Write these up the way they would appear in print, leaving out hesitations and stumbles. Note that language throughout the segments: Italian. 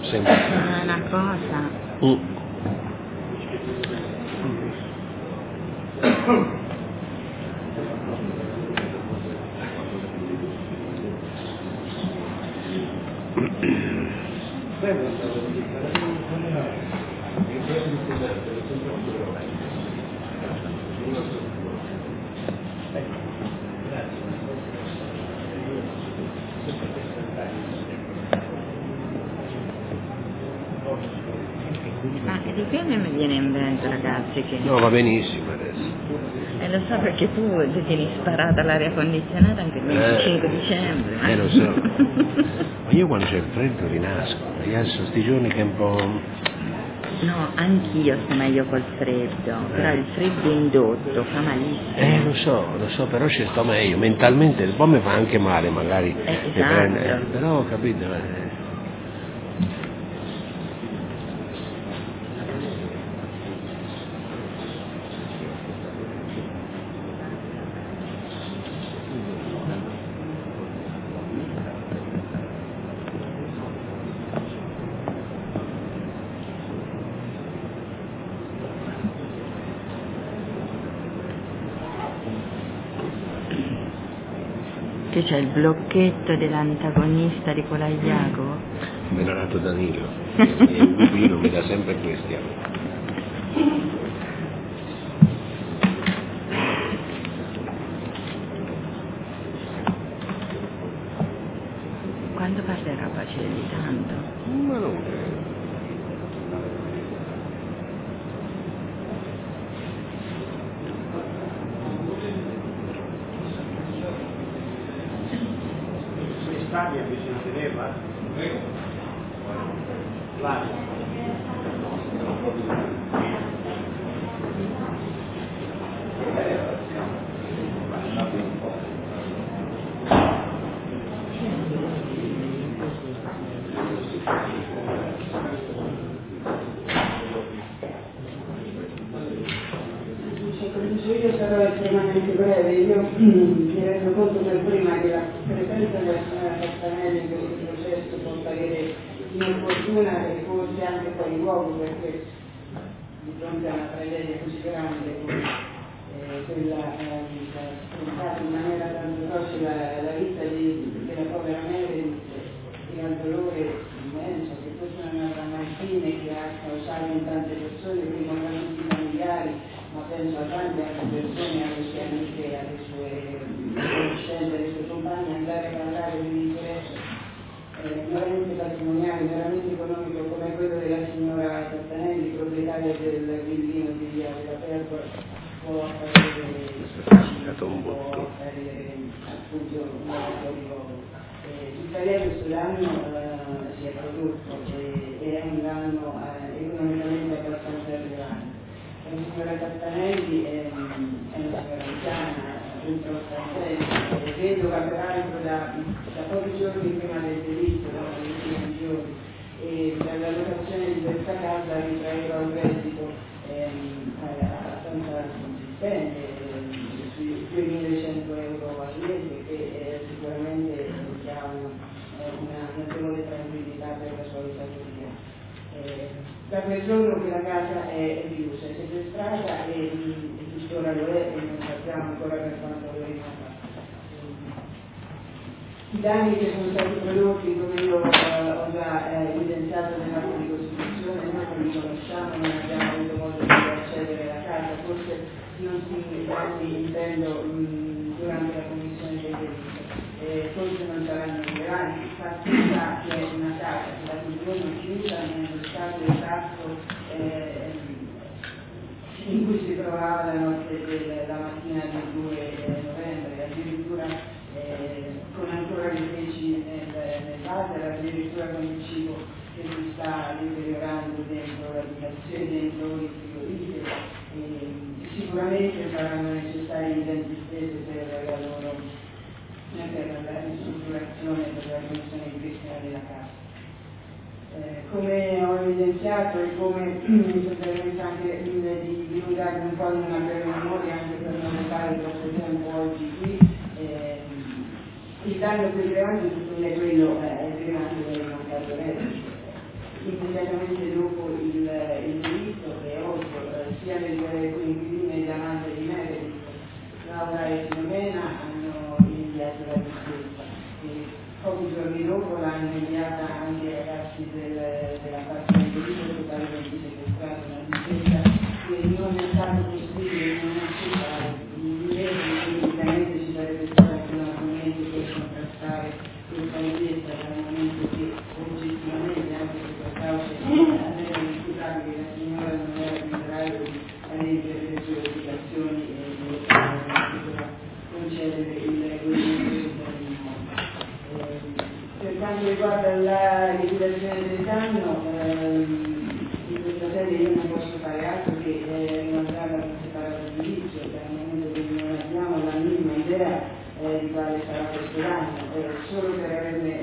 sempre. È una cosa. Ma di che me mi viene in mente, ragazzi, che... No, va benissimo adesso. Lo so perché tu ti tieni sparata all'aria condizionata anche il 25 dicembre. Lo so. Ma io quando c'è il freddo rinasco. Ragazzi, sono sti giorni che è un po'... No, anch'io sto meglio col freddo, però il freddo indotto fa malissimo. Lo so, però ci sto meglio. Mentalmente un po' mi fa anche male magari. Esatto. Però, capito... Che c'è il blocchetto dell'antagonista di Colaiago? Me l'ha dato Danilo. Il bubino mi dà sempre questi. Quando parlerà Pacere di tanto? Ma non credo. Spagna vicino a Geneva? Io sarò estremamente breve, io mi rendo conto per prima che la presenza della signora Castanelli in questo processo può parere inopportuna e forse anche fuori luogo, perché di fronte a una tragedia così grande come quella che ha scontato in maniera tanto grossa la vita della povera Meredith e al dolore immenso che questa è una malattia che ha causato in tante persone, prima tra tutti i familiari, ma penso a tante altre persone, alle sue amiche, alle sue conoscenti, alle sue compagne, andare a parlare di un interesse veramente patrimoniale, veramente economico come quello della signora Castanelli, proprietaria del villino di Via della Pergola, può apparire appunto un altro rivolto. Tuttavia questo danno si è prodotto e è un danno economicamente abbastanza rilevante. La signora Castanelli è una signora anziana, dentro 86, e vedova peraltro da pochi giorni prima del delitto, da una decina di giorni, e dalla locazione di questa casa ritraeva un reddito abbastanza consistente, sui 2.100 euro al mese, che sicuramente dà una notevole tranquillità per la sua vita quotidiana. Da quel giorno che la casa è chiusa, è sequestrata e tuttora lo è, e non sappiamo ancora per quanto lo rimane. I danni che sono stati prodotti, come io ho già evidenziato nell'atto di Costituzione, noi non li conosciamo, non abbiamo avuto modo di accedere alla casa, forse non si danni intendo durante la commissione del delitto, forse non saranno rilevanti, il fatto sta che è una casa che da quel giorno chiusa nello stato esatto in cui si trovava la notte la mattina del 2 novembre, addirittura con ancora le feci nel laser, addirittura con il cibo che si sta deteriorando dentro l'abitazione, dentro il frigorifero. Sicuramente saranno necessarie ingenti spese per la loro ristrutturazione, per la riduzione di rischio della casa. Come ho evidenziato e come mi permette anche di divulgare un po' in una breve memoria, anche per non stare troppo tempo oggi qui, il danno più rilevante è quello rilevante del mancato reddito. immediatamente dopo il delitto e oltre sia le coinquiline di Amanda e di Meredith, Laura e Filomena hanno inviato la richiesta e pochi giorni dopo l'hanno inviata anche ai ragazzi della parte del delitto totalmente sequestrata, una difesa che non è stato possibile non accettare. Ovviamente ci sarebbe stato anche un argomento per contrastare questa richiesta dal momento che oggettivamente anche se per causa era imputabile che la signora non era in grado di leggere le sue obbligazioni e di concedere il regolamento del mondo. Per quanto riguarda la liquidazione del danno, in questa sede io non posso fare altro che rimandarla con separato giudizio, dal momento che non abbiamo la minima idea di quale sarà questo danno, solo per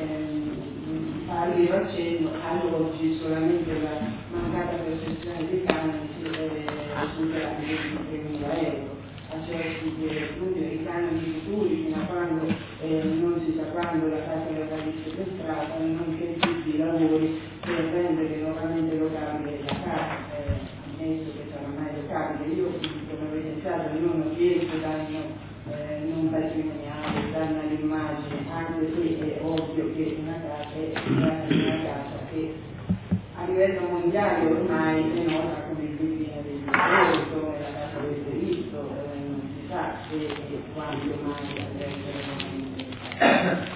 farvi accenno, ad oggi solamente la mancata percezione dei canoni si supera di 3.000 euro. Accerti che i canoni futuri fino a quando non si sa quando la casa verrà sequestrata, nonché tutti i lavori per rendere nuovamente locabile la casa, ammesso che sarà mai locabile. Io, come avete pensato, non ho chiesto danno non patrimoniale, danno all'immagine, anche se è ovvio che una casa è una casa che a livello mondiale ormai è nota come il bambino del delitto, come la casa del delitto, non si sa se e quando mai essere nuovamente.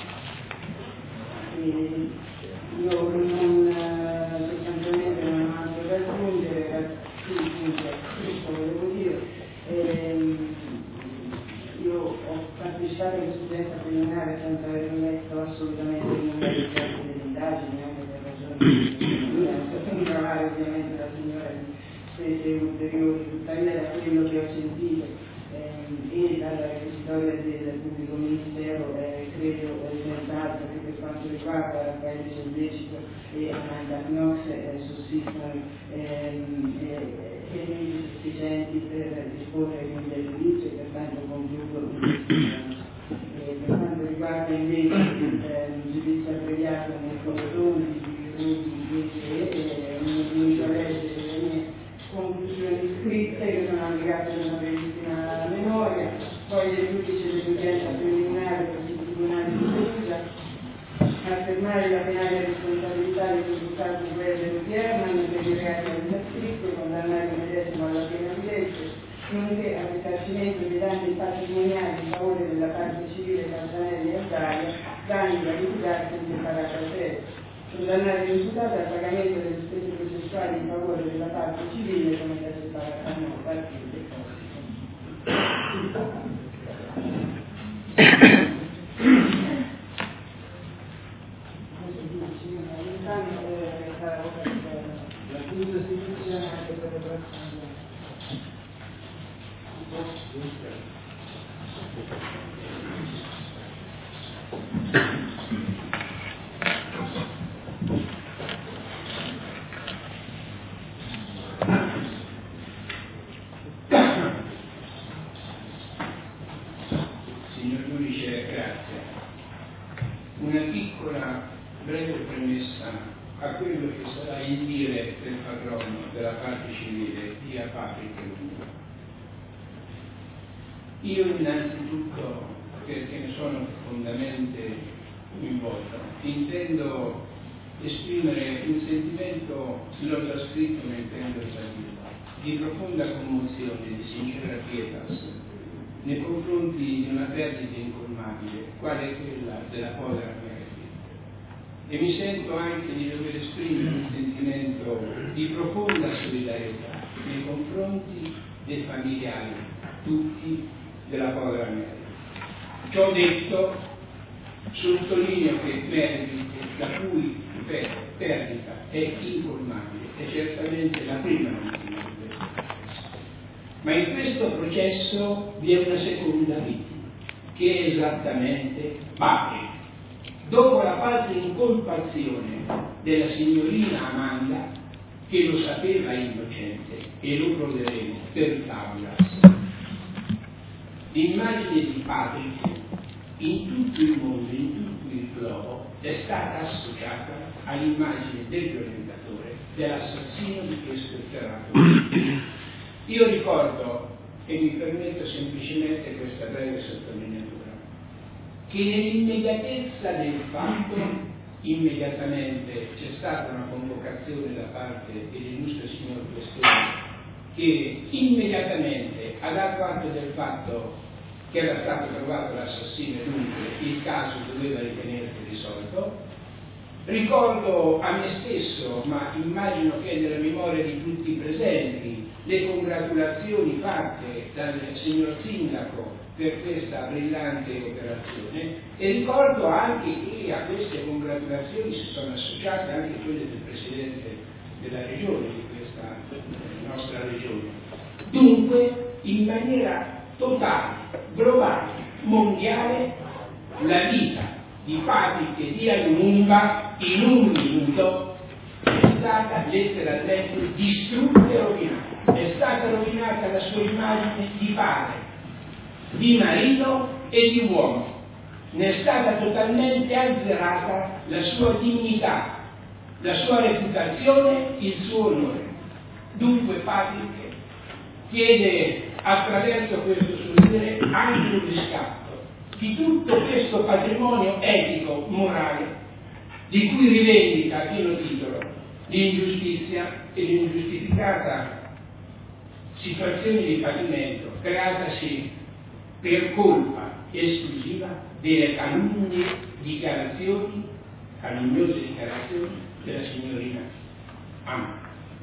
Io non sostanzialmente non ho altro da aggiungere, questo volevo dire. Io ho partecipato all'esperienza preliminare senza aver letto assolutamente il numero di delle indagini, anche per ragioni di trovare ovviamente la signora di spese ulteriori, tuttavia da quello che ho sentito e dalla requisitoria del pubblico ministero credo senz'altro che per quanto riguarda Raffaele Sollecito e Amanda Knox sussistono elementi sufficienti per disporre quindi del giudizio e pertanto concludo per quanto riguarda invece il giudizio abbreviato nei confronti di unito a leggere le mie conclusioni scritte che sono allegate da una brevissima memoria, poi del giudice dell'udienza preliminare presso il tribunale di Perugia affermare la penale responsabilità del deputato Guerra odierna per i reati al descritto, condannare il medesimo alla pena di legge, nonché al risarcimento dei danni patrimoniali in favore della parte civile Canzanelli e Altaria, danni da liquidarsi in separata sede. Condannare l'imputato al pagamento delle spese processuali in favore della parte civile come da separata partite. Signor Giudice, grazie. Una piccola, breve premessa a quello che sarà il dire del patrono della parte civile, via Patrick Lungo. Io innanzitutto, perché ne sono profondamente coinvolto, intendo esprimere un sentimento, l'ho già scritto, ma intendo ribadirlo, di profonda commozione, di sincera pietas, nei confronti di una perdita incolmabile, quale è quella della povera Meredith. E mi sento anche di dover esprimere un sentimento di profonda solidarietà nei confronti dei familiari, tutti, della povera Meredith. Ciò detto, sottolineo che Meredith, la cui perdita è incolmabile, è certamente la prima vittima di questo processo. Ma in questo processo vi è una seconda vittima, che è esattamente Patrick. Dopo la falsa incolpazione della signorina Amanda, che lo sapeva innocente, e lo proveremo per tabulas, l'immagine di Patrick in tutto il mondo, in tutto il globo, è stata associata all'immagine del violentatore, dell'assassino di questo efferato. Io ricordo, e mi permetto semplicemente questa breve sottolineatura, che nell'immediatezza del fatto immediatamente c'è stata una convocazione da parte dell'illustre signor Questore che immediatamente ha dato atto del fatto che era stato trovato l'assassino e dunque il caso doveva ritenersi risolto. Ricordo a me stesso, ma immagino che nella memoria di tutti i presenti, le congratulazioni fatte dal signor Sindaco per questa brillante operazione e ricordo anche che a queste congratulazioni si sono associate anche quelle del Presidente della Regione, di questa nostra Regione. Dunque, in maniera totale, globale, mondiale, la vita di Patrick Diaz Lumumba in un minuto è stata letteralmente distrutta e rovinata. È stata rovinata la sua immagine di padre, di marito e di uomo. Ne è stata totalmente azzerata la sua dignità, la sua reputazione, il suo onore. Dunque Patrick chiede attraverso questo suo dire anche un riscatto di tutto questo patrimonio etico, morale, di cui rivendica a pieno titolo l'ingiustizia e l'ingiustificata situazione di patimento creatasi per colpa esclusiva delle calunniose dichiarazioni della signorina Amanda.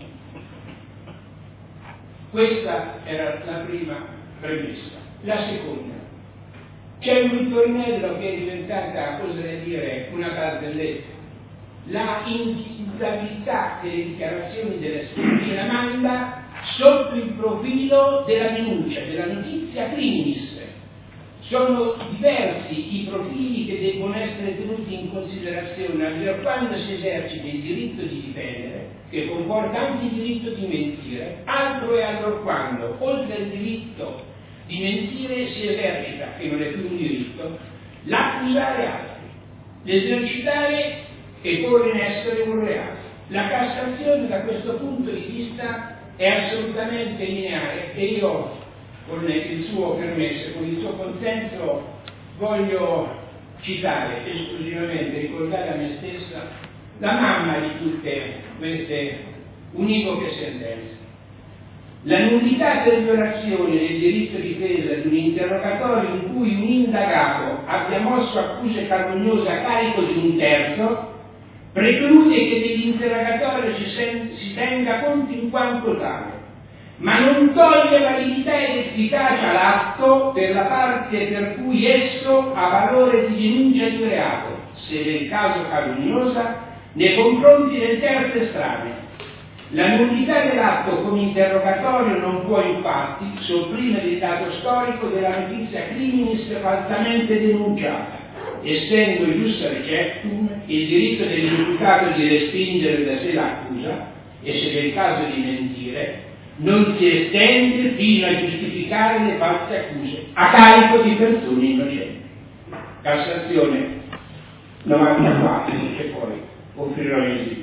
Questa era la prima premessa. La seconda, c'è un ritornello che è diventata, oserei dire, una barzelletta. La indicibilità delle dichiarazioni della signorina Amanda sotto il profilo della denuncia, della notizia criminis. Sono diversi i profili che devono essere tenuti in considerazione allora quando si esercita il diritto di difendere, che comporta anche il diritto di mentire, altro è allora quando, oltre al diritto di mentire, si esercita, che non è più un diritto, l'accusare altri, l'esercitare e porre in essere un reato. La Cassazione da questo punto di vista è assolutamente lineare e io, con il suo permesso, con il suo consenso, voglio citare esclusivamente, ricordare a me stessa, la mamma di tutte queste univoche sentenze. La nullità per violazione del diritto di difesa di un interrogatorio in cui un indagato abbia mosso accuse calunniose a carico di un terzo preclude che dell'interrogatorio si tenga conto in quanto tale, ma non toglie validità ed efficacia all'atto per la parte per cui esso ha valore di denuncia di reato, se nel caso calunnosa, nei confronti del terzo estraneo. La nullità dell'atto come interrogatorio non può infatti sopprimere il dato storico della notizia criminis falsamente denunciata, essendo giusta receptum il diritto dell'imputato di respingere da sé l'accusa e, se nel caso di mentire, non si estende fino a giustificare le false accuse a carico di persone innocenti. Cassazione 94, che poi offrirò in giudizio.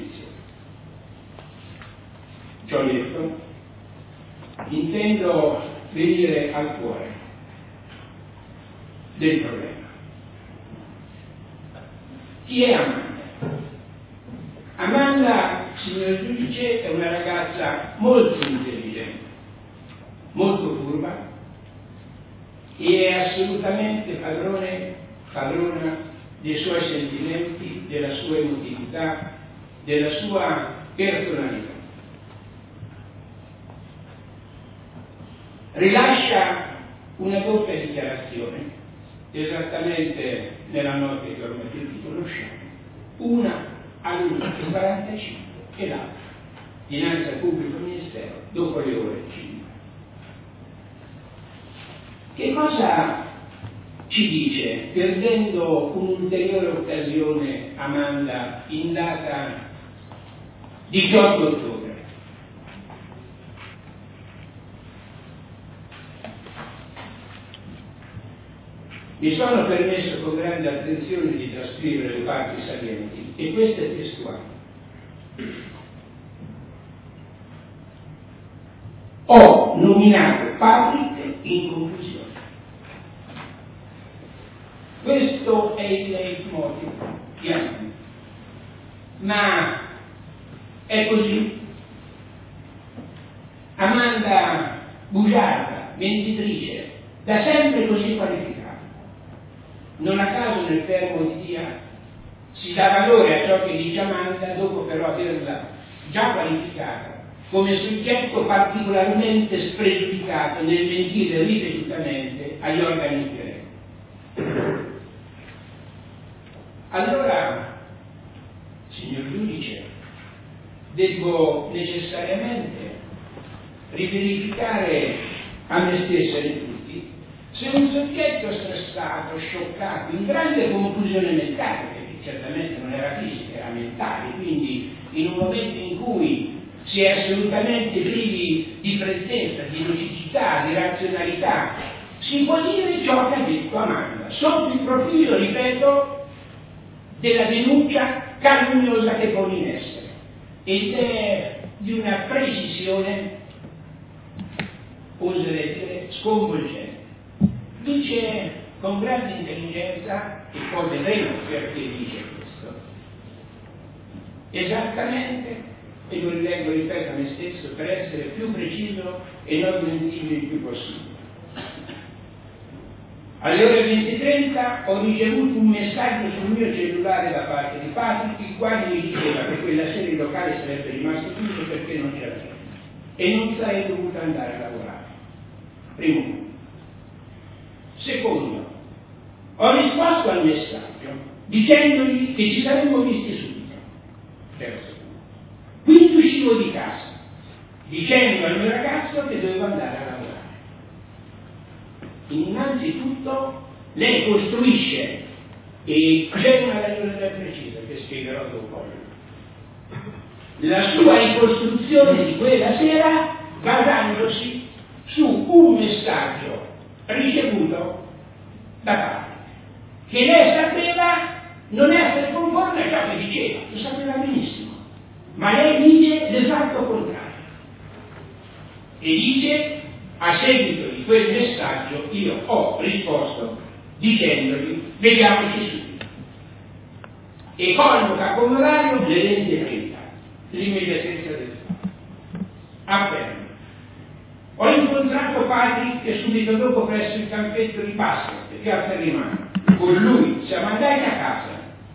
Ciò detto, intendo venire al cuore del problema. Chi è Amanda? Amanda, signor giudice, è una ragazza molto intelligente, molto furba e è assolutamente padrona dei suoi sentimenti, della sua emotività, della sua personalità. Rilascia una doppia dichiarazione, esattamente nella notte che ormai tutti conosciamo, una alle 45 e l'altra dinanzi al pubblico ministero dopo le ore 5. Che cosa ci dice, perdendo un'ulteriore occasione, Amanda in data 18 ottobre? Mi sono permesso con grande attenzione di trascrivere le parti salienti, e questo è testuale. Ho nominato Patrick in conclusione. Questo è il leitmotiv di Amanda. Ma è così. Amanda bugiarda, mentitrice, da sempre così qualificata. Non a caso nel fermo di Dia si dà valore a ciò che dice Amanda dopo però averla già qualificata come soggetto particolarmente spregiudicato nel mentire ripetutamente agli organi inquirenti. Allora, signor giudice, devo necessariamente riverificare a me stesso e a tutti se un soggetto stressato, scioccato, in grande confusione mentale, perché certamente non era fisica, era mentale, quindi in un momento in cui si è assolutamente privi di freddezza, di lucidità, di razionalità, si può dire ciò che ha detto Amanda, sotto il profilo, ripeto, della denuncia calunnosa che pone in essere, ed è di una precisione, oserei dire, sconvolgente. Dice con grande intelligenza, e poi vedremo perché dice questo, esattamente, e lo rileggo, ripeto a me stesso, per essere più preciso e non mentire il più possibile. Alle ore 20:30 ho ricevuto un messaggio sul mio cellulare da parte di Patrick, il quale mi diceva che quella sera il locale sarebbe rimasto chiuso perché non c'era gente e non sarei dovuto andare a lavorare. Primo punto. Secondo, ho risposto al messaggio dicendogli che ci saremmo visti subito. Terzo punto. Quindi uscivo di casa dicendo al mio ragazzo che dovevo andare a lavorare. Innanzitutto lei costruisce, e c'è una ragione ben precisa che spiegherò dopo, la sua ricostruzione di quella sera basandosi su un messaggio ricevuto da Patrick, che lei sapeva non essere conforme a ciò che diceva, lo sapeva benissimo, ma lei dice l'esatto contrario, e dice: a seguito di quel messaggio io ho risposto dicendogli vediamoci subito, e colloca come orario le 20:30, l'immediatezza del fatto. Afferma: ho incontrato Patrick e subito dopo presso il campetto di basket, piazza Rimano. Con lui siamo andati a casa.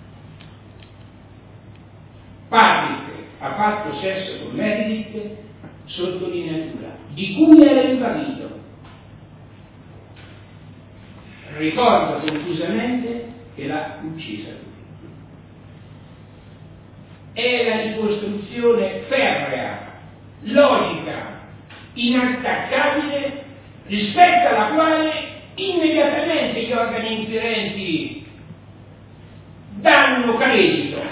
Patrick ha fatto sesso con Meredith, sottolineatura, di cui era invaghito. Ricordo confusamente che l'ha uccisa. È la ricostruzione ferrea, logica, inattaccabile, rispetto alla quale immediatamente gli organi inquirenti danno credito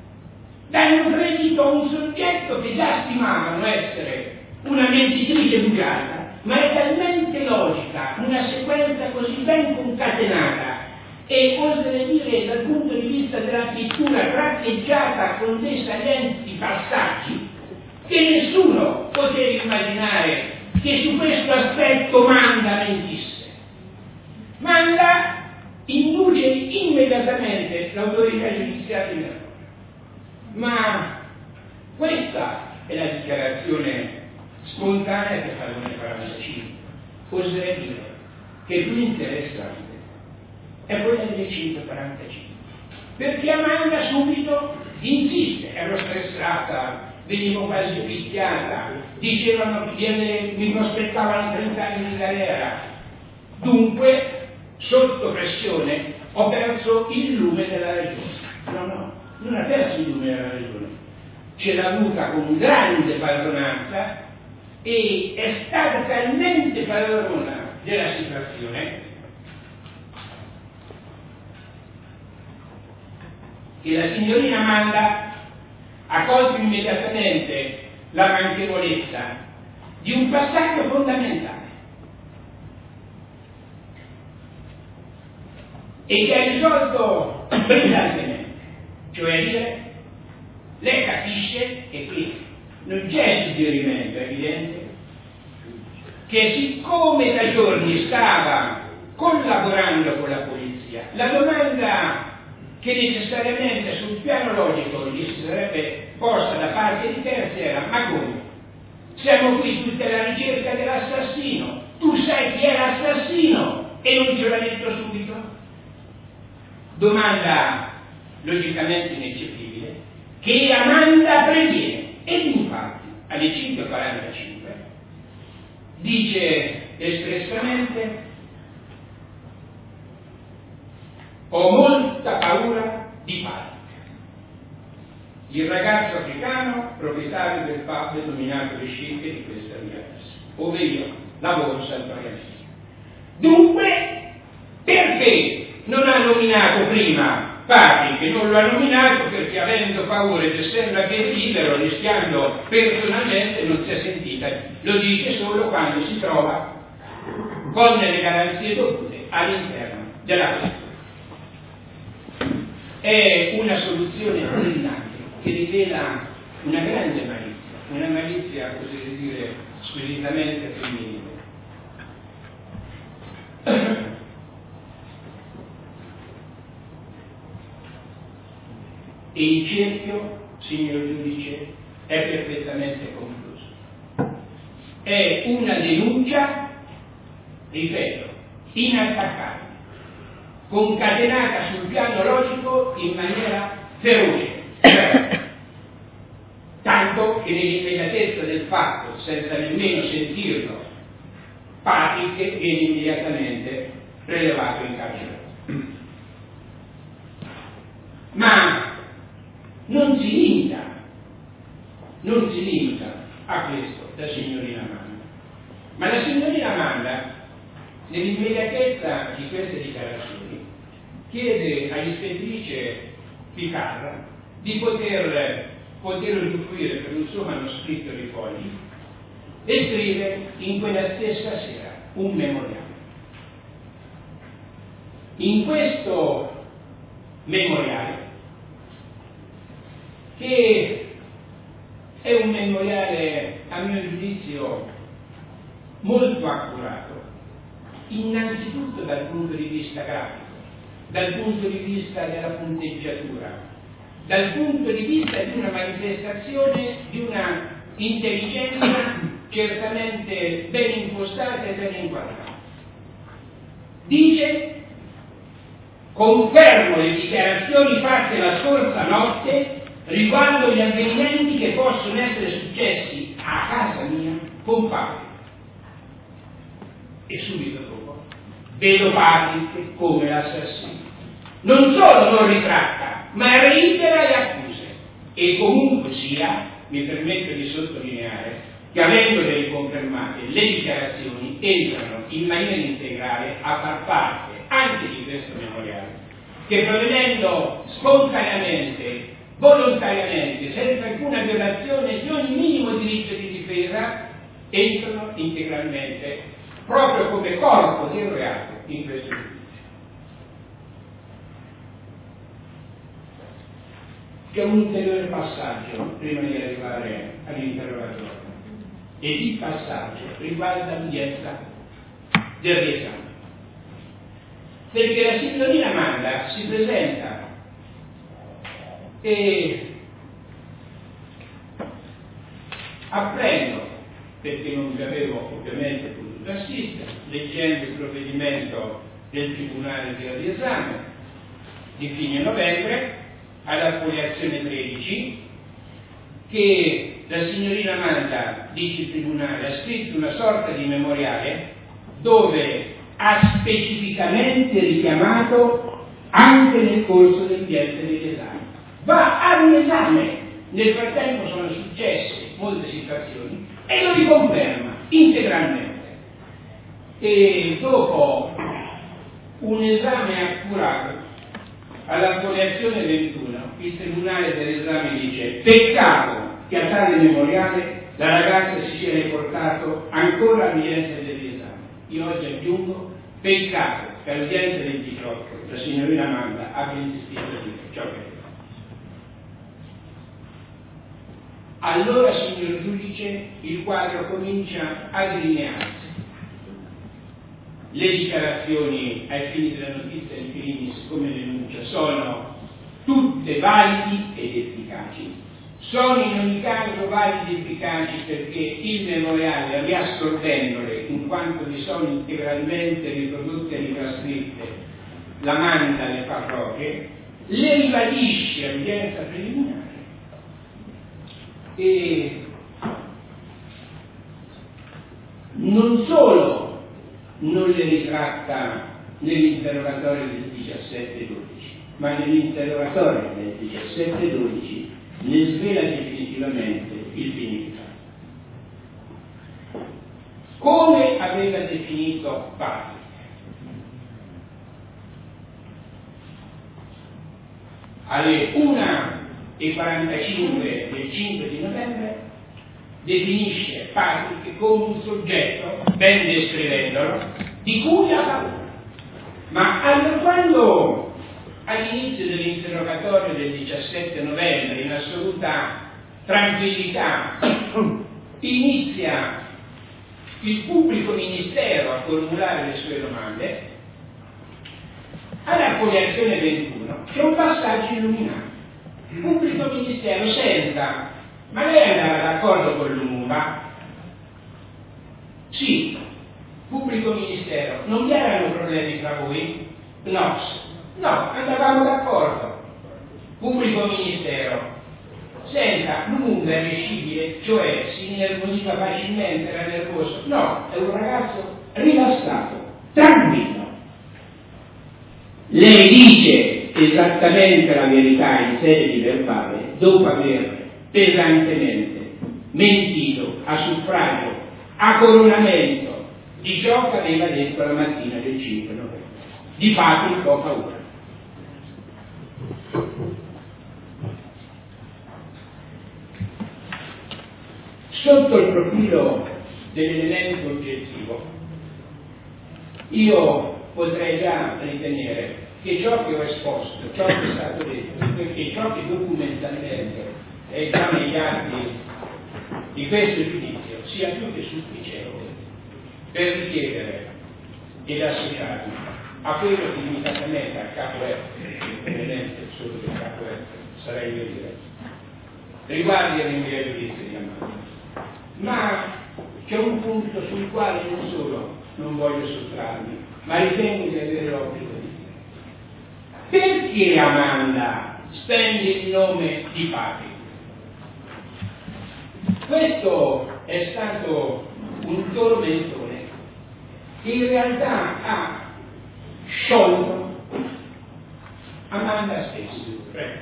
a un soggetto che già stimavano essere una mentitrice bugiarda, ma è talmente logica, una sequenza così ben concatenata e, oserei dire, dal punto di vista della pittura traccheggiata con dei salienti passaggi, che nessuno poteva immaginare che su questo aspetto Manda mentisse. Manda induce immediatamente l'autorità giudiziaria in errore. Ma questa è la dichiarazione spontanea che fa l'Unione 45. Oserei dire che più interessante è quella del 145, perché Amanda subito insiste: ero stressata, venivo quasi picchiata, dicevano che mi prospettavano 30 anni di galera, dunque sotto pressione ho perso il lume della ragione. No, non ha perso il lume della ragione, ce l'ha avuta con grande padronanza e è stata talmente padrona della situazione che la signorina Amanda ha colto immediatamente la manchevolezza di un passaggio fondamentale. e che ha risolto brillantemente, cioè dire, lei capisce, e qui non c'è suggerimento, è evidente, che siccome da giorni stava collaborando con la polizia, la domanda che necessariamente sul piano logico gli si sarebbe posta da parte di terzi era: ma come? Siamo qui tutti alla ricerca dell'assassino, tu sai chi è l'assassino e non ce l'ha detto subito? Domanda logicamente ineccepibile che Amanda previene, ed infatti alle 5:45 dice espressamente: ho molta paura di Patrick, il ragazzo africano proprietario del pub denominato Le Chic di questa via, ove io lavoro saltuariamente. Dunque, perché non ha nominato prima Patrick? Non lo ha nominato perché, avendo paura ed essendo anche libero, rischiando personalmente, non si è sentita. Lo dice solo quando si trova con le garanzie dovute all'interno della questura. È una soluzione brillante che rivela una grande malizia, una malizia, così dire, squisitamente femminile. E il cerchio, signor giudice, è perfettamente concluso. È una denuncia, ripeto, inattaccabile, concatenata sul piano logico in maniera feroce, tanto che nell'immediatezza del fatto, senza nemmeno sentirlo, Patrick viene immediatamente prelevato in carcere. Ma non si limita a questo la signorina Amanda, ma la signorina Amanda, nell'immediatezza di queste dichiarazioni, chiede all'ispettrice Picarra di poter usufruire per un suo manoscritto di fogli e scrive in quella stessa sera un memoriale. In questo memoriale, che è un memoriale a mio giudizio molto accurato, innanzitutto dal punto di vista grafico, dal punto di vista della punteggiatura, dal punto di vista di una manifestazione di una intelligenza certamente ben impostata e ben inquadrata. Dice: confermo le dichiarazioni fatte la scorsa notte riguardo gli avvenimenti che possono essere successi a casa mia con Patrick. E subito dopo vedo Patrick come l'assassino. Non solo non ritratta, ma reitera le accuse. E comunque sia, mi permetto di sottolineare che, avendole riconfermate, le dichiarazioni entrano in maniera integrale a far parte anche di questo memoriale, che provenendo spontaneamente, volontariamente, senza alcuna violazione di ogni minimo diritto di difesa, entrano integralmente proprio come corpo del reato in questo giudizio. C'è un ulteriore passaggio prima di arrivare all'interrogatorio, e il passaggio riguarda l'udienza del riesame, perché la signorina Amanda si presenta e apprendo, perché non vi avevo ovviamente potuto assistere, leggendo il provvedimento del Tribunale del riesame di fine novembre alla foliazione 13, che la signorina Amanda, dice il Tribunale, ha scritto una sorta di memoriale dove ha specificamente richiamato anche nel corso dell'udienza dell'esame. Va a un esame, nel frattempo sono successe molte situazioni e lo riconferma integralmente. E dopo un esame accurato alla foliazione 21, il Tribunale dell'esame dice: peccato che a tale memoriale la ragazza si sia riportato ancora all'udienza dell'esame. Io oggi aggiungo: peccato che all'udienza del 18 la signorina Amanda abbia insistito a dire ciò che è. Allora, signor giudice, il quadro comincia a delinearsi. Le dichiarazioni ai fini della notizia in primis come denuncia sono tutte validi ed efficaci. Sono in ogni caso validi ed efficaci perché il memoriale, riassorbendole in quanto vi sono integralmente riprodotte e trascritte, la manda le fa proprie, le ribadisce all'udienza preliminare e non solo non le ritratta nell'interrogatorio del 17-12, ma nell'interrogatorio del 17-12 ne svela definitivamente il significato. Come aveva definito Patrick? Alle 1:45 del 5 di novembre definisce Patrick come un soggetto, ben descrivendolo, di cui ha paura. Ma quando all'inizio dell'interrogatorio del 17 novembre, in assoluta tranquillità, inizia il pubblico ministero a formulare le sue domande, alla foliazione 21 c'è un passaggio illuminato. Il pubblico ministero senta, ma lei andava d'accordo con l'UNVA? Sì. Pubblico ministero, non vi erano problemi tra voi? No, andavamo d'accordo. Pubblico ministero, senta, l'UNVA è rescibile, cioè si innervosiva facilmente, era nervoso? No, è un ragazzo rilassato, tranquillo. Lei dice esattamente la verità in sede di verbale dopo aver pesantemente mentito a suffragio, a coronamento di ciò che aveva detto la mattina del 5 novembre. Di fatto ho paura. Sotto il profilo dell'elemento oggettivo, io potrei già ritenere che ciò che ho esposto, ciò che è stato detto, perché ciò che documentalmente è già negli atti di questo giudizio sia più che sufficiente per richiedere ed associarmi a quello che limitatamente al capo F, ovviamente solo del capo F, sarei io diretto, riguardi all'invio giudizio di Amanda. Ma c'è un punto sul quale non solo non voglio sottrarmi, ma ritengo di avere l'obbligo di dire. Perché Amanda spende il nome di Patrick? Questo è stato un tormentone che in realtà ha sciolto Amanda stessa. Prego.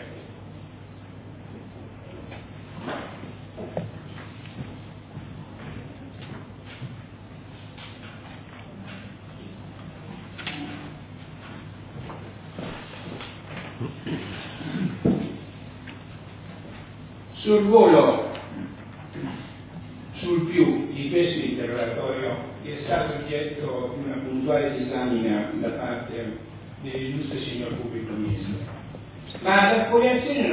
Sul volo, sul più di questo interrogatorio, che è stato oggetto di una puntuale disamina da parte dell'illustre signor pubblico ministro. Ma ad Affoliazione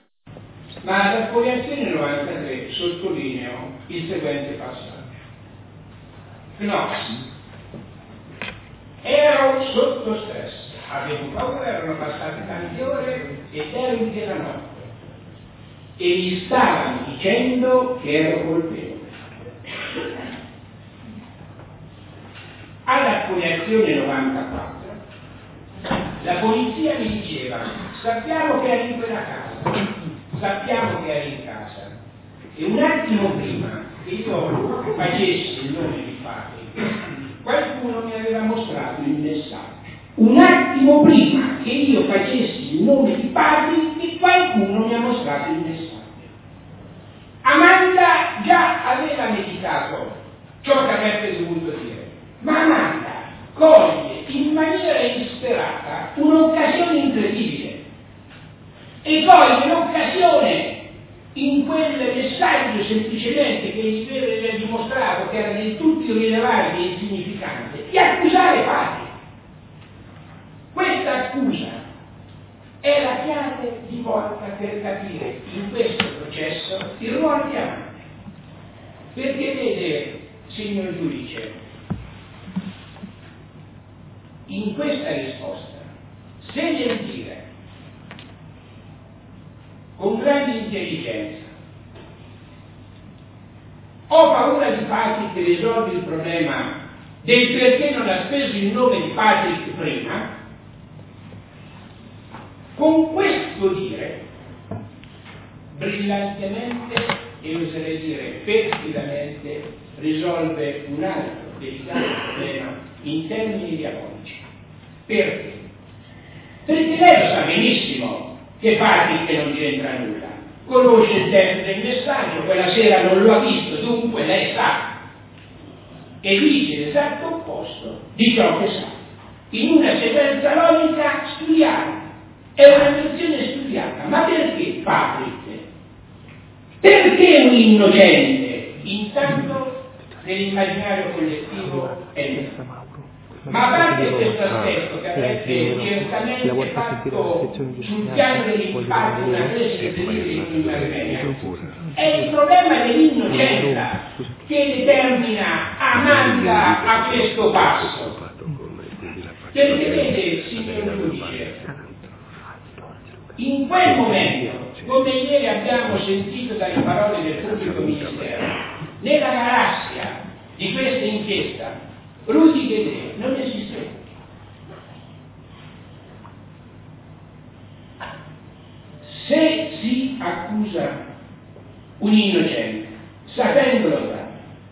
93 sottolineo il seguente passaggio. Knox, ero sotto stress, avevo paura, erano passate tante ore ed ero in piena notte e mi stavano dicendo che ero colpevole. All'Affoliazione 94 la polizia mi diceva: sappiamo che eri in quella casa, sappiamo che eri in casa, e un attimo prima che io facessi il nome di Patrick qualcuno mi aveva mostrato il messaggio. Un attimo prima che io facessi il nome di Patrick qualcuno mi ha mostrato il messaggio. Amanda già aveva meditato ciò che avrebbe dovuto dire, ma Amanda coglie in maniera insperata un'occasione incredibile e coglie l'occasione in quel messaggio semplicemente che gli aveva dimostrato che era del tutto irrilevante e insignificante di accusare Patrick. per capire in questo processo il ruolo di amante. Perché vede, signor giudice, in questa risposta, se nel dire con grande intelligenza ho paura di Patrick che risolvi il problema del perché non ha speso il nome di Patrick prima, con questo dire brillantemente e oserei dire perfidamente risolve un altro delicato problema in termini diabolici. Perché? Perché lei lo sa benissimo che Patrick non c'entra nulla, conosce il testo del messaggio, quella sera non lo ha visto, dunque lei sa e dice l'esatto opposto di ciò che sa, in una sequenza logica studiata, è una versione studiata. Ma perché Patrick? Perché un innocente? Intanto nell'immaginario collettivo è nero. Ma a parte questo aspetto che avrebbe certamente fatto sul piano dell'impatto una crescita in Armenia, è il problema dell'innocenza che determina Amanda a questo passo. Perché vede, signor giudice, in quel momento, come ieri abbiamo sentito dalle parole del pubblico ministero, nella galassia di questa inchiesta, Rudy Guedè non esisteva. Se si accusa un innocente, sapendolo già,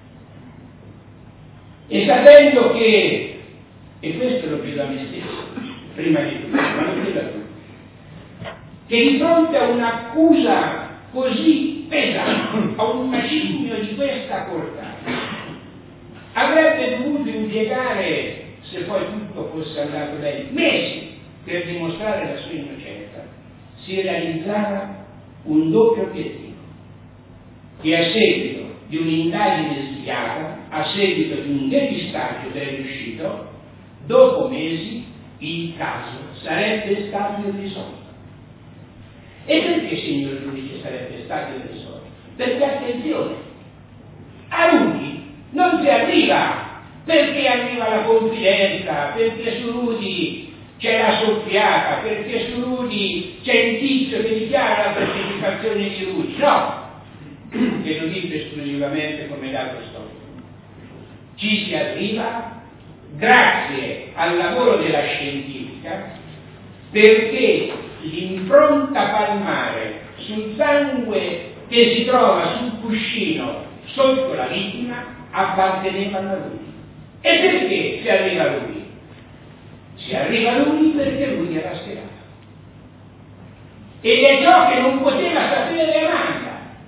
e sapendo che, e questo lo chiedo a me stesso, prima di tutto, ma lo chiedo a tutti, che di fronte a un'accusa così pesante, a un macigno di questa portata, avrebbe dovuto impiegare, se poi tutto fosse andato bene, mesi per dimostrare la sua innocenza, si realizzava un doppio obiettivo, che a seguito di un'indagine sviata, a seguito di un depistaggio ben riuscito, dopo mesi il caso sarebbe stato irrisolto. E perché, signor giudice, sarebbe stato irrisolto? Perché, attenzione, a Rudy non si arriva perché arriva la confidenza, perché su Rudy c'è la soffiata, perché su Rudy c'è il tizio che dichiara la partecipazione di Rudy. No, che lo dice esclusivamente come dato storico. Ci si arriva grazie al lavoro della scientifica, perché l'impronta palmare sul sangue che si trova sul cuscino sotto la vittima appartenevano a lui. E perché si arriva a lui? Si arriva a lui perché lui era schierato. Ed è ciò che non poteva sapere Amanda.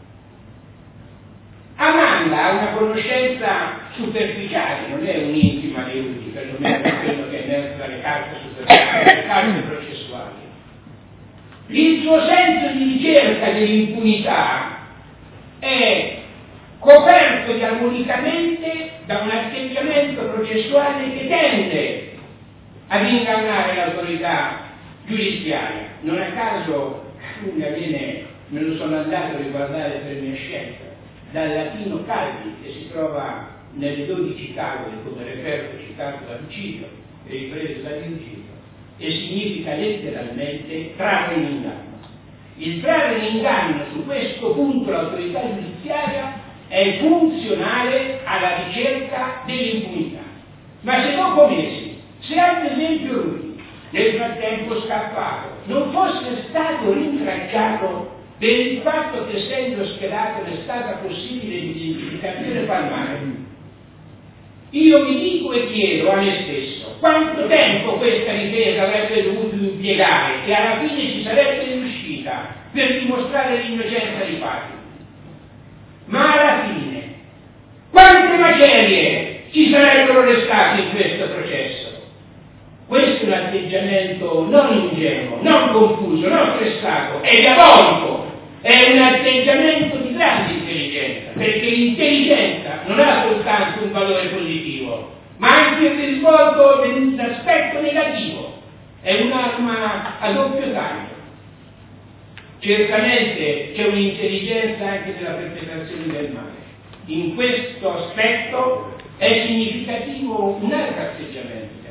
Amanda ha una conoscenza superficiale, non è un'intima di Rudy, perlomeno per quello che è emerso dalle carte superficiali, dalle carte processuali. Il suo senso di ricerca dell'impunità è coperto diabolicamente da un atteggiamento processuale che tende ad ingannare l'autorità giudiziaria. Non a caso me lo sono andato a riguardare per mia scelta, dal latino caldi, che si trova nelle 12 tavole come referto citato da Lucilio e ripreso da Virgilio, e significa letteralmente trarre in inganno. Il trarre in inganno su questo punto l'autorità giudiziaria è funzionale alla ricerca dell'impunità. Ma se dopo mesi, se ad esempio lui, nel frattempo scappato, non fosse stato rintracciato per il fatto che essendo schedato non è stata possibile l'identificazione palmare, io mi dico e chiedo a me stesso quanto tempo questa difesa avrebbe dovuto impiegare e alla fine ci sarebbe riuscita per dimostrare l'innocenza di Patrick. Ma alla fine quante macerie ci sarebbero restate in questo processo? Questo è un atteggiamento non ingenuo, non confuso, non stressato, è diabolico, è un atteggiamento di grande intelligenza, perché l'intelligenza non ha soltanto un valore positivo, ma anche il risvolto dell'aspetto negativo, è un'arma a doppio taglio. Certamente c'è un'intelligenza anche nella perpetrazione del male. In questo aspetto è significativo un altro atteggiamento di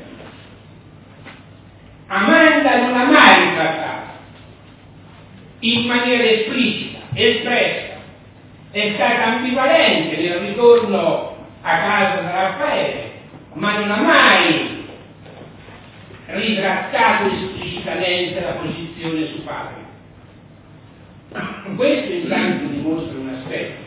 Amanda. Amanda non ha mai trattato in maniera esplicita, espressa, è stata ambivalente nel ritorno a casa da Raffaele, ma non ha mai ritrattato esplicitamente la posizione su Fabio. Questo intanto dimostra un aspetto,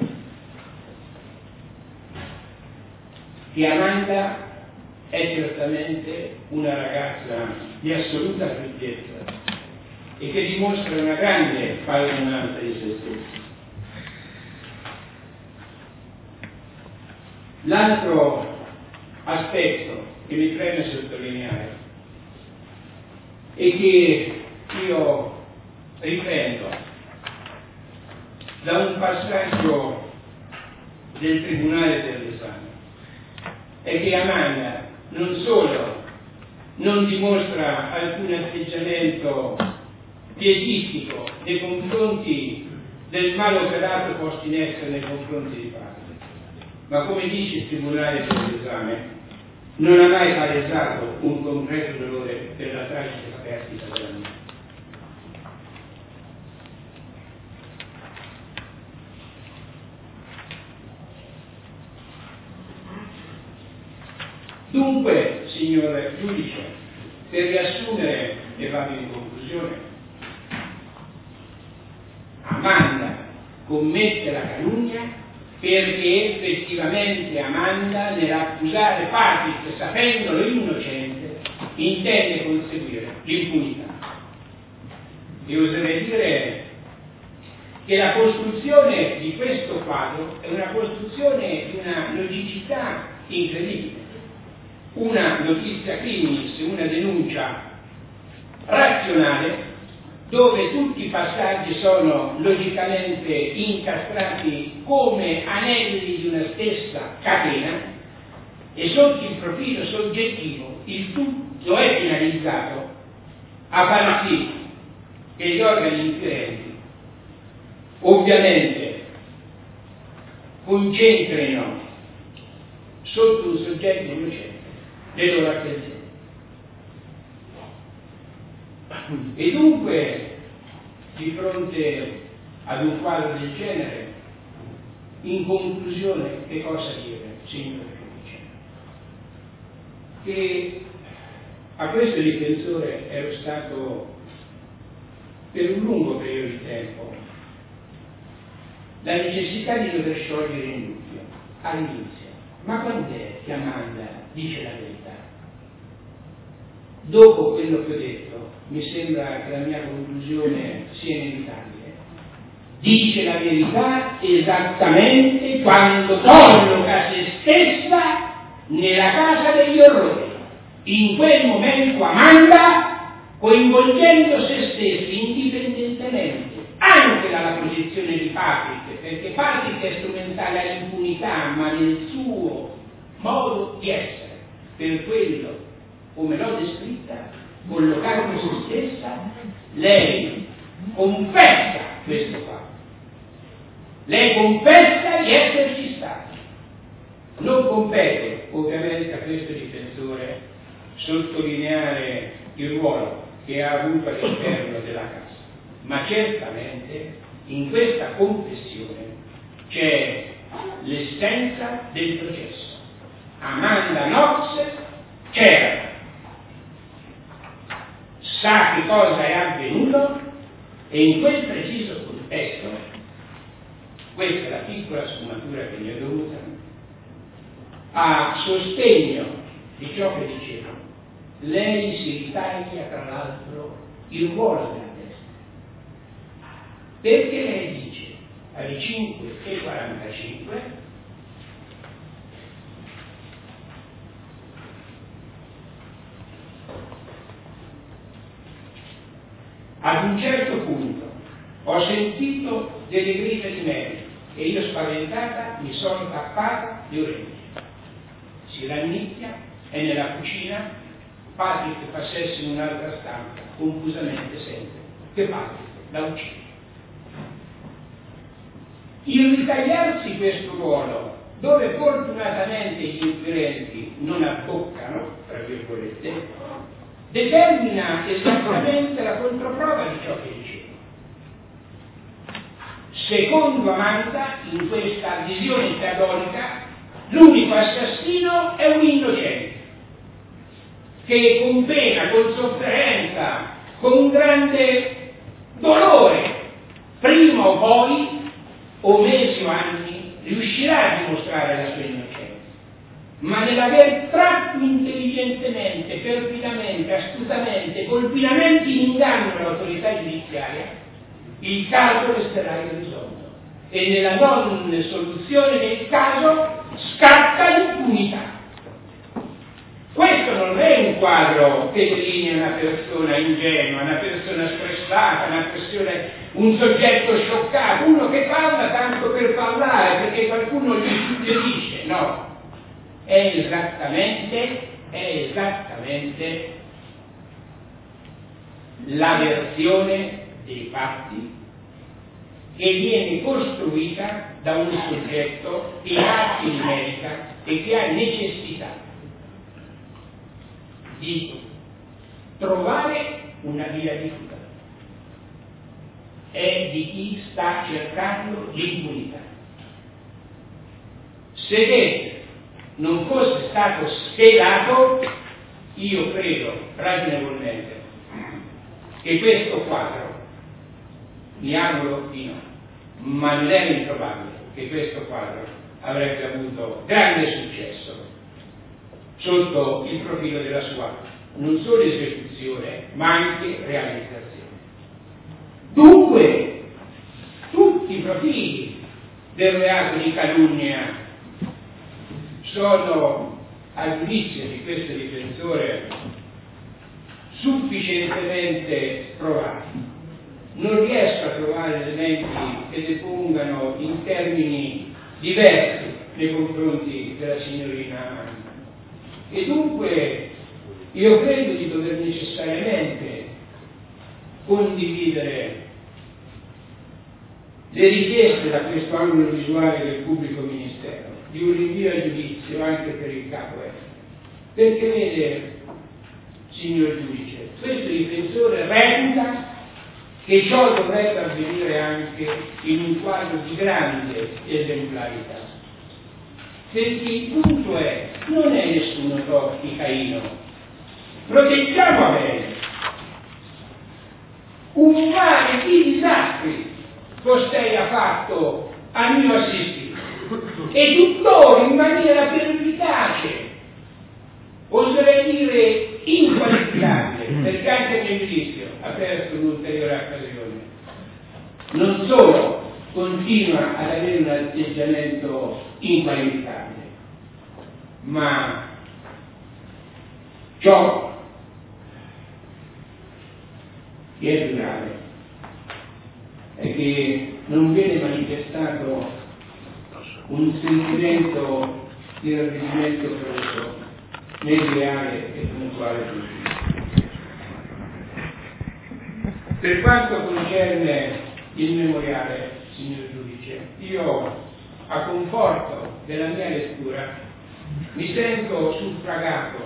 che Amanda è certamente una ragazza di assoluta freddezza e che dimostra una grande padronanza di se stessa. L'altro aspetto che mi preme sottolineare e che io riprendo da un passaggio del Tribunale dell'Esame è che Amanda non solo non dimostra alcun atteggiamento pietistico nei confronti del male operato posto in essere nei confronti di Fabio, ma come dice il Tribunale dell'Esame non ha mai palesato un concreto dolore per la tragica perdita della vita. Dunque, signor giudice, per riassumere e vado in conclusione, Amanda commette la calunnia perché effettivamente Amanda, nell'accusare Patrick sapendolo innocente, intende conseguire l'impunità. E oserei dire che la costruzione di questo quadro è una costruzione di una logicità incredibile. Una notizia criminis, una denuncia razionale, dove tutti i passaggi sono logicamente incastrati come anelli di una stessa catena e sotto il profilo soggettivo il tutto è finalizzato a far sì che gli organi inquirenti ovviamente concentrino sotto un soggetto innocente le loro attenzioni. E dunque, di fronte ad un quadro del genere, in conclusione, che cosa dire, signor giudice? Che a questo difensore ero stato per un lungo periodo di tempo la necessità di dover sciogliere in dubbio all'inizio. Ma quando è che Amanda dice la verità? Dopo quello che ho detto, mi sembra che la mia conclusione sia inevitabile. Dice la verità esattamente quando colloca se stessa nella casa degli orrori. In quel momento Amanda, coinvolgendo se stessa indipendentemente anche dalla posizione di Patrick, perché Patrick è strumentale all'impunità, ma nel suo modo di essere, per quello, come l'ho descritta, collocando se stessa, lei confessa questo fatto. Lei confessa di esserci stata. Non compete, ovviamente, a questo difensore sottolineare il ruolo che ha avuto all'interno della casa, ma certamente in questa confessione c'è l'essenza del processo. Amanda Knox c'era, sa che cosa è avvenuto e in quel preciso contesto, questa è la piccola sfumatura che mi è dovuta, a sostegno di ciò che dicevo, lei si ritaglia tra l'altro il ruolo della testa, perché lei dice alle 5:45 ad un certo punto ho sentito delle grida di merito e io spaventata mi sono tappata le orecchie. Si rannicchia, è nella cucina, Patrick passesse in un'altra stanza, confusamente sente che Patrick da uccidere. Il ritagliarsi questo ruolo, dove fortunatamente gli inquirenti non abboccano, tra virgolette, determina esattamente la controprova di ciò che dicevo. Secondo Amanda, in questa visione teodolica, l'unico assassino è un innocente, che con pena, con sofferenza, con grande dolore, prima o poi, o mesi o anni, riuscirà a dimostrare la sua innocenza. Ma nell'aver tratto intelligentemente, perfidamente, astutamente, colpinamente in inganno l'autorità giudiziaria, il caso resterà irrisolto e nella non soluzione del caso scatta l'impunità. Questo non è un quadro che delinea una persona ingenua, una persona stressata, un soggetto scioccato, uno che parla tanto per parlare perché qualcuno gli suggerisce, no. È esattamente la versione dei fatti che viene costruita da un soggetto che ha atti di merita e che ha necessità di trovare una via di fuga. È di chi sta cercando l'impunità. Se Goethe non fosse stato schedato, io credo ragionevolmente che questo quadro, mi auguro di no, ma non è improbabile che questo quadro avrebbe avuto grande successo sotto il profilo della sua non solo esecuzione ma anche realizzazione. Dunque tutti i profili del reato di calunnia sono, a giudizio di questo difensore, sufficientemente provati. Non riesco a trovare elementi che depongano in termini diversi nei confronti della signorina Amanda. E dunque io credo di dover necessariamente condividere le richieste da questo angolo visuale del pubblico ministero di un rinvio a giudizio anche per il capo F. Perché vede, signor giudice, questo difensore reputa che ciò dovrebbe avvenire anche in un quadro di grande esemplarità. Perché il punto è, non è nessuno torti Caino, proteggiamo a bene un mare di disastri costei ha fatto a mio assistito e tuttora in maniera pervicace, oserei dire inqualificabile, perché anche nel giudizio ha perso un'ulteriore occasione. Non solo continua ad avere un atteggiamento inqualificabile, ma ciò che è più grave è che non viene manifestato un sentimento di ravvedimento preso nel reale e puntuale giudizio. Per quanto concerne il memoriale, signor giudice, io, a conforto della mia lettura, mi sento suffragato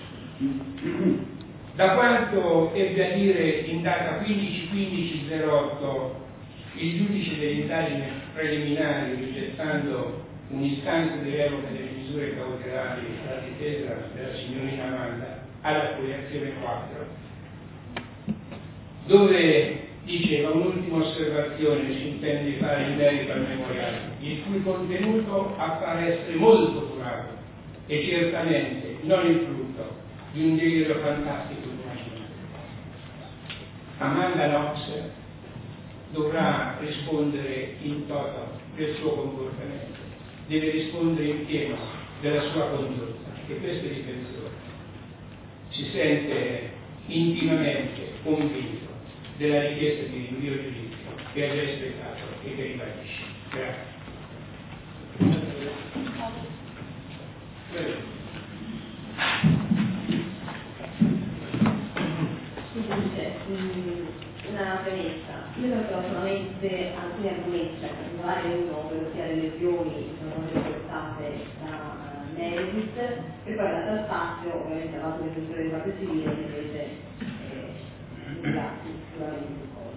da quanto ebbe a dire in data 15/15/08 il giudice delle indagini preliminari, rigettando un'istanza di revoca delle misure cautelari alla difesa della signorina Amanda alla Proiezione 4, dove diceva un'ultima osservazione si intende fare in merito al memoriale, il cui contenuto appare essere molto curato e certamente non il frutto di un delirio fantastico immaginario. Amanda Knox dovrà rispondere in toto del suo comportamento, deve rispondere in pieno della sua condotta, e questo difensore si sente intimamente convinto della richiesta di rinvio a giudizio che ha già espletato e che ribadisce. Grazie. Una premessa. Io non alcuni argomenti, cioè in particolare uno, quello sia le lesioni che sono riportate da Meredith, e poi l'altro spazio, ovviamente l'autorizzazione di parte civile, che invece sicuramente sul collo.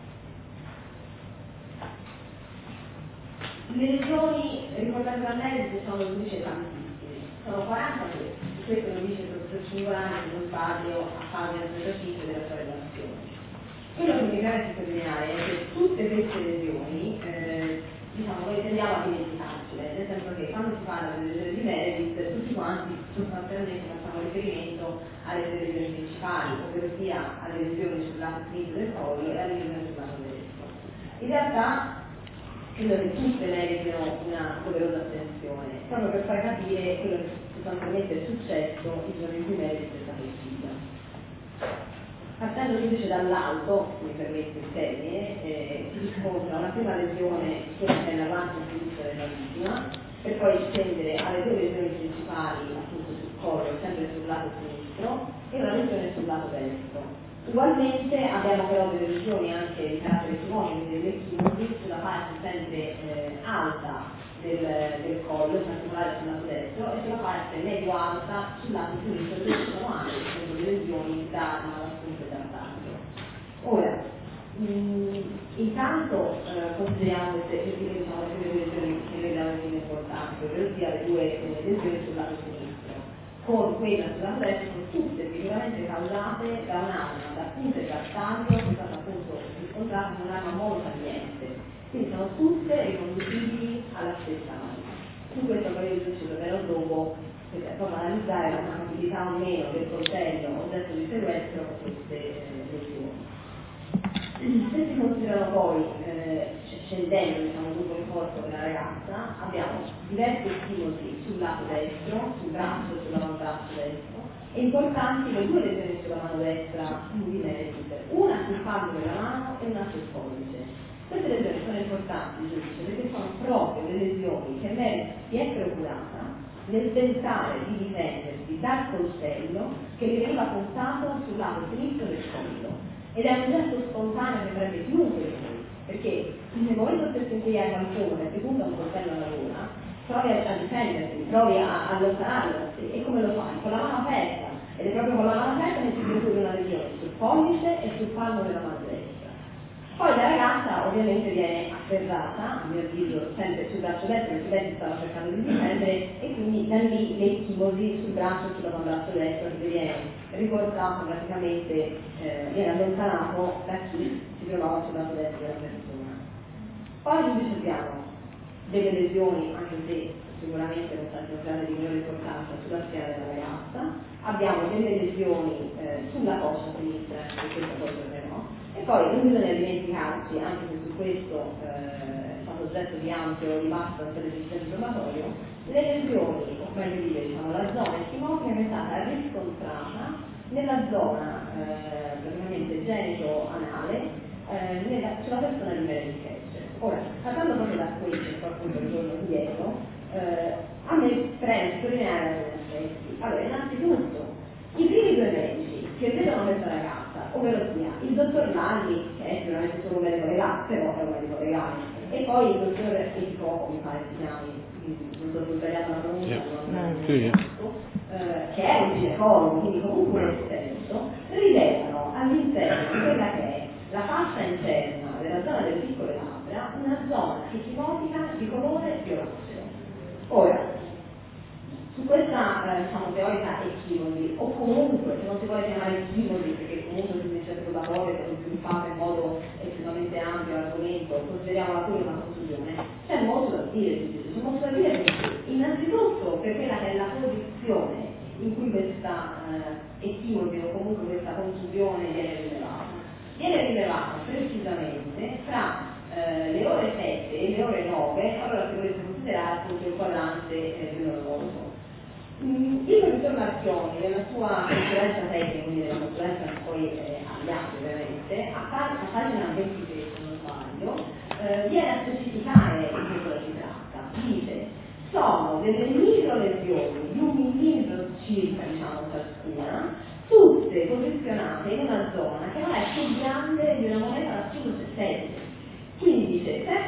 Le lesioni riportate da Meredith sono, dice, tantissime, sono 42, questo lo dice il professor Cingolani, se non sbaglio, a pagina 35 della sua relazione. Quello che mi piace sottolineare è che tutte queste lesioni, diciamo, noi tendiamo a dimenticarcele, nel senso che quando si parla delle lesioni di Meredith, tutti quanti sostanzialmente facciamo riferimento alle lesioni principali, ovvero sia alle lesioni sul lato sinistro del collo e alle lesioni sul lato destro. In realtà, credo che tutte meritino una doverosa attenzione, proprio per far capire quello che sostanzialmente è successo il giorno in cui Meredith è stata uccisa. Partendo invece dall'alto, se mi permette il termine, si riscontra una prima lesione che è nella guancia sinistra della vittima, per poi scendere alle due lesioni principali, appunto sul collo, sempre sul lato sinistro, e una lesione sul lato destro. Ugualmente abbiamo però delle lesioni anche di carattere tumorico, delle chimosi sulla parte sempre alta del collo, in particolare sul lato destro, e sulla parte medio-alta sul lato sinistro, dove ci sono anche delle lesioni da spunto e da taglio. Ora, intanto consideriamo queste diciamo, le prime lesioni che noi abbiamo più importanti, ovvero sia le due lesioni sul lato sinistro, con quella sul lato destro sono tutte sicuramente causate da un'arma da punta e da taglio che è stata appunto riscontrata con un'arma molto tagliente. Quindi sono tutte riconducibili alla stessa arma. Su questo poi io ci tornerò dopo per analizzare la compatibilità o meno del coltello oggetto di sequestro con queste lesioni. Se si considerano poi, scendendo diciamo lungo il corpo della ragazza, abbiamo diversi stimosi sul lato destro, sul braccio, sull'avambraccio destro, e importanti le due lesioni sulla mano destra di Meredith, una sul palmo della mano e una sul pollice. Queste lesioni sono importanti, giudice, perché sono proprio le lesioni che Meredith si è procurata nel tentare di difendersi dal coltello che gli veniva puntato sul lato sinistro del collo. Ed è un gesto spontaneo che prende chiunque di noi, perché nel momento stesso in cui hai qualcuno che ti punta un coltello alla gola, provi a difenderti, provi a allontanarlo, e come lo fai? Con la mano aperta, ed è proprio con la mano aperta che si procura una lesione sul pollice e sul palmo della mano destra. Poi la ragazza ovviamente viene afferrata, a mio avviso sempre sul braccio destro, perché lei si stava cercando di difendere, e quindi da lì le chimosi sul braccio e sull'avambraccio destro che viene riportato praticamente, viene allontanato da chi si trovava sul lato destro della persona. Poi invece abbiamo delle lesioni, anche se sicuramente non state di minore importanza, sulla schiena della ragazza, abbiamo delle lesioni sulla coscia sinistra, che questa poi tornerò, e poi non bisogna dimenticarci, anche se su questo è stato oggetto di ampio dibattito per il sistema informatorio, le lesioni, o meglio dire, diciamo, la zona ecchimotica che è stata riscontrata nella zona praticamente genito-anale sulla persona di Meredith Ketcher. Ora, parlando proprio da questo, appunto il giorno indietro, a me preme sottolineare alcuni aspetti. Allora, innanzitutto, i primi due medici che vedono questa ragazza, ovvero sia il dottor Lalli, che è sicuramente solo un medico legale, però è un medico legale, e poi il dottor Etico, mi pare si chiami, non so se ho sbagliato la pronuncia, che è un ginecologo, quindi comunque un esperto, rilevano all'interno di quella che è la fascia interna della zona delle piccole labbra una zona ecchimotica di colore violaceo. Ora, su questa diciamo, teorica echimosi, o comunque se non si vuole chiamare echimosi perché comunque si dice probatorio che è sviluppata in modo estremamente ampio l'argomento, consideriamola pure una confusione, c'è molto da dire, c'è molto da dire perché innanzitutto per quella che è la posizione in cui questa echimosi o comunque questa confusione viene rilevata precisamente tra le ore 7 e le ore 9, allora si volesse considerare appunto il quadrante dell'orologio. Il professor Marchioni, nella sua consulenza tecnica, quindi nella consulenza che poi agli altri ovviamente, a pagina 23 se non sbaglio, viene a specificare di che cosa si tratta. Dice, sono delle microlesioni di 1 millimetro circa, diciamo, ciascuna, tutte posizionate in una zona che non è più grande di una moneta da 5 cm. Quindi dice, sempre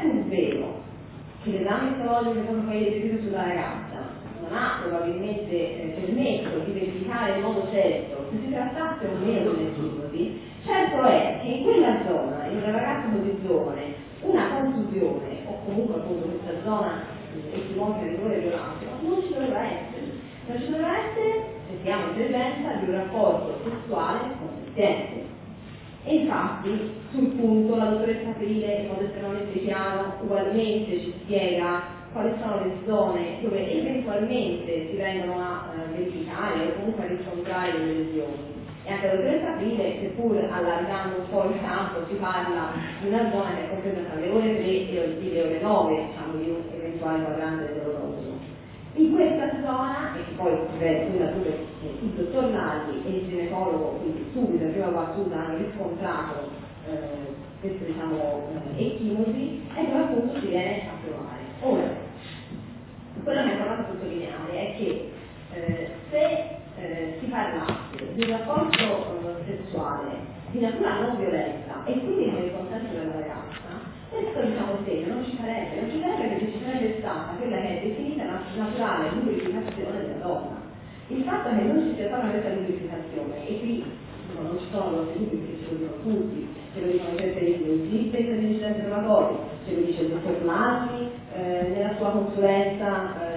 che l'esame psicologico che sono eseguito sulla ragazza non ha probabilmente permesso di verificare in modo certo se si trattasse o meno di un'ecchimosi, certo è che in quella zona, in una ragazza così giovane, una contusione o comunque appunto questa zona ecchimotica di colore violaceo non ci doveva essere. Non ci doveva essere se siamo in presenza di un rapporto sessuale consistente. E infatti sul punto la dottoressa Aprile in modo estremamente chiaro ugualmente ci spiega quali sono le zone dove eventualmente si vengono a verificare o comunque a riscontrare le lesioni. E anche la dottoressa Aprile, seppur allargando un po' il campo, si parla di una zona che è compresa tra le ore 3 e le ore 9, diciamo, di un eventuale quadrante dell'orologio. In questa zona, e poi il dottor Naldi e il ginecologo, quindi subito in prima battuta hanno riscontrato questa ecchimosi, e poi appunto si viene a trovare. Ora, quello che è importante sottolineare è che se si parlasse di un rapporto sessuale di natura non violenta e quindi con il consenso della ragazza, questo segno non ci sarebbe perché ci sarebbe stata quella che è definita la naturale lubrificazione della donna. Il fatto che non ci sia stata questa lubrificazione, e qui non ci sono grossi dubbi perché ce lo dicono tutti, ce lo dicono sempre i pensa di incidente provatori, ce lo dice il dottor Naldi nella sua consulenza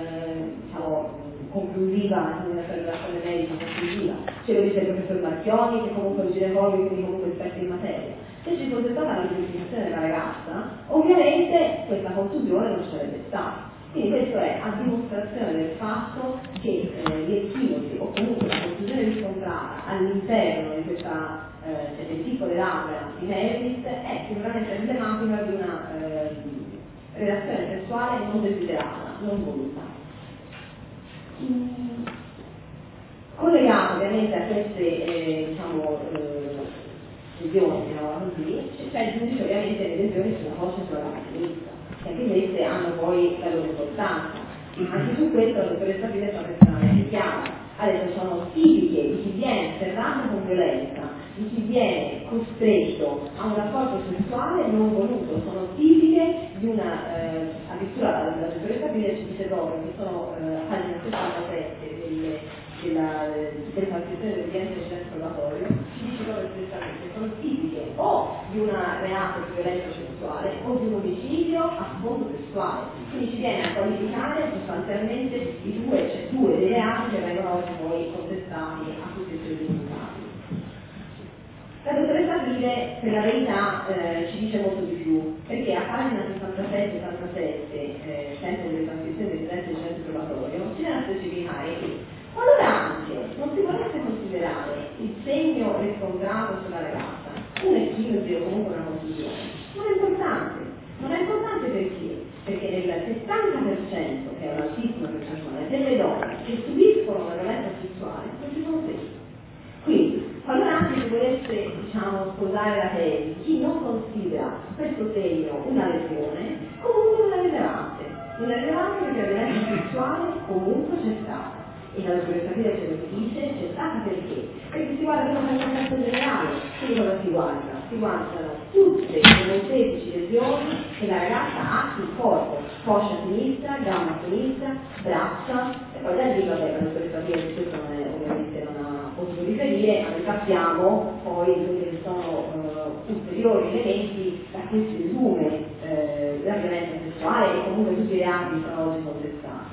conclusiva, nella sua relazione medica conclusiva, ce lo dice il professor Marchioni che comunque è un ginecologo, quindi comunque esperto in materia. Se ci fosse stata la lubrificazione della ragazza, ovviamente questa contusione non ci sarebbe stata. Quindi questo è a dimostrazione del fatto che l'ecchimosi o comunque la contusione riscontrata all'interno di questa del piccole labbra di Merlis è sicuramente emblematica di una relazione sessuale non desiderata, non voluta. Collegato ovviamente a queste lesioni, così, c'è il giudice ovviamente le lesioni sulla coscia e sulla parte sinistra, che anche queste hanno poi la loro importanza. Anche su questo la dottoressa Aprile è stata estremamente chiara. Adesso sono tipiche di chi viene afferrato con violenza, di chi viene costretto a un rapporto sessuale non voluto, sono tipiche di una, addirittura la dottoressa Aprile ci dice proprio che sono pagina 67 delle trascrizioni del cliente del probatorio, ci dice proprio espressamente sono tipiche o di un reato di violenza sessuale o di un omicidio a sfondo sessuale. Quindi ci viene a qualificare sostanzialmente due dei reati che vengono oggi poi contestati a tutti i suoi imputati. La dottoressa Aprile, per la verità, ci dice molto di più, perché a pagina 67-87, sempre delle trascrizioni del cliente del centro probatorio, ci viene a specificare che qualora anche non si volesse considerare il segno riscontrato sulla ragazza un ecchimosi o comunque una contusione, non è importante. Non è importante perché? Perché nel 70%, che è un'altissima percentuale, delle donne che subiscono una violenza sessuale non ci sono segni. Quindi, qualora anche si volesse, sposare la tesi, chi non considera questo segno una lesione, comunque non è rilevante. Non è rilevante perché la violenza sessuale comunque c'è stata. E la dottoressa Aprile ce lo dice, c'è stata perché? Perché si guarda per un contesto generale, quindi cosa si guarda? Si guardano tutte le molteplici lesioni che la ragazza ha sul corpo, coscia sinistra, gamba sinistra, braccia, e poi da lì, vabbè, la dottoressa Aprile di questo ovviamente non ha potuto riferire, ma noi sappiamo poi che sono ulteriori elementi da cui si desume la violenza sessuale e comunque tutti i reati sono oggi contestati.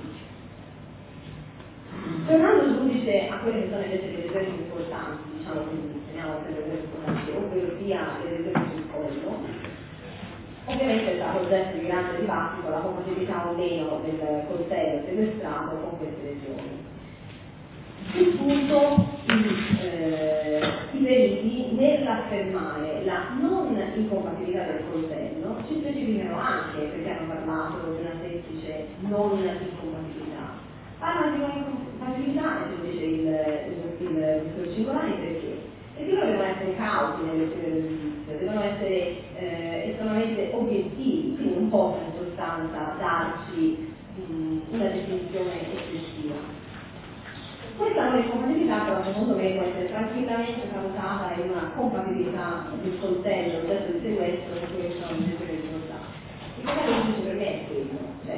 Tornando giudice a quelle che sono invece le lesioni più importanti, teniamo sempre questo importante, ovvero sia le lesioni sul collo, ovviamente è stato oggetto di grande dibattito la compatibilità o meno del coltello sequestrato con queste lesioni. Sul punto i periti nell'affermare la non incompatibilità del coltello ci specificano anche perché hanno parlato di una semplice non incompatibilità. Parlano di un'incompatibilità, dice il professor Cingolani, perché? Perché loro devono essere cauti nelle sue del giudizio, devono essere estremamente obiettivi, quindi non possono in sostanza darci una definizione eccessiva. Questa non incompatibilità però secondo me può essere tranquillamente valutata in una compatibilità del coltello, oggetto di sequestro con quello che sono le lesioni risultate. Il caso per me è quello, cioè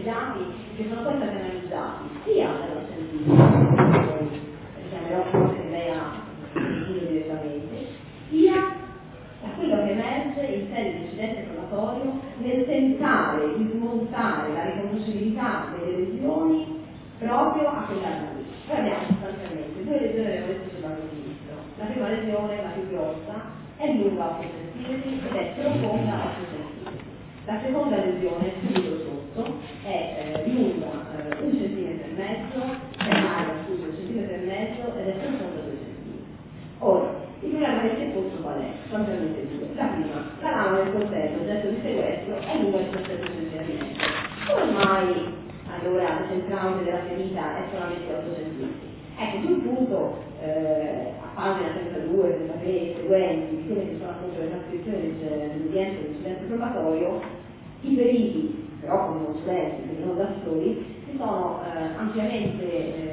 dei dati che sono poi stati analizzati sia dallo scientifico, chiamerò cose che lei ha sentito direttamente, sia da quello che emerge in sede di incidente probatorio nel tentare di smontare la riconoscibilità delle lesioni proprio a quell'arma lì. Noi abbiamo sostanzialmente due lesioni che abbiamo detto sul lato sinistro. La prima lesione, la più grossa, è lunga 8 cm ed è profonda 8 cm. La seconda lesione, subito sotto, è lunga 1,5 cm, è larga, scusa, 1,5 cm ed è profonda 2 cm. Ora, il problema del percorso qual è? Sostanzialmente due. La prima, la lama del coltello, oggetto di sequestro, è lunga 17 cm. Come mai allora la centrale della ferita è solamente 8 cm? Ecco, sul punto, a pagina 32, 33 e seguenti, di quelle che sono appunto le trascrizioni dell'udienza dell'incidente probatorio, i periti, però come consulenti, quindi non da soli, si sono ampiamente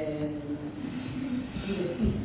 divertiti,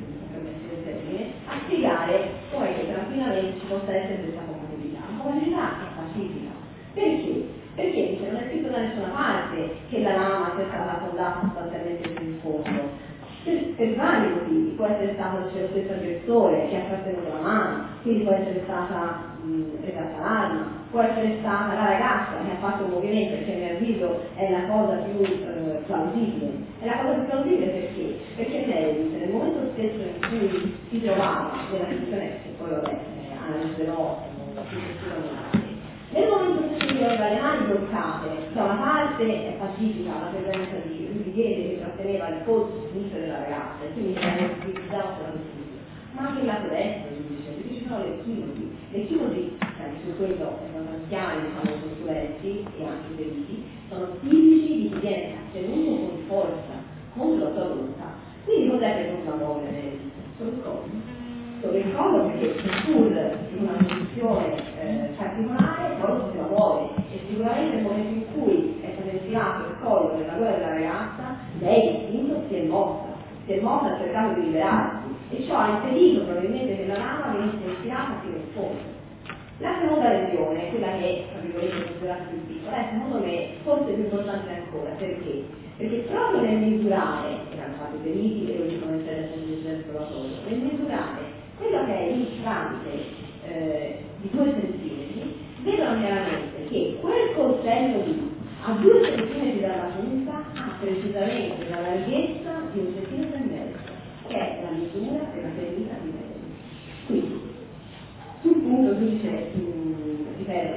a spiegare come che tranquillamente ci possa essere questa compatibilità. La compatibilità è pacifica. Perché? Perché non è scritto da nessuna parte che la lama sia stata fondata sostanzialmente più in fondo. Per vari motivi, può essere stato lo stesso aggressore che ha trattenuto la mano, quindi può essere stata regalata l'arma, può essere stata la ragazza che ha fatto un movimento, perché a mio avviso è la cosa più plausibile. È la cosa più plausibile perché? Perché lei nel momento stesso in cui si trovava nella situazione che poi vabbè, analizzerò successivamente, nel momento in cui aveva le mani bloccate, da una parte è pacifica la presenza di un piede che tratteneva il polso sinistro della ragazza e quindi si utilizzato sulla sinistra, ma anche il lato destro, perché ci sono le chimosi. Le chimosi, su questo sono anziani, diciamo, i consulenti e anche i periti, sono tipici di chi viene trattenuto con forza, contro la sua volontà. Quindi cos'è che non la muove nelle dita? Solo il collo. Solo il collo perché pur in una posizione particolare, però si la muove e sicuramente nel momento in cui è stato infilato il collo nella gola della ragazza, lei istinto si è mossa cercando di liberarsi e ciò ha impedito probabilmente che la lama venisse infilata fino in fondo. La seconda lesione, quella che è, tra virgolette, considerata più piccola, è secondo me forse più importante ancora. Perché? Perché proprio nel misurare, che erano fatti periti e lo dicono in sede del probatorio, nel misurare quello che è il tramite di 2 centimetri, vedono chiaramente che quel coltello lì a 2 centimetri dalla punta ha precisamente la larghezza di 1,5 cm, che è la misura della ferita di Meloni. Quindi, sul punto dice, ripeto,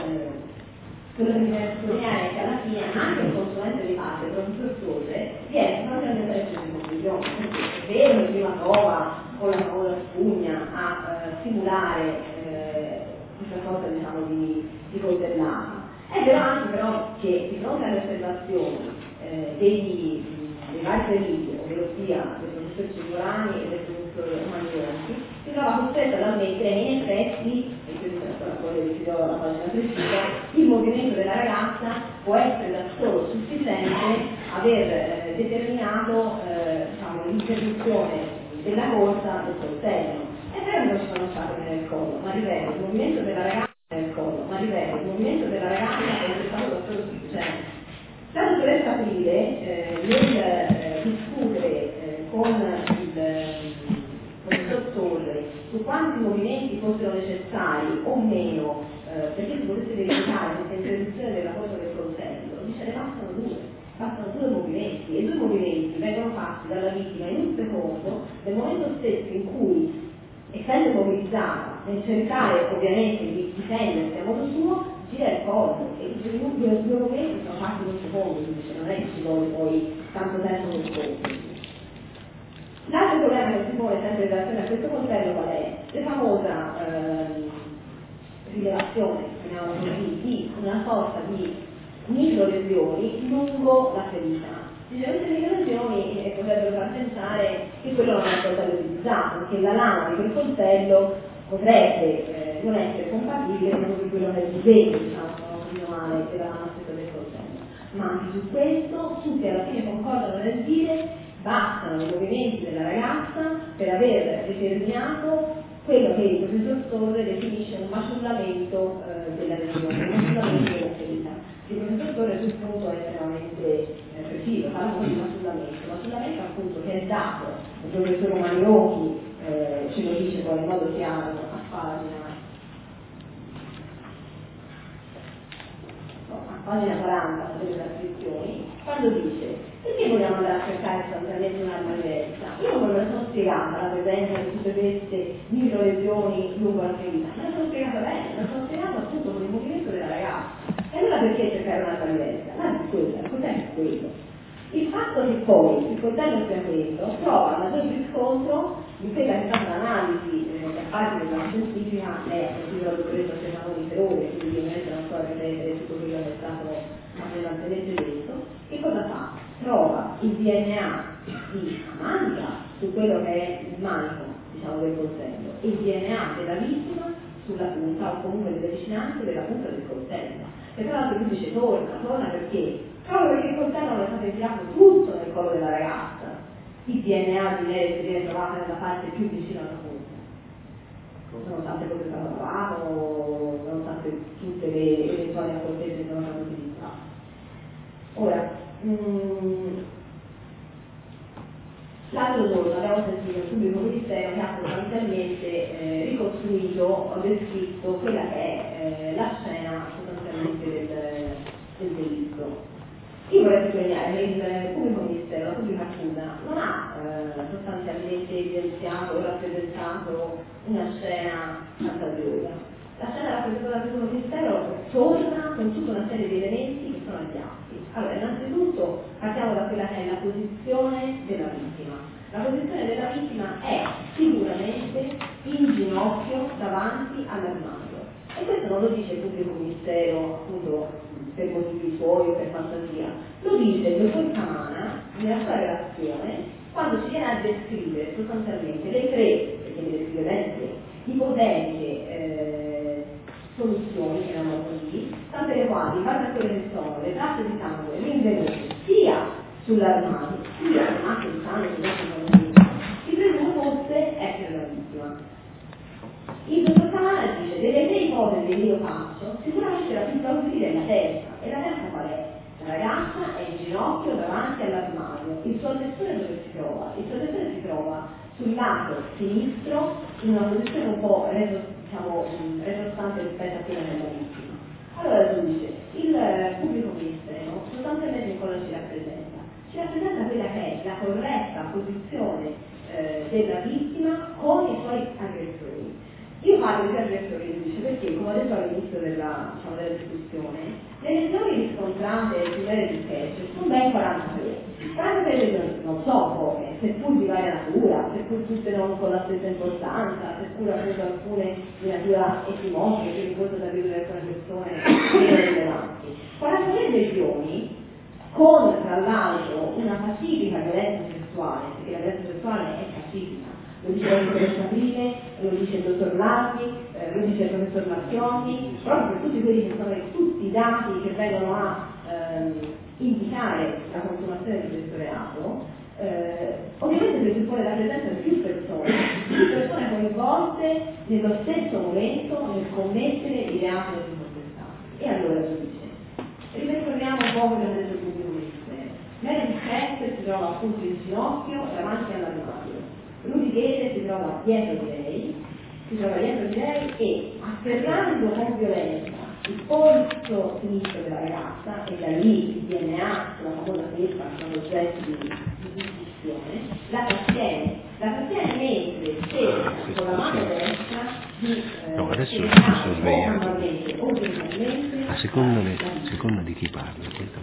quello che mi deve sottolineare è che alla fine anche il consulente di parte, il professor Torre, viene sostanzialmente preso in conclusione, perché è vero che prima prova con la spugna a simulare questa sorta, diciamo, di coltellata. È vero anche però che di fronte alle osservazioni dei vari periti, ovvero sia del professor Cigurani e del professor Magnolfi, si trova costretto ad ammettere in effetti, e questa è una cosa che la pagina precisa, il movimento della ragazza può essere da solo sufficiente aver determinato diciamo, l'interruzione della corsa del coltello. È vero che non ci sono state nel collo, ma ripeto, il movimento della ragazza nel collo, ma ripeto, il movimento della ragazza è stato da solo sufficiente. La dottoressa Aprile, nel discutere con il professor Torre su quanti movimenti fossero necessari o meno perché si potesse verificare questa interruzione della corsa del coltello, dice ne bastano due movimenti, e 2 movimenti vengono fatti dalla vittima in un secondo, nel momento stesso in cui, essendo mobilizzata nel cercare ovviamente di difendersi a modo suo, gira il collo, e i 2 movimenti sono fatti in un secondo, quindi non è che ci vuole poi tanto tempo per colpo. L'altro problema che si pone sempre in relazione a questo coltello qual è? La famosa rilevazione, chiamiamola così, di una sorta di microlesioni lungo la ferita. Dice, queste microlesioni potrebbero far pensare che quello non è un coltello utilizzato, perché la lama di quel coltello potrebbe non essere compatibile con quello che è il disegno, diciamo, male della lama stessa del coltello. Ma anche su questo tutti alla fine concordano nel dire bastano i movimenti della ragazza per aver determinato quello che il professor Torre definisce un macullamento della lesione, un macullamento della ferita. Il professor Torre sul punto estremamente preciso, parlo di un assolutamente appunto che è dato, il professor Romaniocchi ce lo dice poi in modo chiaro a pagina 40 delle trascrizioni, quando dice perché vogliamo andare a cercare sostanzialmente un'arma diversa? Io non me la sono spiegata la presenza di tutte queste microlesioni lungo la ferita, me la sono spiegata bene, me la sono spiegata appunto con il movimento della ragazza. E allora perché cercare un'arma diversa? L'arma è quella, il coltello è quello. Il fatto che poi il coltello sia questo trova maggior riscontro in quella che è stata l'analisi che a parte della scientifica è la dottoressa Stefano di Ferone, quindi ovviamente non sto a ripetere tutto quello che è stato abbondantemente detto. Che cosa fa? Trova il DNA di Amalia su quello che è il manico, diciamo, del coltello, e il DNA della vittima sulla punta o comunque delle vicinanze della punta del coltello. E tra l'altro lui dice torna perché? Proprio perché il coltello non è stato infilato tutto nel collo della ragazza. Il DNA di lei si viene trovato nella parte più vicina alla punta. Nonostante cosa è stato trovato, nonostante tutte le eventuali accortezze che non hanno utilizzato. Ora, l'altro giorno abbiamo sentito il pubblico ministero che ha sostanzialmente ricostruito o descritto quella che è la scena sostanzialmente del delitto. Io vorrei sottolineare che il pubblico ministero, la pubblica accusa, non ha sostanzialmente evidenziato o rappresentato una scena fantasiosa. La scena rappresentata dal pubblico ministero torna con tutta una serie di elementi che sono agli atti. Allora, innanzitutto partiamo da quella che è la posizione della vittima. La posizione della vittima è sicuramente in ginocchio davanti all'armadio. E questo non lo dice il pubblico ministero, appunto, per motivi suoi o per fantasia, lo dice il dottor Camana nella sua relazione quando ci viene a descrivere sostanzialmente le tre, perché le descrive bene tre, ipotetiche soluzioni, chiamiamolo così, tante le quali, in base a quelle che sono le tracce di sangue rinvenute sia sull'armadio, sia anche di sangue si presume fosse essere la vittima. Il dottor Camana dice delle tre ipotesi che io faccio, sicuramente la più plausibile è la terza. E la terza qual è? La ragazza è in ginocchio davanti all'armadio. Il suo aggressore dove si trova? Il suo aggressore si trova sul lato sinistro in una posizione un po' retrostante rispetto a quella della vittima. Allora il giudice, il pubblico ministero sostanzialmente cosa ci rappresenta? Ci rappresenta quella che è la corretta posizione della vittima con i suoi aggressori. Io parlo di aggressori, perché, come ho detto all'inizio della discussione, le lesioni riscontrate sulle di sketch sono ben 43. 43 lesioni non sono poche, seppur di varia natura, seppur tutte non con la stessa importanza, seppur appunto alcune di natura etimonica, che ricordo da vivere alcune persone meno rilevanti. 43 lesioni con, tra l'altro, una pacifica violenza sessuale, perché la violenza sessuale è pacifica. Lo dice la dottoressa Prime, lo dice il dottor Lardi, lo dice il professor Marchiotti, proprio per tutti quelli che sono tutti i dati che vengono a indicare la consumazione di questo reato, ovviamente presuppone la presenza di più persone coinvolte nello stesso momento nel commettere i reati del contestato. E allora si dice, ripercorriamo un po' quello che ha detto il pubblico ministero. Mary Hess si trova appunto in ginocchio davanti all'armadio. Rudy Ghede si trova dietro di lei e afferrando con violenza il polso sinistro della ragazza, e da lì il DNA sulla famosa sinistra che sono oggetti di discussione, la trattiene mentre cerca con la mano destra di no, adesso sono svegliato. A seconda di chi parla,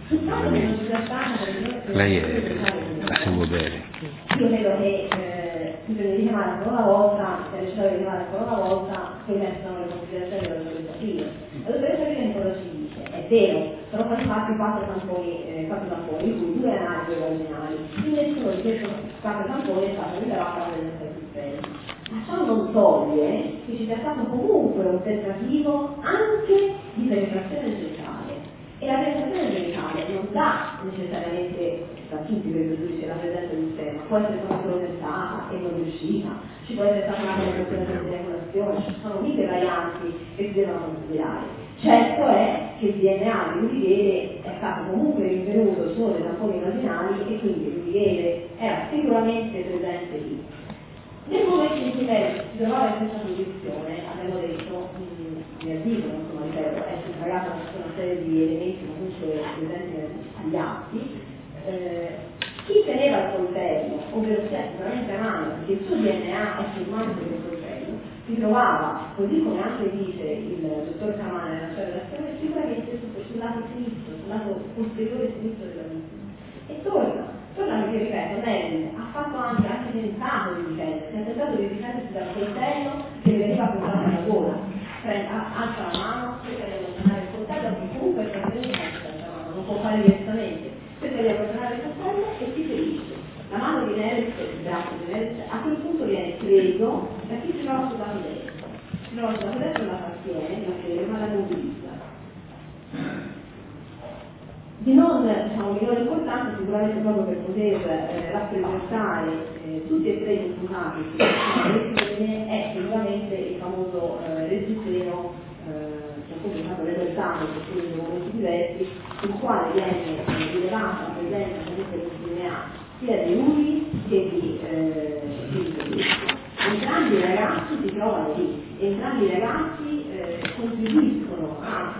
lei la seguo bene. Io credo che bisogna richiamare ancora una volta, se riuscite a richiamare ancora una volta, quelle sono le considerazioni della dottoressa Pino. La dottoressa Pino cosa ci dice? È vero, sono stati fatti 4 tamponi, di cui 2 analisi originali. In nessuno di questi 4 tamponi è stato rilevato la presenza di sistemi. Ma ciò non toglie che ci sia stato comunque un tentativo anche di penetrazione genitale. E la penetrazione genitale non dà necessariamente, da tutti credo giudice, la presenza di sperma, può essere stata solo tentata e non riuscita, ci può essere stata una penetrazione per triangolazione, ci sono mille varianti che si devono considerare. Certo è che il DNA di Rudichele è stato comunque rinvenuto solo dai tamponi immaginali e quindi Rudichele era sicuramente presente lì. Nel momento in cui lei si trovava in questa posizione, abbiamo detto, nel vivo, insomma, ripeto, è suffragata una serie di elementi comunque presenti agli atti, chi teneva il coltello, ovvero sia sicuramente a mano, perché il suo DNA è sul mano del coltello, si trovava, così come anche dice il dottor Camana nella sua relazione, sicuramente sul lato sinistro, sul lato posteriore sinistro della vittima. E torna perché, ripeto, Melville ha fatto anche tentato di difendersi, ha tentato di difendersi dal coltello che le veniva portato alla gola, alza la mano, cerca di allontanare il coltello, che comunque è non può fare direttamente, cerca di allontanare il coltello e si ferisce. La mano di Neres, il braccio di Neres, a quel punto viene preso da chi si trova sul lato destro. Si trova sul lato destro la tastiere, la ferma, la mobilizza. Di minore importanza sicuramente proprio per poter rappresentare tutti e tre i imputati è sicuramente il famoso reggiseno che appunto è stato realizzato per cui in momenti diversi, sul quale viene rilevata la presenza comunque di DNA sia di Uri che di entrambi i ragazzi si trovano lì, entrambi i ragazzi contribuiscono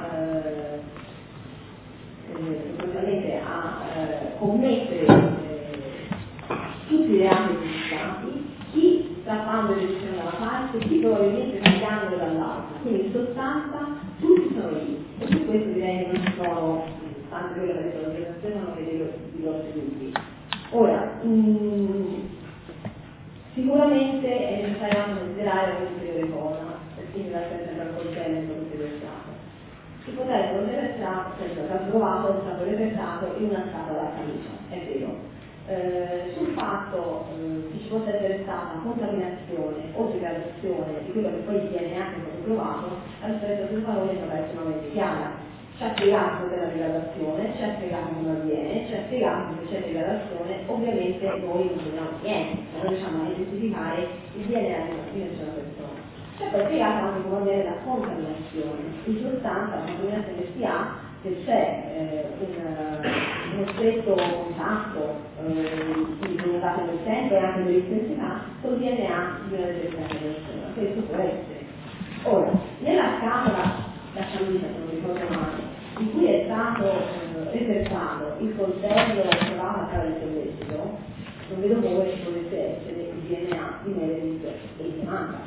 a commettere tutti i reati imputati, chi sta facendo l'edizione da una parte, chi probabilmente sta cambiando dall'altra, quindi in sostanza tutti sono lì e su questo direi che non ci sono, tanto quello che ha detto la presentazione, non vedo di grossi dubbi. Ora, sicuramente è necessario considerare l'ulteriore cosa, quindi la sentenza al coltello in quello Stato. Il coltello dello Stato è stato trovato, è stato repertato in una scatola a camicia, è vero. Sul fatto che ci possa essere stata contaminazione o degradazione di quello che poi il DNA che è stato trovato, la differenza sul valore è stata estremamente chiara. Ci ha spiegato della degradazione, ci ha spiegato come avviene, ci ha spiegato che c'è degradazione, ovviamente noi non sappiamo niente, non riusciamo a identificare il DNA di una persona. Ci ha poi spiegato anche come avviene la contaminazione. In sostanza la contaminazione si ha se c'è uno stretto contatto prolungato nel tempo e anche dell'intensità col DNA di una determinata persona. Questo può essere. Ora, nella scatola da camicia, se non ricordo male, in cui è stato reservato il coltello trovato a casa del sollecito, non vedo come ci potesse essere il DNA di Meredith e di manca.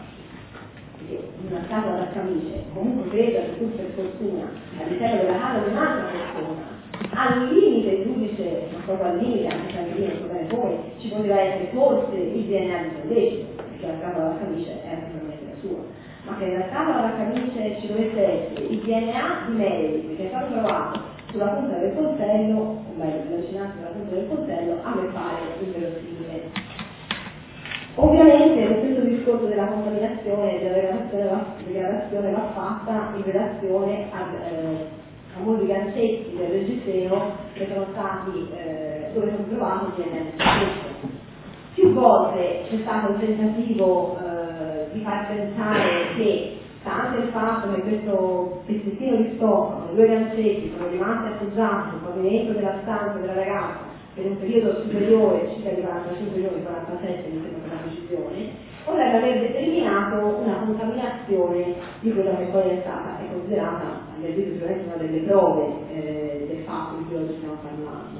Una scatola da camicie, comunque credo che tu per fortuna all'interno della casa di un'altra persona, al limite il giudice, ma proprio al limite, anche se anche io non so bene come, ci poteva essere forse il DNA di sollecito, perché la scatola da camicie era sicuramente la sua, ma che nella scatola da camicie ci dovesse essere il DNA di Meredith che è stato trovato sulla punta del coltello, o meglio, sulla vicinanza della punta del coltello, a me pare inverosimile. Ovviamente questo discorso della contaminazione e della degradazione va fatta in relazione a molti gancetti del reggiseno che sono stati, dove sono trovati il DNA. Più volte c'è stato il tentativo di far pensare che, stante il fatto che questo pezzettino di stoffa, due gancetti, sono rimasti appoggiati sul pavimento della stanza della ragazza per un periodo superiore, circa di 45 giorni, 47 mi sembra per la precisione, potrebbe aver determinato una contaminazione di quella che poi è stata, è considerata, a mio avviso, sicuramente una delle prove del fatto di cui oggi stiamo parlando.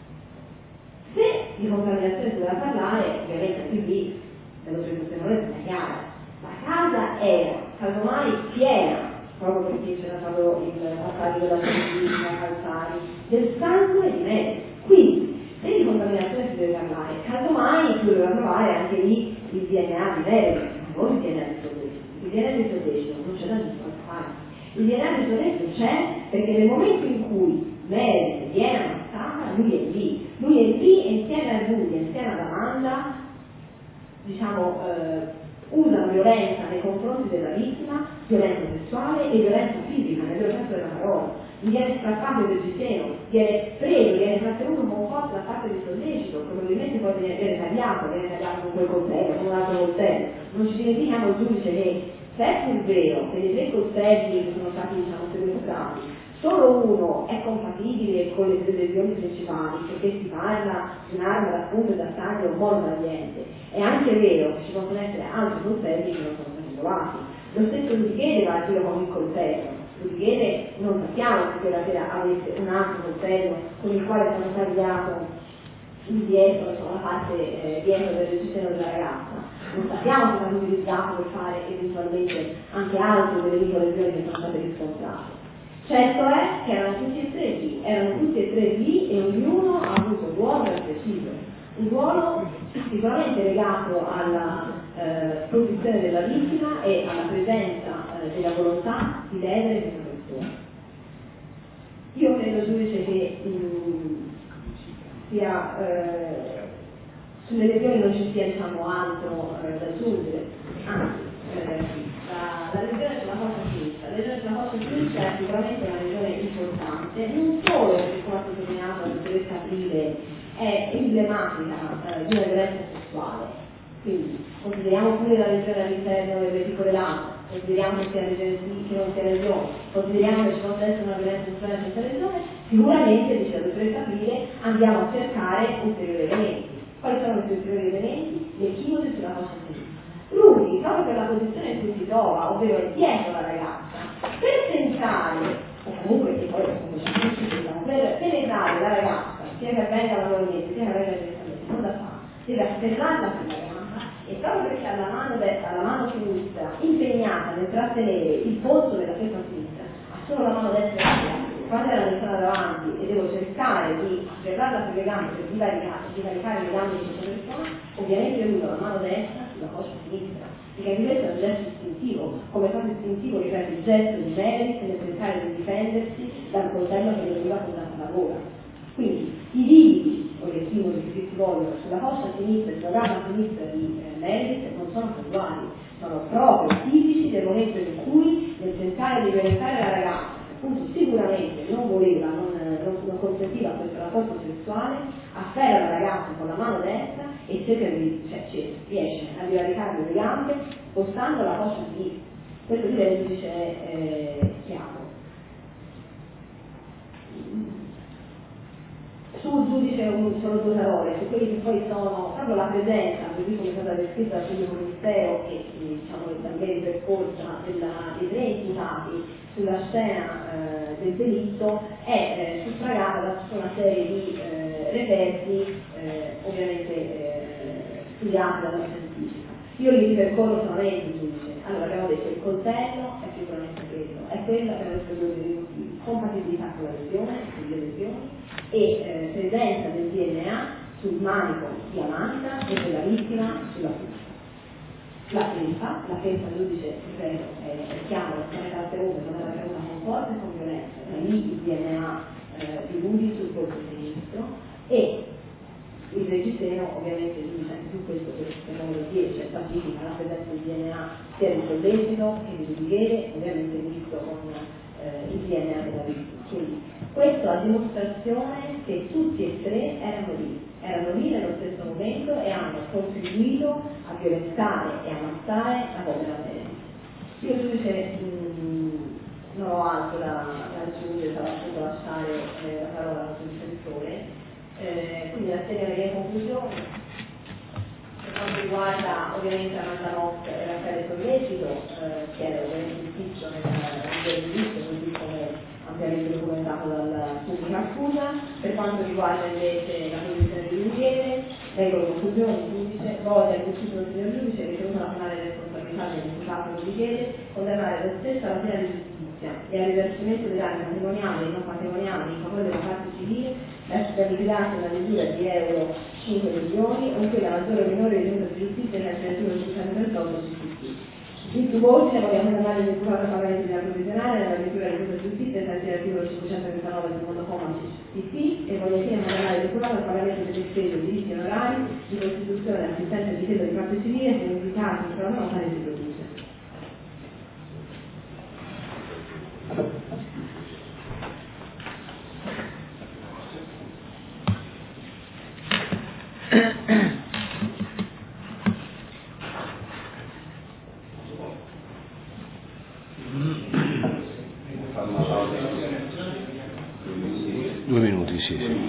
Se di contaminazione si doveva parlare, ovviamente anche qui, dello presentazione è chiara, la casa era, casomai, piena, proprio perché c'era stato il passaggio della polizia, calzari, del sangue di me. Quindi, se di contaminazione si deve parlare, casomai si doveva trovare anche lì il DNA di Meredith, non il DNA di sollecito. Il DNA di sollecito non c'è da fare. Il DNA di sollecito c'è perché nel momento in cui Meredith viene ammazzata, lui è lì. Lui è lì e insieme a lui, insieme ad Amanda, diciamo, usa violenza nei confronti della vittima, violenza sessuale e violenza fisica, nel vero senso della parola. Gli viene strappato il reggiseno, viene preso, viene trattenuto con forza da parte di sollecito, probabilmente poi viene tagliato con quel coltello, con un altro coltello. Non ci dimentichiamo il giudice che Se è pur vero che dei 3 coltelli che sono stati sequestrati, solo uno è compatibile con le 3 lesioni principali, perché si parla di un'arma da fumo e da taglio monotagliente, è anche vero che ci possono essere altri coltelli che non sono stati trovati. Lo stesso Rudichede va a giro con il coltello. Rudichede non sappiamo se quella sera avesse un altro coltello con il quale è stato tagliato il dietro, la parte dietro del reggiseno della ragazza. Non sappiamo se è stato utilizzato per fare eventualmente anche altre delle lesioni che sono state riscontrate. Certo è che erano tutti e tre lì e ognuno ha avuto un ruolo ben preciso, un ruolo sicuramente legato alla posizione della vittima e alla presenza della volontà di ledere questa persona. Io credo, giudice, che sulle lesioni non ci sia altro da aggiungere, anzi la lesione sulla coscia sinistra. La lesione sulla coscia sinistra è sicuramente una lesione importante, non solo perché, come ha sottolineato la dottoressa Aprile, è emblematica di una violenza sessuale, quindi consideriamo pure la lesione all'interno delle piccole labbra, consideriamo che sia lesione sì, che non sia lesione, consideriamo che ci possa essere una violenza sessuale senza lesione, sicuramente, dice la dottoressa Aprile, andiamo a cercare ulteriori elementi. Quali sono questi ulteriori elementi? Le chimosi sulla coscia sinistra. Lui, proprio per la posizione in cui si trova, ovvero dietro la ragazza, per tentare, o comunque che poi per penetrare la ragazza, sia che avvenga lavoralmente, sia che avvenga direttamente, non da fare, deve afferrarla sulla gamba e proprio perché ha la mano destra, la mano sinistra impegnata nel trattenere il polso della stessa sinistra, ha solo la mano destra quando era persona davanti e devo cercare di afferrarla sulle gambe per divaricare le gambe di questa persona, ovviamente io uso la mano destra sulla coscia sinistra, perché anche questo è un gesto istintivo, come è stato istintivo, ripeto, il gesto di Meredith nel cercare di difendersi dal coltello che le veniva condato alla gola. Quindi i lividi o le chimosi che si vogliono sulla coscia sinistra e sulla gamba sinistra di Meredith non sono casuali, sono proprio tipici del momento in cui nel tentare di violentare la ragazza, appunto sicuramente non voleva, non consentiva questo rapporto sessuale, afferra la ragazza con la mano destra e riesce a divaricare le gambe spostando la coscia sinistra. Questo direi giudice è chiaro. Sul giudice sono 2 parole, su quelli che poi sono proprio la presenza, così come è stata descritta dal pubblico ministero e también percorsa dei 3 imputati sulla scena del delitto, è suffragata da tutta una serie di referti ovviamente studiati dalla scientifica. Io li ripercorro solamente, giudice. Allora abbiamo detto il coltello è sicuramente quello, è quella per questo 2 motivi: compatibilità con la lesione, con le lesioni, e presenza del DNA sul manico di Amanda e della vittima sulla fusta. La felpa, giudice, ripeto, è chiaro, non è stata tenuta con forza e con violenza, da lì il DNA di Ludi sul corpo sinistro e il reggiseno, ovviamente, giudice anche su questo, per numero 10, specifica la presenza del DNA sia di Sollecito che di Rudichede, ovviamente visto con il DNA della vittima. Quindi questo a dimostrazione che tutti e 3 erano lì nello stesso momento e hanno contribuito a violentare e ammazzare la povera Meredith. Io giudice non ho altro da aggiungere, sarà appunto lasciare la parola al suo difensore. Quindi la serie delle conclusioni, per quanto riguarda ovviamente Amanda Moss e Raffaele Sollecito, che era ovviamente il titolo del giudizio, così come ampiamente documentato dalla pubblica accusa. Per quanto riguarda invece la posizione di Rudichede, leggo le conclusioni. Il giudice voglia il titolo del signor giudice, ritenuta la penale responsabilità dell'imputato Rudichede, condannare lo stesso alla pena di giustizia e al risarcimento dei danni patrimoniali e non patrimoniali in favore della parte civile, lascia liquidata una misura di euro 5 milioni o in quella maggiore o minore ritenuta di giustizia nell'articolo 538 CCT. In più volte vogliamo condannare l'imputato a pagamento della provvisionale nella misura di giustizia nell'articolo 539 secondo comma CCT e voglio infine condannare l'imputato a pagamento delle spese di diritti onorari di costituzione, assistenza e difesa di parte civile se indicati in prova notare si produce. 2 minuti, sì, sì.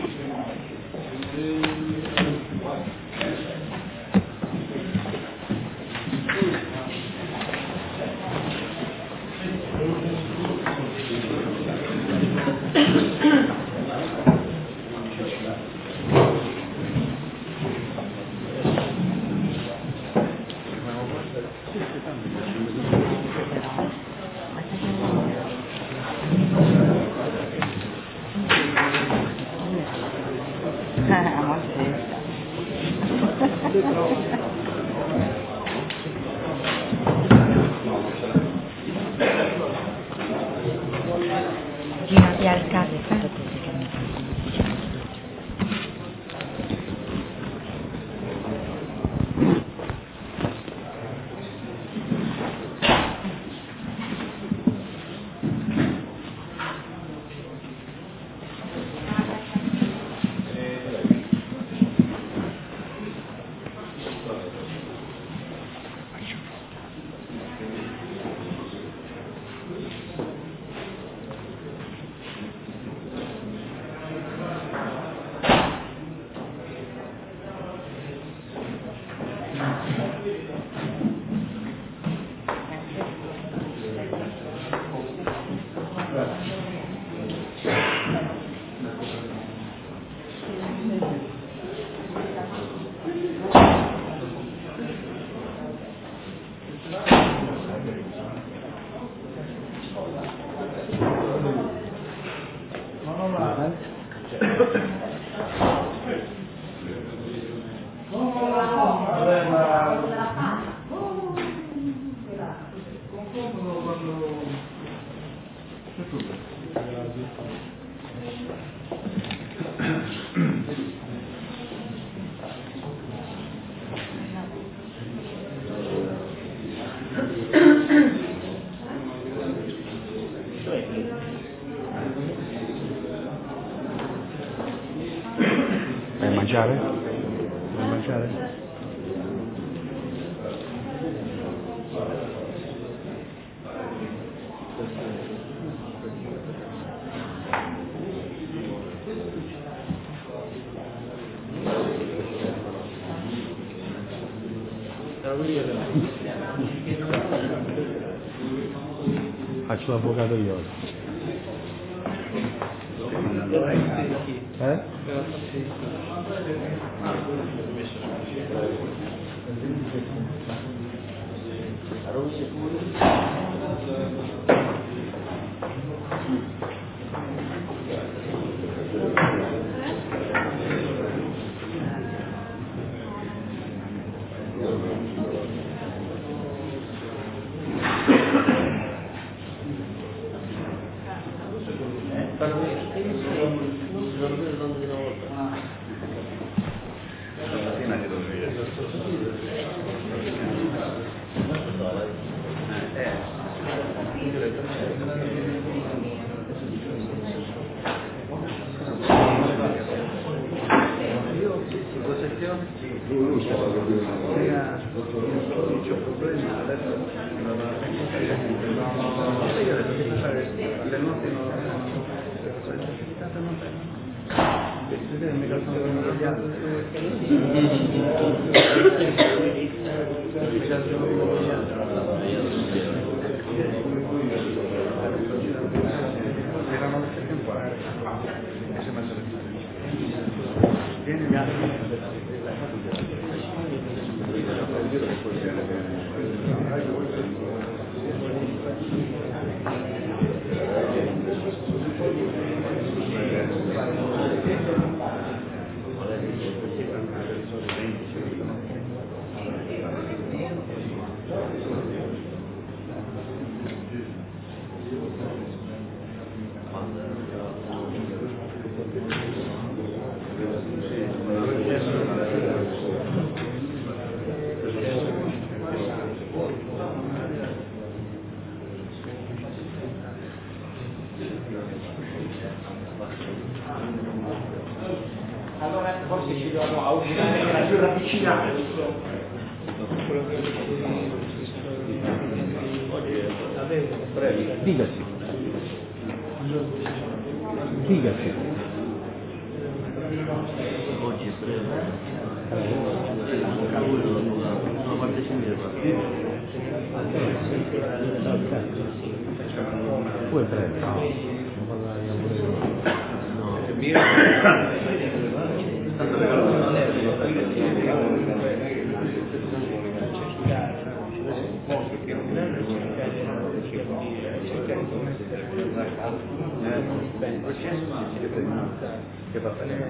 Vai a mangiare? Vai a mangiare? Faccio l'avvocato io. Allora forse ci dobbiamo augurare che era più ravvicinato. Dicasi. Dicasi. Oggi una parte Poi tre. che va bene.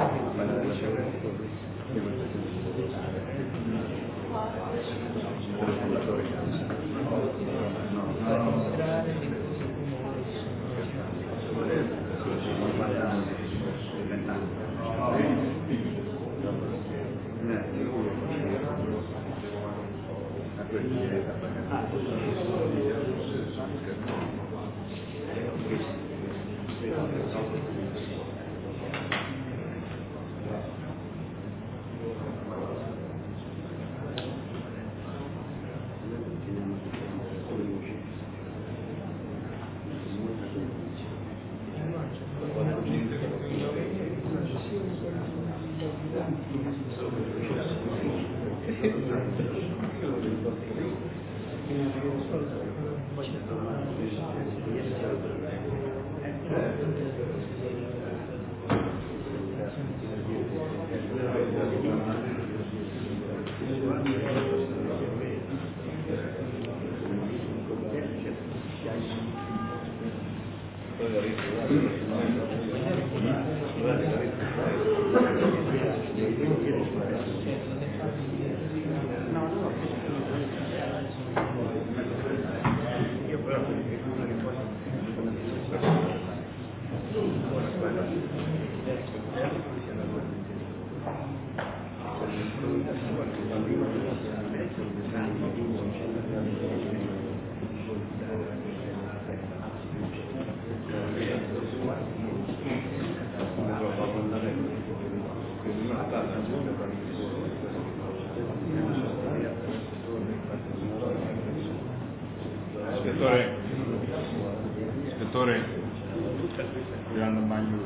Ispettore Giovanni Magno.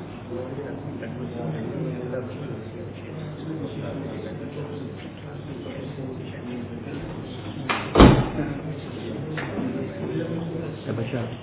È baciato.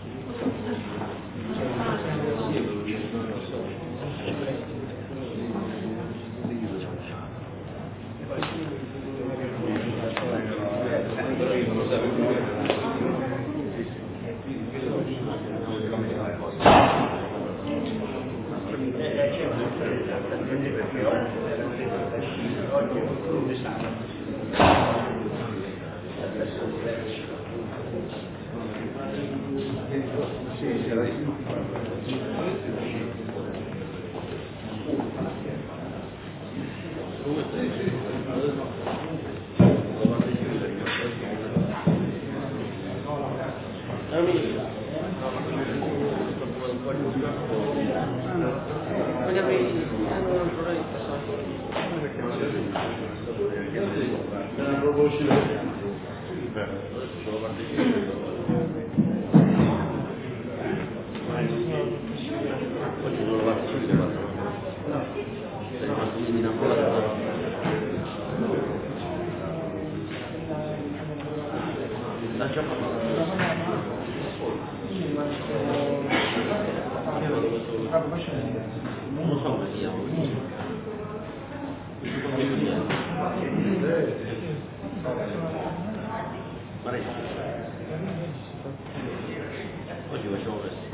Oggi facciamo questo.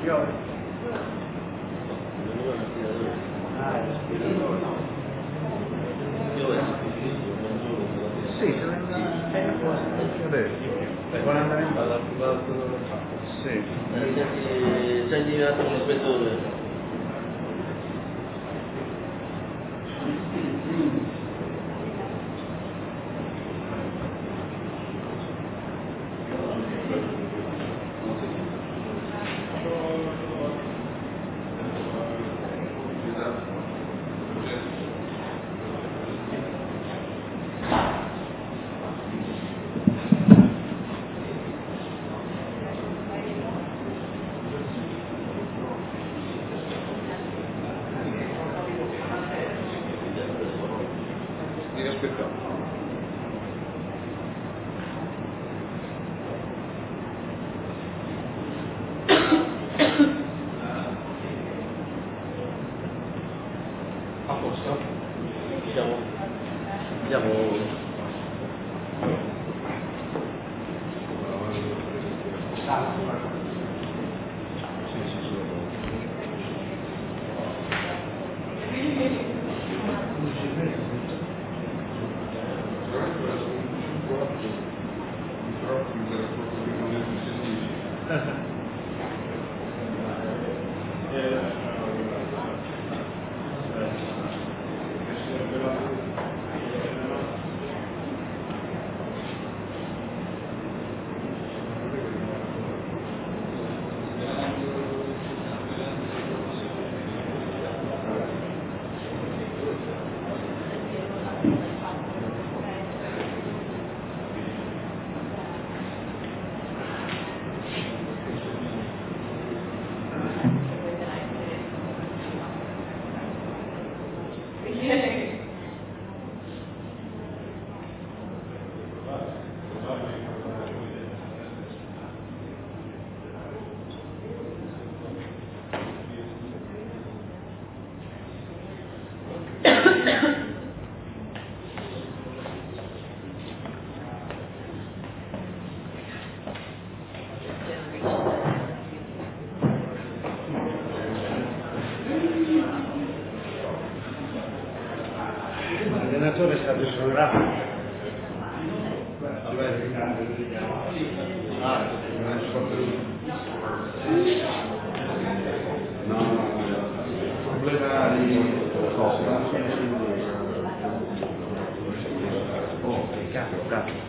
Sì, se ne adesso. 40 minuti. Sì. Senti un attimo l'ispettore. L'allenatore è stato esonerato. Problema di cosa? Oh, che cazzo.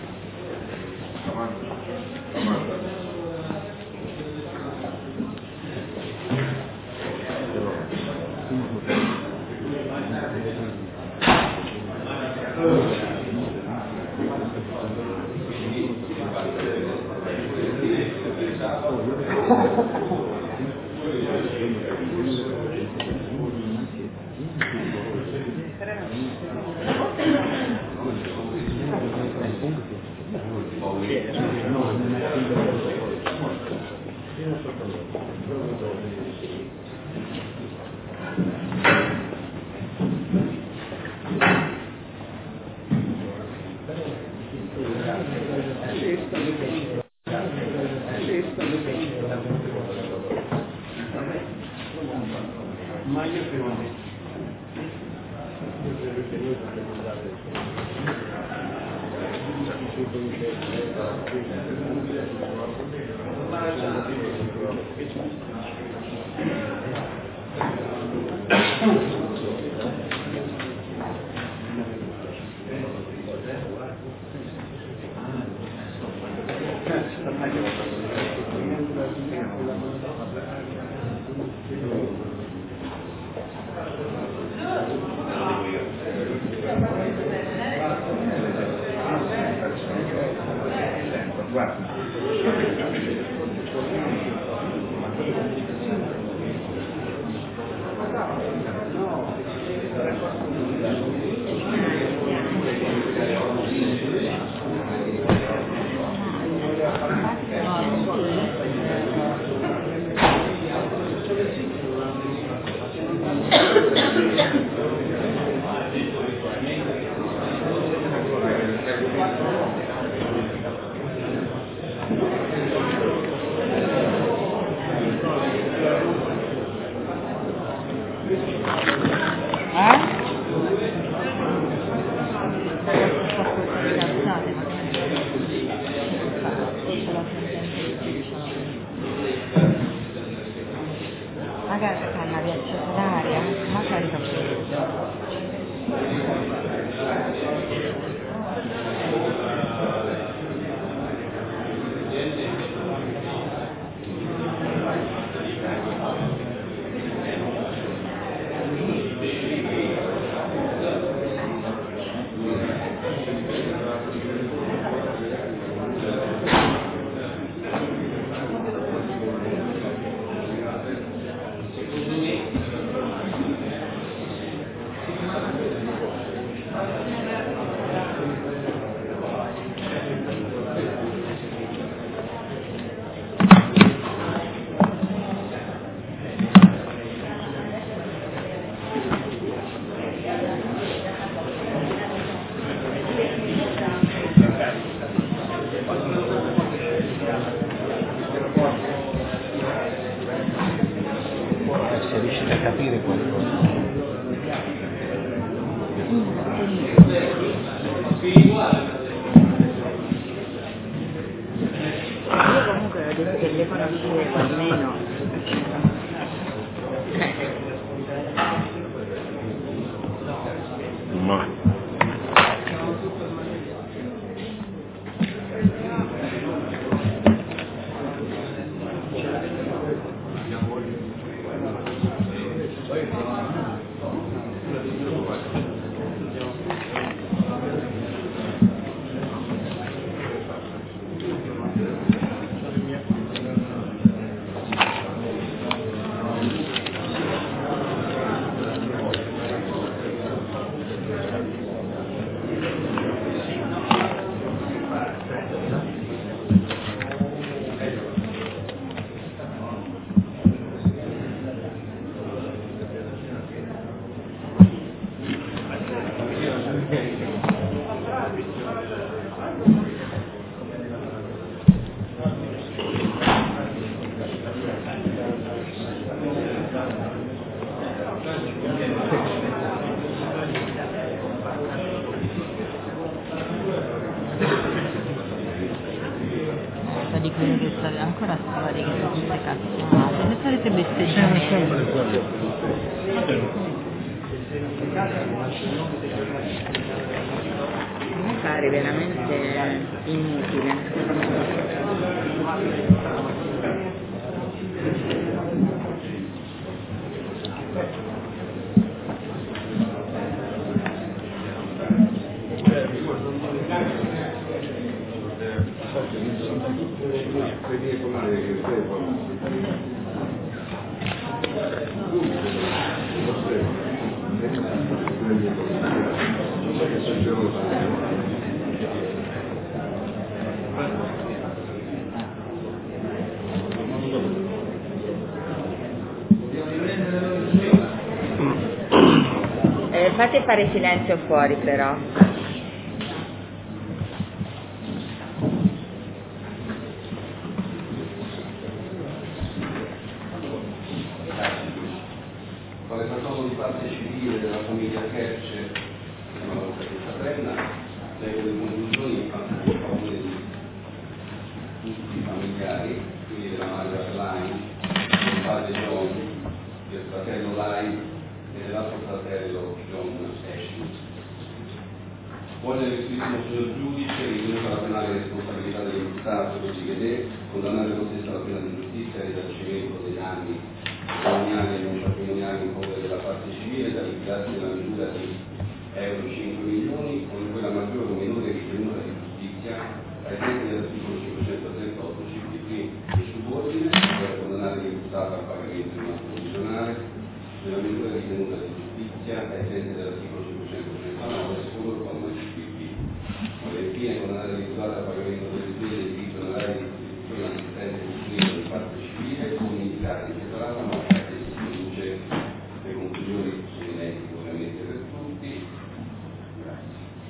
Magari fanno viaggiare d'aria, ma carica freddo. Se riuscite a capire qualcosa. Io comunque ho detto che le conoscevo almeno. Ma Di quello che sta ancora storie che sono tutte cazzate, le solite besteggiamenti. Mi pare veramente inutile. Fate fare silenzio fuori però. Con il protocollo di parte civile della famiglia Kerce, una volta che Sabrina, leggo le conclusioni fatte a favore di tutti i familiari, quindi della madre Arline, del padre John, del fratello Lai e dell'altro fratello John Ashley. Vuole l'espressione signor giudice, ritenuta la penale responsabilità dell'imputato, così che deve condannare lo stesso alla pena di giustizia e risarcimento degli anni patrimoniali e non patrimoniali in favore della parte civile, da liquidarsi nella misura di euro 5 milioni, con quella maggiore o minore ritenuta di giustizia ai sensi dell'articolo 538 CPP e subordine, per condannare l'imputato al pagamento di una provvisionale nella misura ritenuta di giustizia ai sensi dell'articolo 539 secondo il comma di CPP. Vuole infine condannare l'imputato al pagamento delle spese di diritto onorario di istituzione all'assistenza pubbliche di parte civile, come indicato in separata nota che si produce le conclusioni sono inedite ovviamente per tutti. Grazie.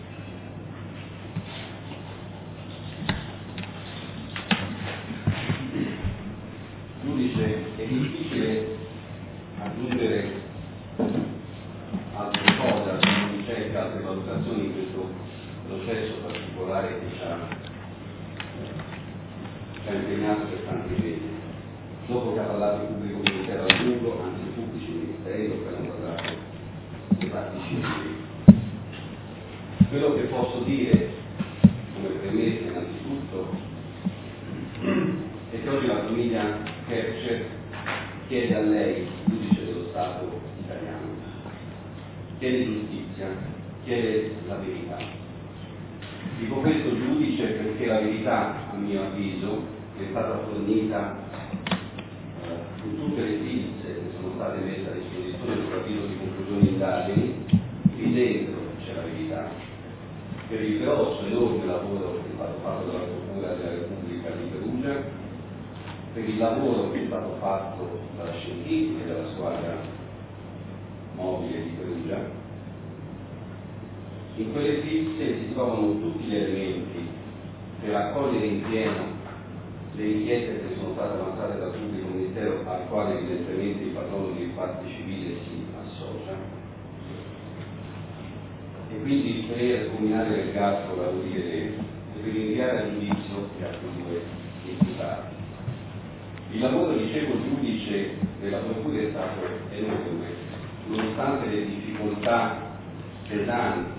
Giudice, è difficile aggiungere altre cose, altre ricerche, altre valutazioni in questo processo particolare che ci ha ci ha impegnato per tanti mesi. Dopo che ha parlato il pubblico ministero a lungo, anzi i pubblici ministeri, dopo che hanno parlato i parti civili. Quello che posso dire, come premessa innanzitutto, è che oggi la famiglia Kercher chiede a lei, giudice dello Stato italiano, chiede giustizia, chiede la verità. Dico questo giudice perché la verità, a mio avviso, è stata fornita in tutte le filze che sono state messe a disposizione del capitolo di conclusione di indagini. Lì dentro c'è la verità. Per il grosso, enorme lavoro che è stato fatto dalla Procura della Repubblica di Perugia, per il lavoro che è stato fatto dalla scientifica e dalla squadra mobile di Perugia. In quelle filze si trovano tutti gli elementi per raccogliere in pieno le richieste che sono state avanzate dal pubblico ministero, al quale evidentemente il patrono di parte civile si associa. E quindi per combinare l'ergastolo la rodire e per rinviare a giudizio gli altri due imputati. Il lavoro, dicevo, giudice della Procura è stato enorme, nonostante le difficoltà pesanti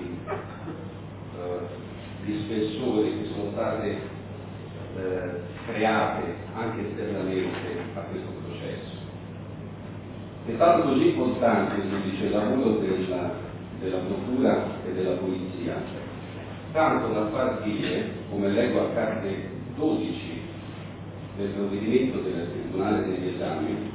di spessore che sono state create anche esternamente a questo processo. È stato così importante, il lavoro della Procura e della Polizia, tanto da far dire, come leggo a carte 12 del provvedimento del Tribunale degli Esami,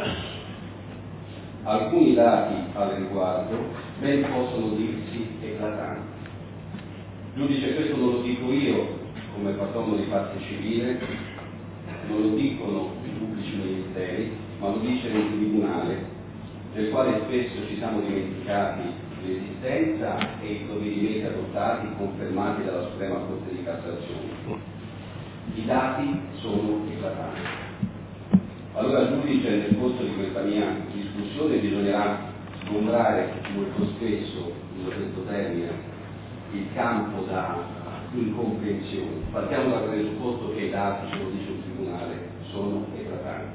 alcuni dati al riguardo ben possono dirsi eclatanti. Giudice, questo non lo dico io come patrono di parte civile, non lo dicono i pubblici ministeri, ma lo dice il Tribunale, del quale spesso ci siamo dimenticati l'esistenza e i provvedimenti adottati confermati dalla Suprema Corte di Cassazione. I dati sono eclatanti. Allora, giudice, nel corso di questa mia discussione bisognerà sgombrare molto spesso, uso questo termine, il campo da incomprensione. Partiamo dal presupposto che i dati, ce lo dice il Tribunale, sono eclatanti.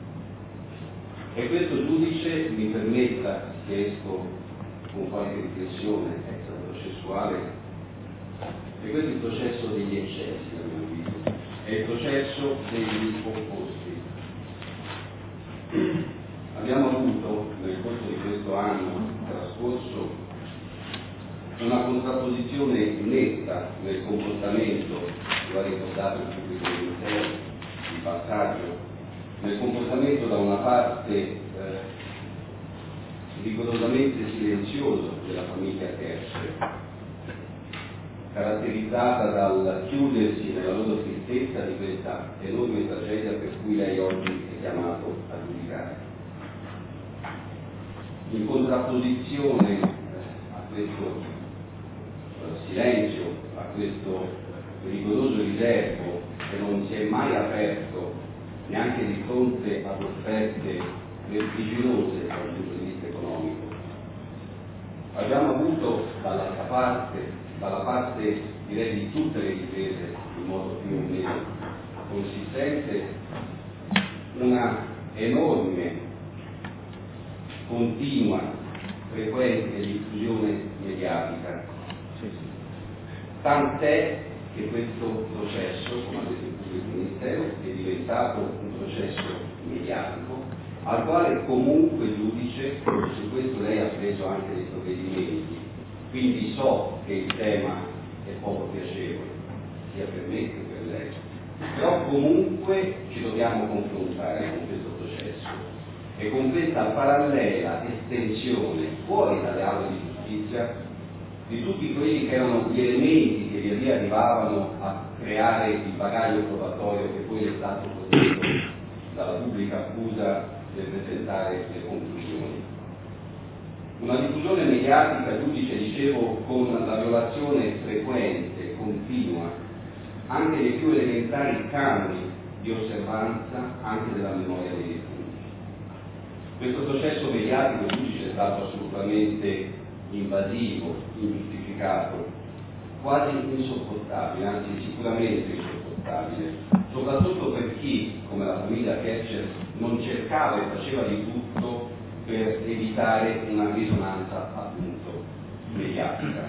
E questo giudice mi permetta, se esco con qualche riflessione extraprocessuale, e questo è il processo degli eccessi, a mio avviso, è il processo degli opposti. Abbiamo avuto nel corso di questo anno trascorso una contrapposizione netta nel comportamento, lo ha ricordato il pubblico ministero, di passaggio, nel comportamento da una parte rigorosamente silenzioso della famiglia Kercher, caratterizzata dal chiudersi nella loro tristezza di questa enorme tragedia per cui lei oggi è chiamato a giudicare. In contrapposizione a questo silenzio, a questo rigoroso riservo che non si è mai aperto neanche di fronte ad offerte vertiginose dal punto di vista economico, abbiamo avuto dalla parte direi di tutte le difese in modo più o meno consistente, una enorme, continua, frequente diffusione mediatica. Tant'è che questo processo, come ha detto il pubblico ministero, è diventato un processo mediatico, al quale comunque il giudice, su questo lei ha preso anche dei provvedimenti, quindi so che il tema è poco piacevole, sia per me che per lei, però comunque ci dobbiamo confrontare con questo processo e con questa parallela estensione fuori dalle aule di giustizia di tutti quelli che erano gli elementi che via via arrivavano a creare il bagaglio probatorio che poi è stato fornito dalla pubblica accusa per presentare le conclusioni. Una diffusione mediatica, giudice, dicevo, con la violazione frequente, continua, anche dei più elementari canoni di osservanza anche della memoria dei defunti. Questo processo mediatico, giudice, è stato assolutamente invasivo, ingiustificato, quasi insopportabile, anzi sicuramente insopportabile. inaccettabile, soprattutto per chi, come la famiglia Kercher, non cercava e faceva di tutto per evitare una risonanza appunto mediatica.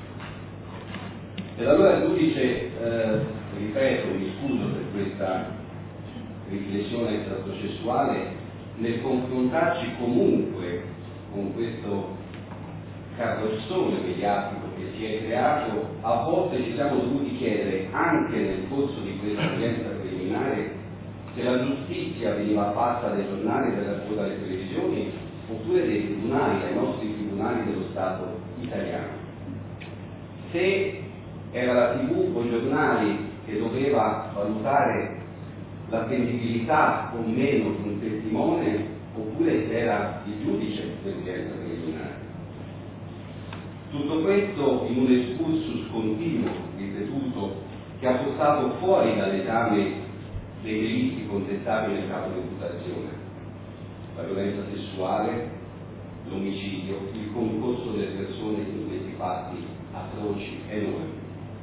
Ed allora il giudice, ripeto, mi scuso per questa riflessione extraprocessuale, nel confrontarci comunque con questo carrozzone mediatico che si è creato, a volte ci siamo dovuti chiedere, anche nel corso di questa udienza preliminare, se la giustizia veniva fatta dai giornali o dalle televisioni oppure dai tribunali, dai nostri tribunali dello Stato italiano. Se era la TV o i giornali che doveva valutare l'attendibilità o meno di un testimone, oppure se era il giudice dell'udienza preliminare. Tutto questo in un excursus continuo, ripetuto, che ha portato fuori dall'esame dei delitti contestati nel caso di imputazione: la violenza sessuale, l'omicidio, il concorso delle persone in questi fatti atroci e enormi.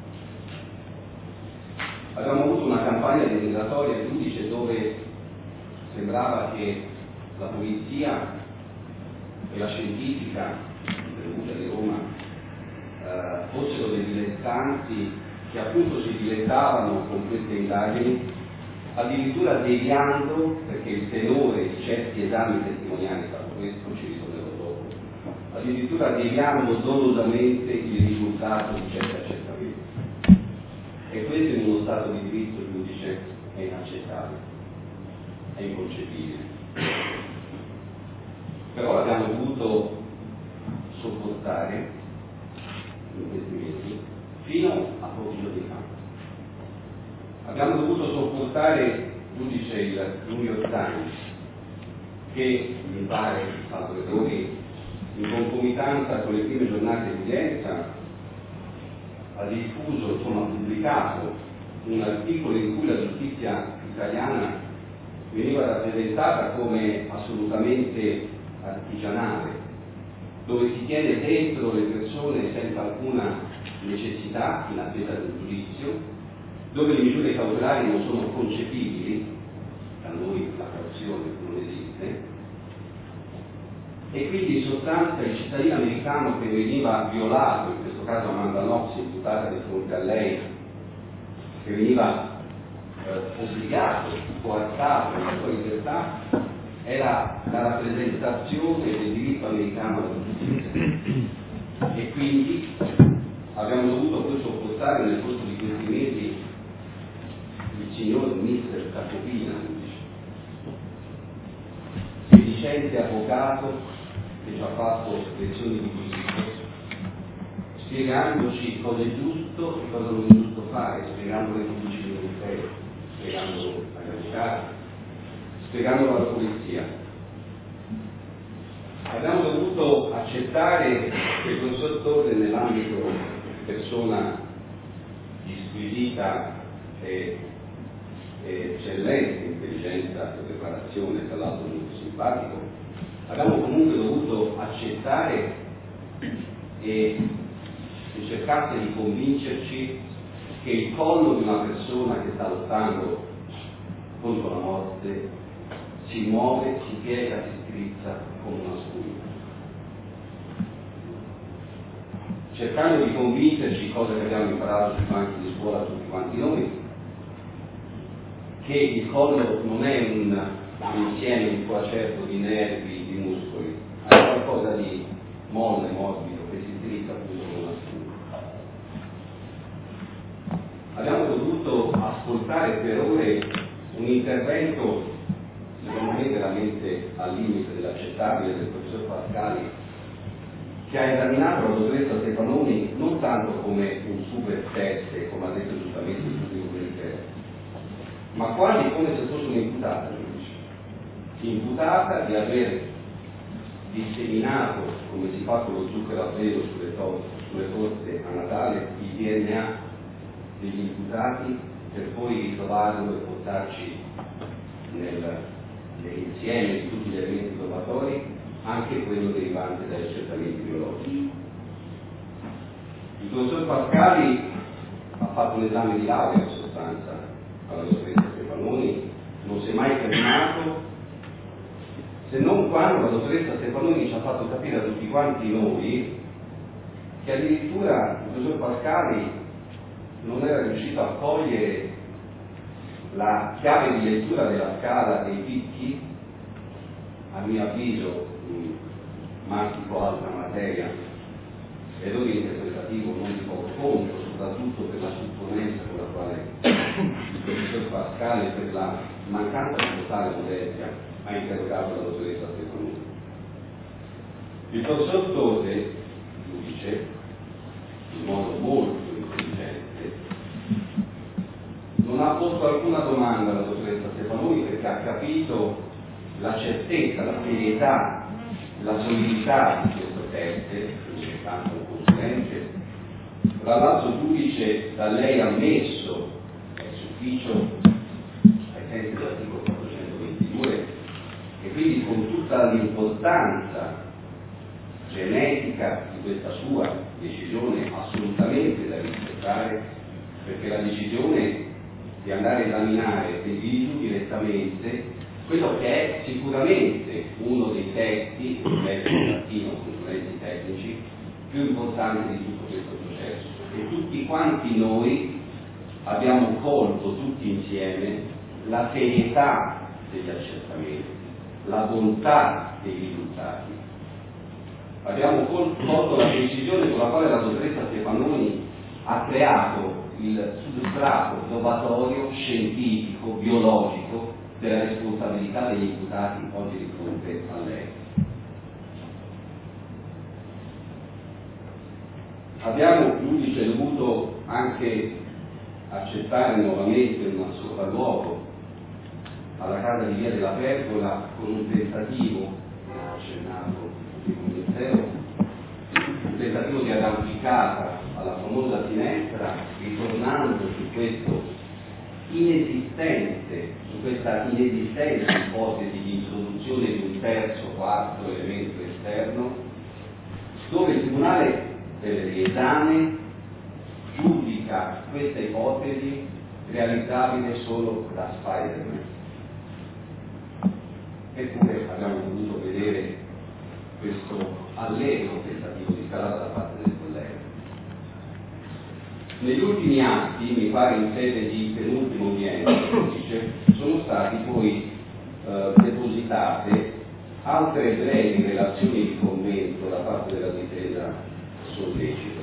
Abbiamo avuto una campagna denigratoria al giudice dove sembrava che la polizia e la scientifica venuta di Roma fossero dei dilettanti che appunto si dilettavano con queste indagini, addirittura deviando, perché il tenore di certi esami testimoniali è stato questo, ci ritornerò dopo, addirittura deviando dolosamente il risultato di certi accertamenti. E questo in uno Stato di diritto, giudice, è inaccettabile, è inconcepibile. Però abbiamo dovuto sopportare in questi mesi fino a pochi giorni fa. Abbiamo dovuto sopportare, giudice, il New York Times, che mi pare, salvo errori, in concomitanza con le prime giornate di udienza, ha diffuso, insomma, pubblicato un articolo in cui la giustizia italiana veniva rappresentata come assolutamente artigianale, dove si tiene dentro le persone senza alcuna necessità in attesa del giudizio, dove le misure cautelari non sono concepibili, da noi la cauzione non esiste, e quindi in sostanza il cittadino americano che veniva violato, in questo caso Amanda Knox, imputata di fronte a lei, che veniva obbligato, coartato nella sua libertà, era la rappresentazione del diritto americano alla giustizia. E quindi abbiamo dovuto poi sopportare nel corso di questi mesi il signor Mister Capopina, sedicente avvocato che ci ha fatto lezioni di diritto, spiegandoci cosa è giusto e cosa non è giusto fare, spiegandolo ai pubblici ministeri, spiegandolo agli avvocati, spiegandolo alla polizia. Abbiamo dovuto accettare che il professor Torre, nell'ambito di persona di squisita e eccellente intelligenza e preparazione, tra l'altro molto simpatico, abbiamo comunque dovuto accettare e cercasse di convincerci che il collo di una persona che sta lottando contro la morte si muove, si piega, si strizza come una spugna. Cercando di convincerci, cose che abbiamo imparato sui banchi di scuola tutti quanti noi, che il collo non è un insieme, un coacervo di nervi, di muscoli, è qualcosa di molle, morbido, che si strizza appunto come una spugna. Abbiamo dovuto ascoltare per ore un intervento, secondo me veramente al limite dell'accettabile, del professor Pascali, che ha esaminato la dottoressa Stefanoni non tanto come un super teste, come ha detto giustamente il pubblico ministero, ma quasi come se fosse un'imputata, imputata di aver disseminato, come si fa con lo zucchero a velo sulle torte a Natale, il DNA degli imputati per poi ritrovarlo e portarci nell'insieme di tutti gli elementi probatori anche quello derivante dai accertamenti biologici. Il professor Pascali ha fatto un esame di laurea in sostanza alla dottoressa Stefanoni non si è mai fermato, se non quando la dottoressa Stefanoni ci ha fatto capire a tutti quanti noi che addirittura il professor Pascali non era riuscito a cogliere la chiave di lettura della scala dei picchi, a mio avviso, mastico altra materia, errore interpretativo non di poco conto, soprattutto per la supponenza con la quale il professor Pascali, per la mancanza di totale modestia, ha interrogato la dottoressa Stefanoni. Il professor Tote, giudice, in modo molto intelligente, non ha posto alcuna domanda alla dottoressa Stefanoni perché ha capito la certezza, la serietà, la solidità di questo test, non è tanto un consulente. Tra l'altro giudice da lei ammesso ex ufficio ai sensi dell'articolo 422 e quindi con tutta l'importanza genetica di questa sua decisione assolutamente da rispettare, perché la decisione di andare a esaminare l'individuo direttamente quello che è sicuramente uno dei testi, un testo latino con strumenti tecnici, più importanti di tutto questo processo. E tutti quanti noi abbiamo colto tutti insieme la serietà degli accertamenti, la bontà dei risultati. Abbiamo colto la decisione con la quale la dottoressa Stefanoni ha creato il substrato probatorio, scientifico, biologico della responsabilità degli imputati oggi di fronte a lei. Abbiamo, giudice, dovuto anche accettare nuovamente un sopralluogo alla casa di Via della Pergola con un tentativo, accennato il Ministero, un tentativo di arrampicata alla famosa finestra, ritornando su questa inesistente ipotesi di introduzione di un terzo, quarto elemento esterno, dove il Tribunale del riesame giudica questa ipotesi realizzabile solo da Spider-Man. Eppure abbiamo potuto vedere questo allegro tentativo di scalata da parte del collega. Negli ultimi atti, mi pare in sede di penultimo udienza, sono stati poi depositate altre brevi relazioni di commento da parte della difesa sollecito,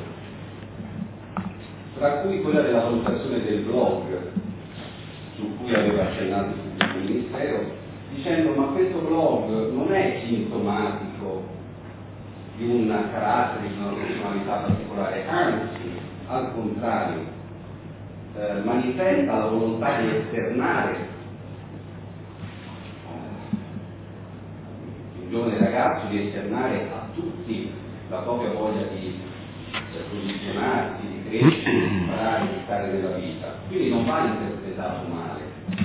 tra cui quella della valutazione del blog su cui aveva accennato il pubblico ministero, dicendo ma questo blog non è sintomatico di un carattere, di una personalità particolare, anzi al contrario manifesta la volontà di esternare un giovane ragazzo, di esternare a tutti la propria voglia di posizionarsi, di crescere, di imparare, di stare nella vita, quindi non va interpretato male.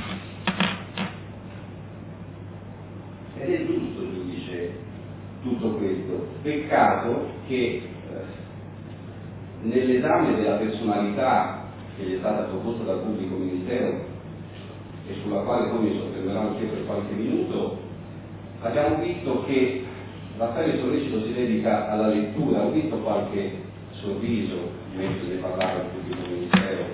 Ed è giusto, giudice, tutto questo. Peccato che nell'esame della personalità che gli è stata proposta dal pubblico ministero e sulla quale poi mi soffermerò anche per qualche minuto, abbiamo visto che l'appello sollecito si dedica alla lettura. Ho visto qualche sorriso mentre ne parlava il pubblico ministero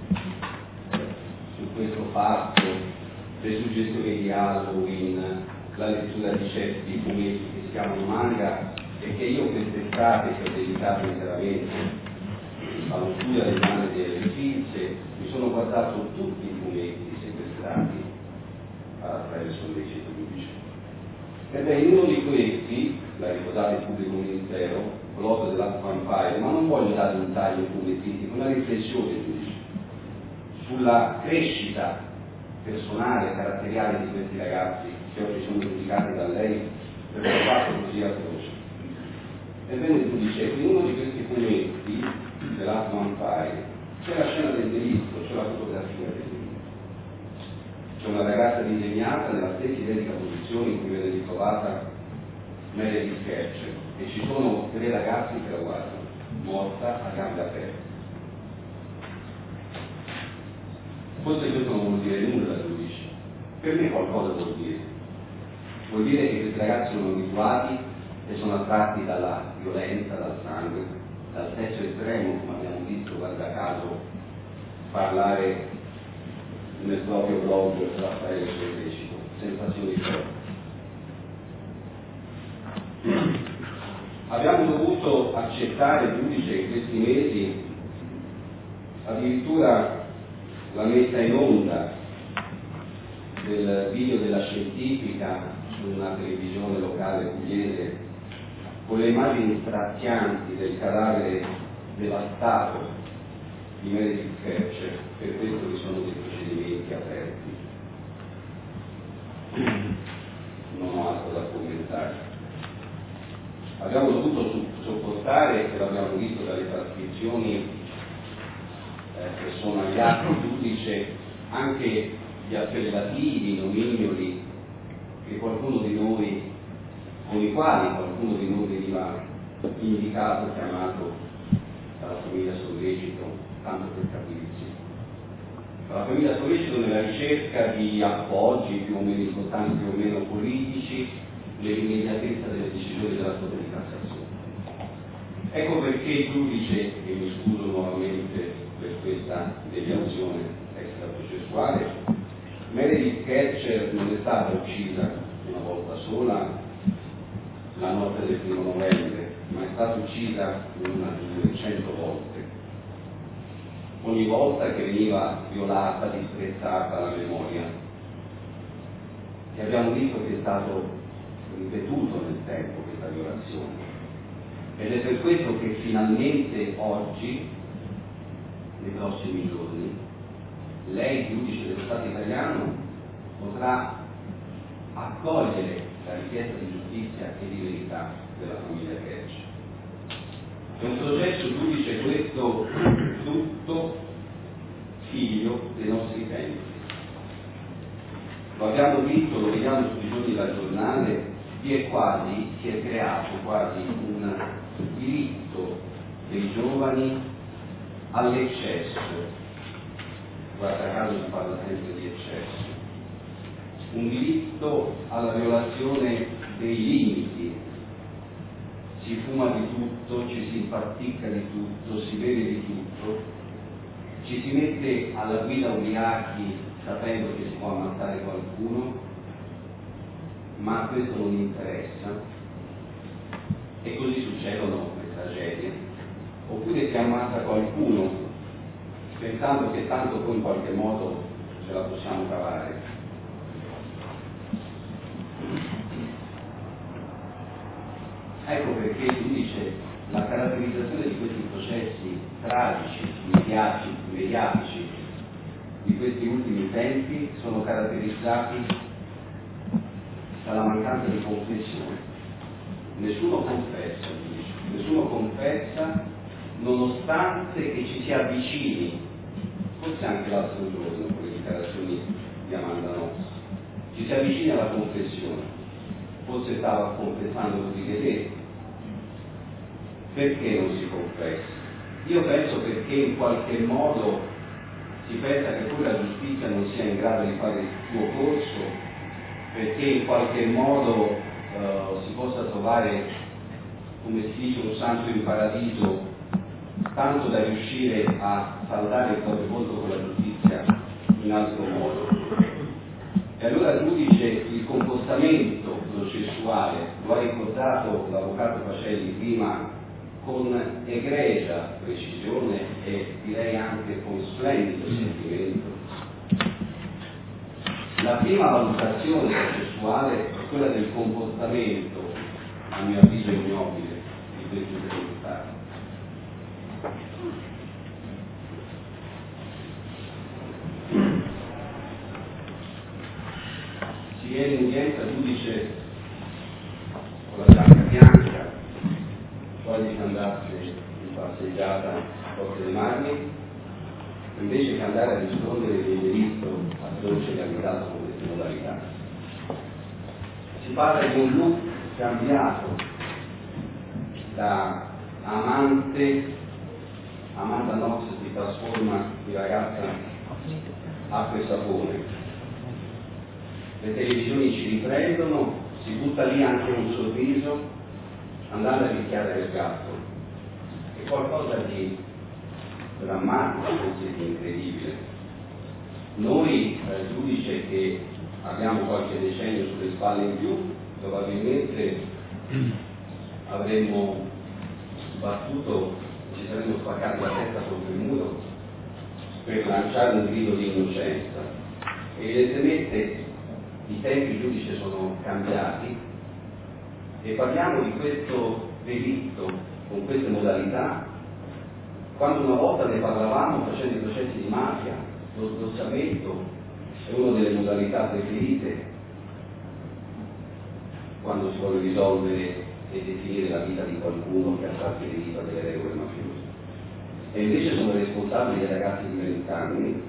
su questo fatto, le suggestioni di Halloween, la lettura di certi fumetti che si chiamano manga e che io quest'estate, che ho dedicato interamente alla lettura delle mani delle ripinze, mi sono guardato tutti i fumetti sequestrati attraverso il lecito giudice. Ebbene, in uno di questi, l'ha ricordato il pubblico ministero, blog dell'Art Vampire, ma non voglio dare un taglio fumettistico, una riflessione giudice sulla crescita personale, caratteriale di questi ragazzi che oggi sono giudicati da lei per un fatto così atroce. Ebbene, giudice, in uno di questi fumetti dell'Art Vampire c'è la scena del delitto, c'è la fotografia del delitto. C'è una ragazza disegnata nella stessa identica posizione in cui viene ritrovata Mary Sketch e ci sono 3 ragazzi che la guardano, morta a gambe aperte. Forse questo non vuol dire nulla, giudice. Per me qualcosa vuol dire. Vuol dire che questi ragazzi sono abituati e sono attratti dalla violenza, dal sangue, dal sesso estremo, come abbiamo visto, guarda caso, parlare nel proprio blog Raffaele Sollecito, sensazioni forti. Abbiamo dovuto accettare, giudice, in questi mesi addirittura la messa in onda del video della scientifica su una televisione locale pugliese con le immagini strazianti del cadavere devastato di Meredith Kercher. Per questo vi sono dei procedimenti aperti. Non ho altro da commentare. Abbiamo dovuto sopportare, e l'abbiamo visto dalle trascrizioni che sono agli atti, giudice, anche gli appellativi, nomignoli che qualcuno di noi, con i quali qualcuno di noi veniva indicato, chiamato dalla famiglia Sollecito, tanto per capirci. La famiglia Sollecito nella ricerca di appoggi più o meno importanti, più o meno politici, nell'immediatezza delle decisioni della Corte di Cassazione. Ecco perché il giudice, e mi scuso nuovamente per questa deviazione extraprocessuale, Meredith Kercher non è stata uccisa una volta sola la notte del 1 novembre, ma è stata uccisa una, 200 volte. Ogni volta che veniva violata, disprezzata la memoria. E abbiamo visto che è stato ripetuto nel tempo questa violazione. Ed è per questo che finalmente oggi, nei prossimi giorni, lei, giudice dello Stato italiano, potrà accogliere la richiesta di giustizia e di verità della famiglia Kercher. È un processo, giudice, questo tutto figlio dei nostri tempi. Lo abbiamo visto, lo vediamo tutti i giorni dal giornale, si è creato quasi un diritto dei giovani all'eccesso. Guarda caso si parla sempre di eccesso. Un diritto alla violazione dei limiti. Si fuma di tutto, ci si impatticca di tutto, si beve di tutto, ci si mette alla guida ubriachi sapendo che si può ammazzare qualcuno, ma a questo non interessa, e così succedono le tragedie. Oppure si ammazza qualcuno pensando che tanto poi in qualche modo ce la possiamo cavare. Ecco perché giudice la caratterizzazione di questi processi tragici, mediatici di questi ultimi tempi sono caratterizzati dalla mancanza di confessione. Nessuno confessa nonostante che ci si avvicini, forse anche l'altro giorno con le dichiarazioni di Amanda Knox, ci si avvicina alla confessione, forse stava confessando così che vede. Perché non si confessa? Io penso perché in qualche modo si pensa che poi la giustizia non sia in grado di fare il suo corso, perché in qualche modo si possa trovare, come si dice, un santo in paradiso, tanto da riuscire a saldare il proprio conto con la giustizia in altro modo. E allora giudice il comportamento processuale, lo ha ricordato l'avvocato Pacelli prima con egregia precisione e direi anche con splendido sentimento. La prima valutazione processuale è quella del comportamento, a mio avviso ignobile, di questi imputati. Si viene in udienza, giudice con la giacca bianca, quasi che andasse in passeggiata a Forte dei Marmi, invece che andare a rispondere del delitto atroce che ha guidato con queste modalità. Si parla di un look cambiato da amante. Amanda Knox si trasforma in ragazza acqua e sapone. Le televisioni ci riprendono, si butta lì anche un sorriso, andando a picchiare il gatto. È qualcosa di drammatico, forse di incredibile. Noi, giudice che abbiamo qualche decennio sulle spalle in più, probabilmente avremmo sbattuto, ci saremmo spaccati la testa contro il muro per lanciare un grido di innocenza. Evidentemente i tempi, giudice, sono cambiati e parliamo di questo delitto con queste modalità quando una volta ne parlavamo facendo i processi di mafia. Lo sdossamento è una delle modalità preferite quando si vuole risolvere e definire la vita di qualcuno che ha fatto deriva delle regole mafiose. E invece sono responsabili dei ragazzi di 20 anni,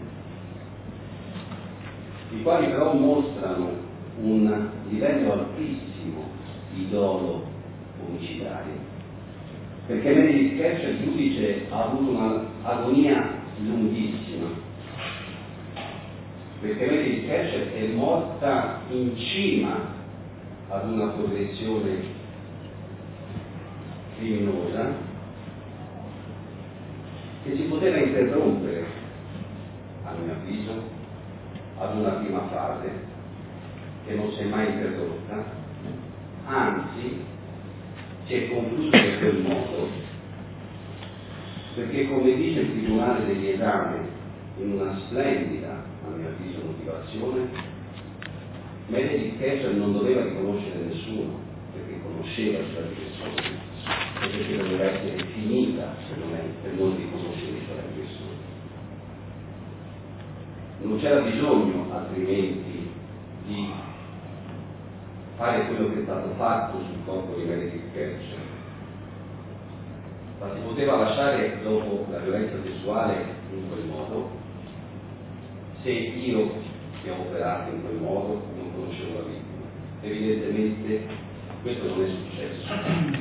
i quali però mostrano un livello altissimo di dolo omicidario, perché Meredith Kercher, il giudice, ha avuto un'agonia lunghissima, perché Meredith Kercher è morta in cima ad una progressione criminosa che si poteva interrompere, a mio avviso, ad una prima fase che non si è mai interrotta, anzi si è conclusa in quel modo, perché, come dice il Tribunale degli Esami in una splendida, a mio avviso, motivazione, Meredith Kercher non doveva riconoscere nessuno, perché conosceva il suo aggressore e perché doveva essere finita per non riconoscere il suo aggressore. Non c'era bisogno altrimenti di fare quello che è stato fatto sul corpo di Meredith Kercher, ma si poteva lasciare dopo la violenza sessuale in quel modo se io che ho operato in quel modo non conoscevo la vittima. Evidentemente questo non è successo.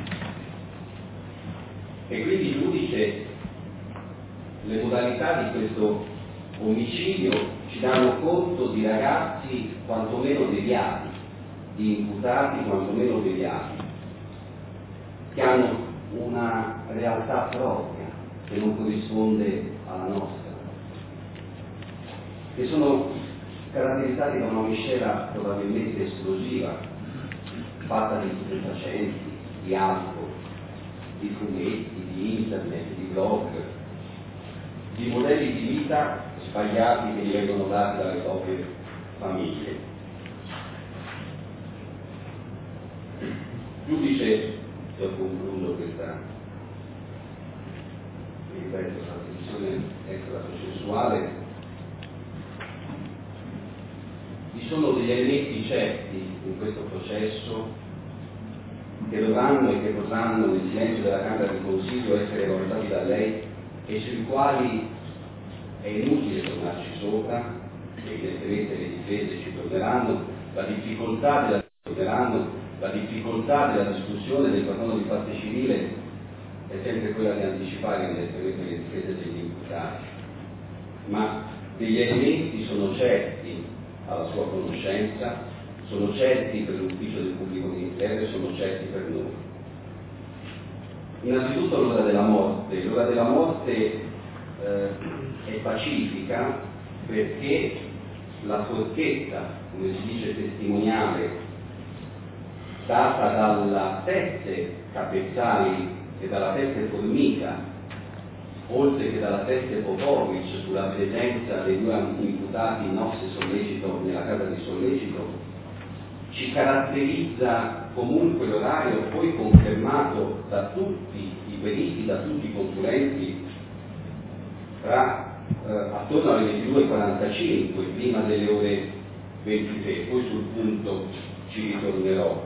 E quindi il giudice, le modalità di questo omicidio ci danno conto di ragazzi quantomeno deviati, di imputati quantomeno deviati, che hanno una realtà propria che non corrisponde alla nostra, che sono caratterizzati da una miscela probabilmente esplosiva, fatta di stupefacenti, di alcol, di fumetti, di internet, di blog, di modelli di vita sbagliati che gli vengono dati dalle proprie famiglie. Giudice, e ho concluso questa, ripeto, trasmissione extraprocessuale, vi sono degli elementi certi in questo processo che dovranno e che potranno nel silenzio della Camera di Consiglio essere valutati da lei e sui quali è inutile tornarci sopra, evidentemente le difese ci torneranno, la difficoltà della discussione del perdono di parte civile è sempre quella di anticipare evidentemente le difese degli imputati, ma degli elementi sono certi alla sua conoscenza, sono certi per l'ufficio del pubblico ministero e sono certi per noi. Innanzitutto l'ora della morte è pacifica perché la forchetta, come si dice, testimoniale data dalla teste capezzali e dalla teste formica, oltre che dalla teste Popovic sulla presenza dei due imputati in nozze sollecito nella casa di sollecito, ci caratterizza comunque l'orario poi confermato da tutti i periti, da tutti i consulenti, attorno alle 22:45, prima delle ore 23, poi sul punto ci ritornerò.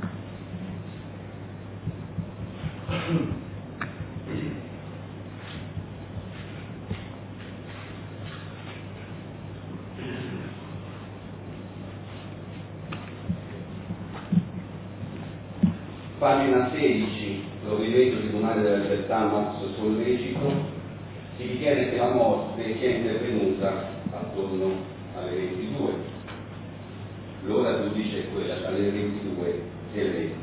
Pagina 16, provvedimento Tribunale della Libertà, nozze sollecito, si richiede che la morte sia intervenuta appunto intorno alle 22. L'ora giudice è quella tra le 22 e le 23.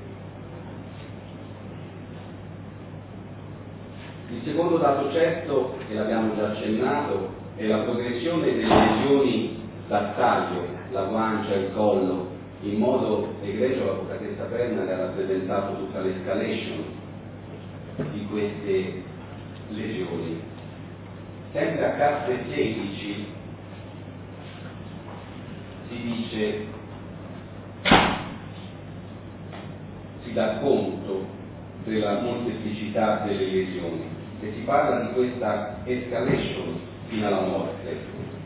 Il secondo dato certo, che l'abbiamo già accennato, è la progressione delle lesioni dal taglio, la guancia, il collo. In modo egregio l'avvocatessa Perna ha rappresentato tutta l'escalation di queste lesioni. Sempre a carte 16 si dice, si dà conto della molteplicità delle lesioni e si parla di questa escalation fino alla morte.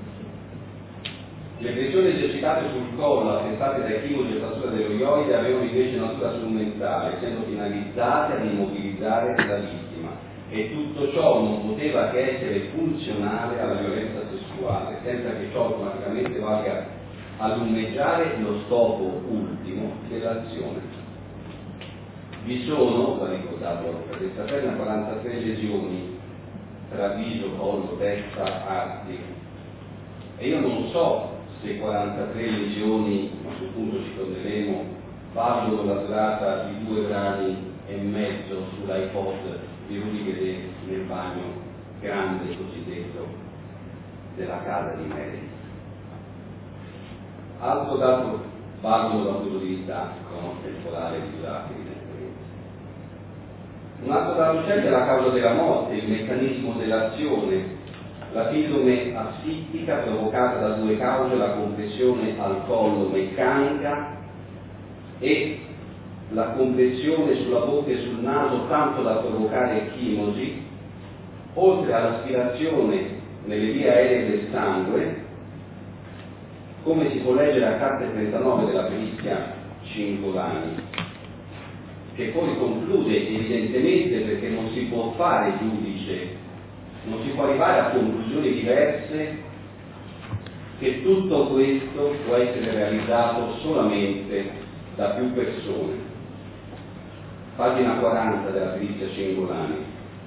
Le pressioni esercitate sul collo attestate dai chirurgi e fratura dell'oioide avevano invece natura strumentale, essendo finalizzate ad immobilizzare la vittima, e tutto ciò non poteva che essere funzionale alla violenza sessuale, senza che ciò automaticamente valga a lumeggiare lo scopo ultimo dell'azione. Vi sono, l'ha ricordato l'avvocatessa Perna, 43 lesioni tra viso, collo, testa, arti, e io non so se 43 lesioni, ma sul punto ci torneremo, valgono la durata di 2 brani e mezzo sull'iPod di Rudy nel bagno grande cosiddetto della casa di Meredith. Altro dato valgono dal punto di vista temporale di durata, evidentemente. Un altro dato certo è la causa della morte, il meccanismo dell'azione. La sindrome assittica provocata da 2 cause, la compressione al collo meccanica e la compressione sulla bocca e sul naso tanto da provocare chimosi, oltre all'aspirazione nelle vie aeree del sangue, come si può leggere a carte 39 della perizia Cingolani, che poi conclude evidentemente, perché non si può fare giudice, non si può arrivare a conclusioni diverse, che tutto questo può essere realizzato solamente da più persone. Pagina 40 della perizia Cingolani.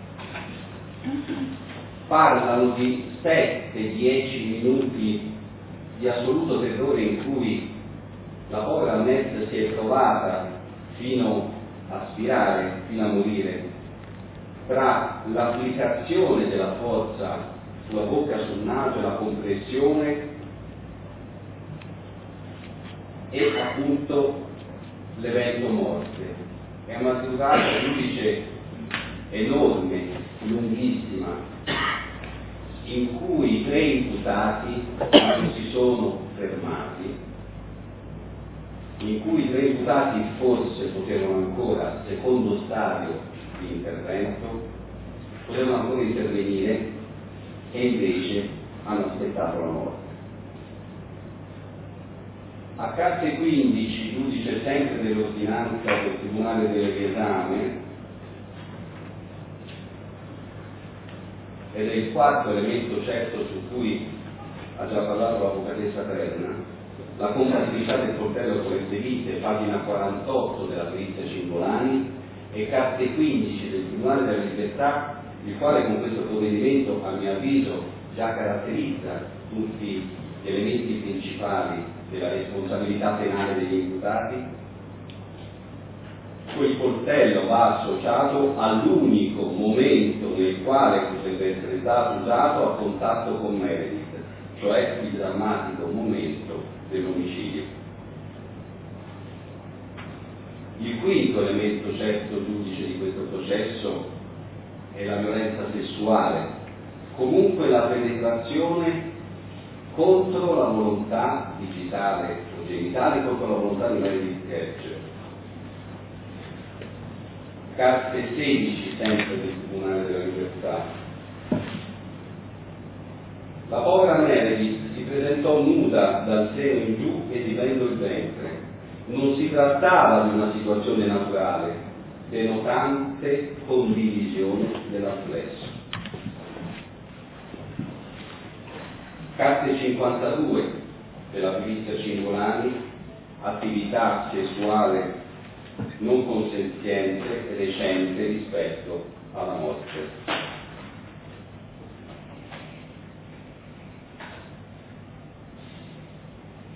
Parlano di 7-10 minuti di assoluto terrore in cui la povera Annette si è trovata fino a spirare, fino a morire, tra l'applicazione della forza sulla bocca, sul naso e la compressione e appunto l'evento morte. È una durata, giudice, enorme, lunghissima, in cui 3 imputati non si sono fermati, in cui 3 imputati forse potevano ancora, secondo stadio di intervento, potevano ancora intervenire e invece hanno aspettato la morte. A carte 15, giudice sempre dell'ordinanza del Tribunale del Riesame, ed è il quarto elemento certo su cui ha già parlato l'avvocatessa Perna, la compatibilità del coltello con le ferite, pagina 48 della perizia Cingolani, e carte 15 del Tribunale della Libertà, il quale con questo provvedimento, a mio avviso, già caratterizza tutti gli elementi principali della responsabilità penale degli imputati. Quel coltello va associato all'unico momento nel quale potrebbe essere stato usato a contatto con Meredith, cioè il drammatico momento dell'omicidio. Il quinto elemento certo, giudice, di questo processo è la violenza sessuale, comunque la penetrazione contro la volontà digitale o genitale, contro la volontà di Meredith Kercher. Carte 16 sempre del Tribunale della Libertà. La povera Meredith si presentò nuda dal seno in giù esibendo il ventre. Non si trattava di una situazione naturale, denotante condivisione dell'afflesso. Carte 52 della perizia Cingolani, attività sessuale non consenziente e recente rispetto alla morte.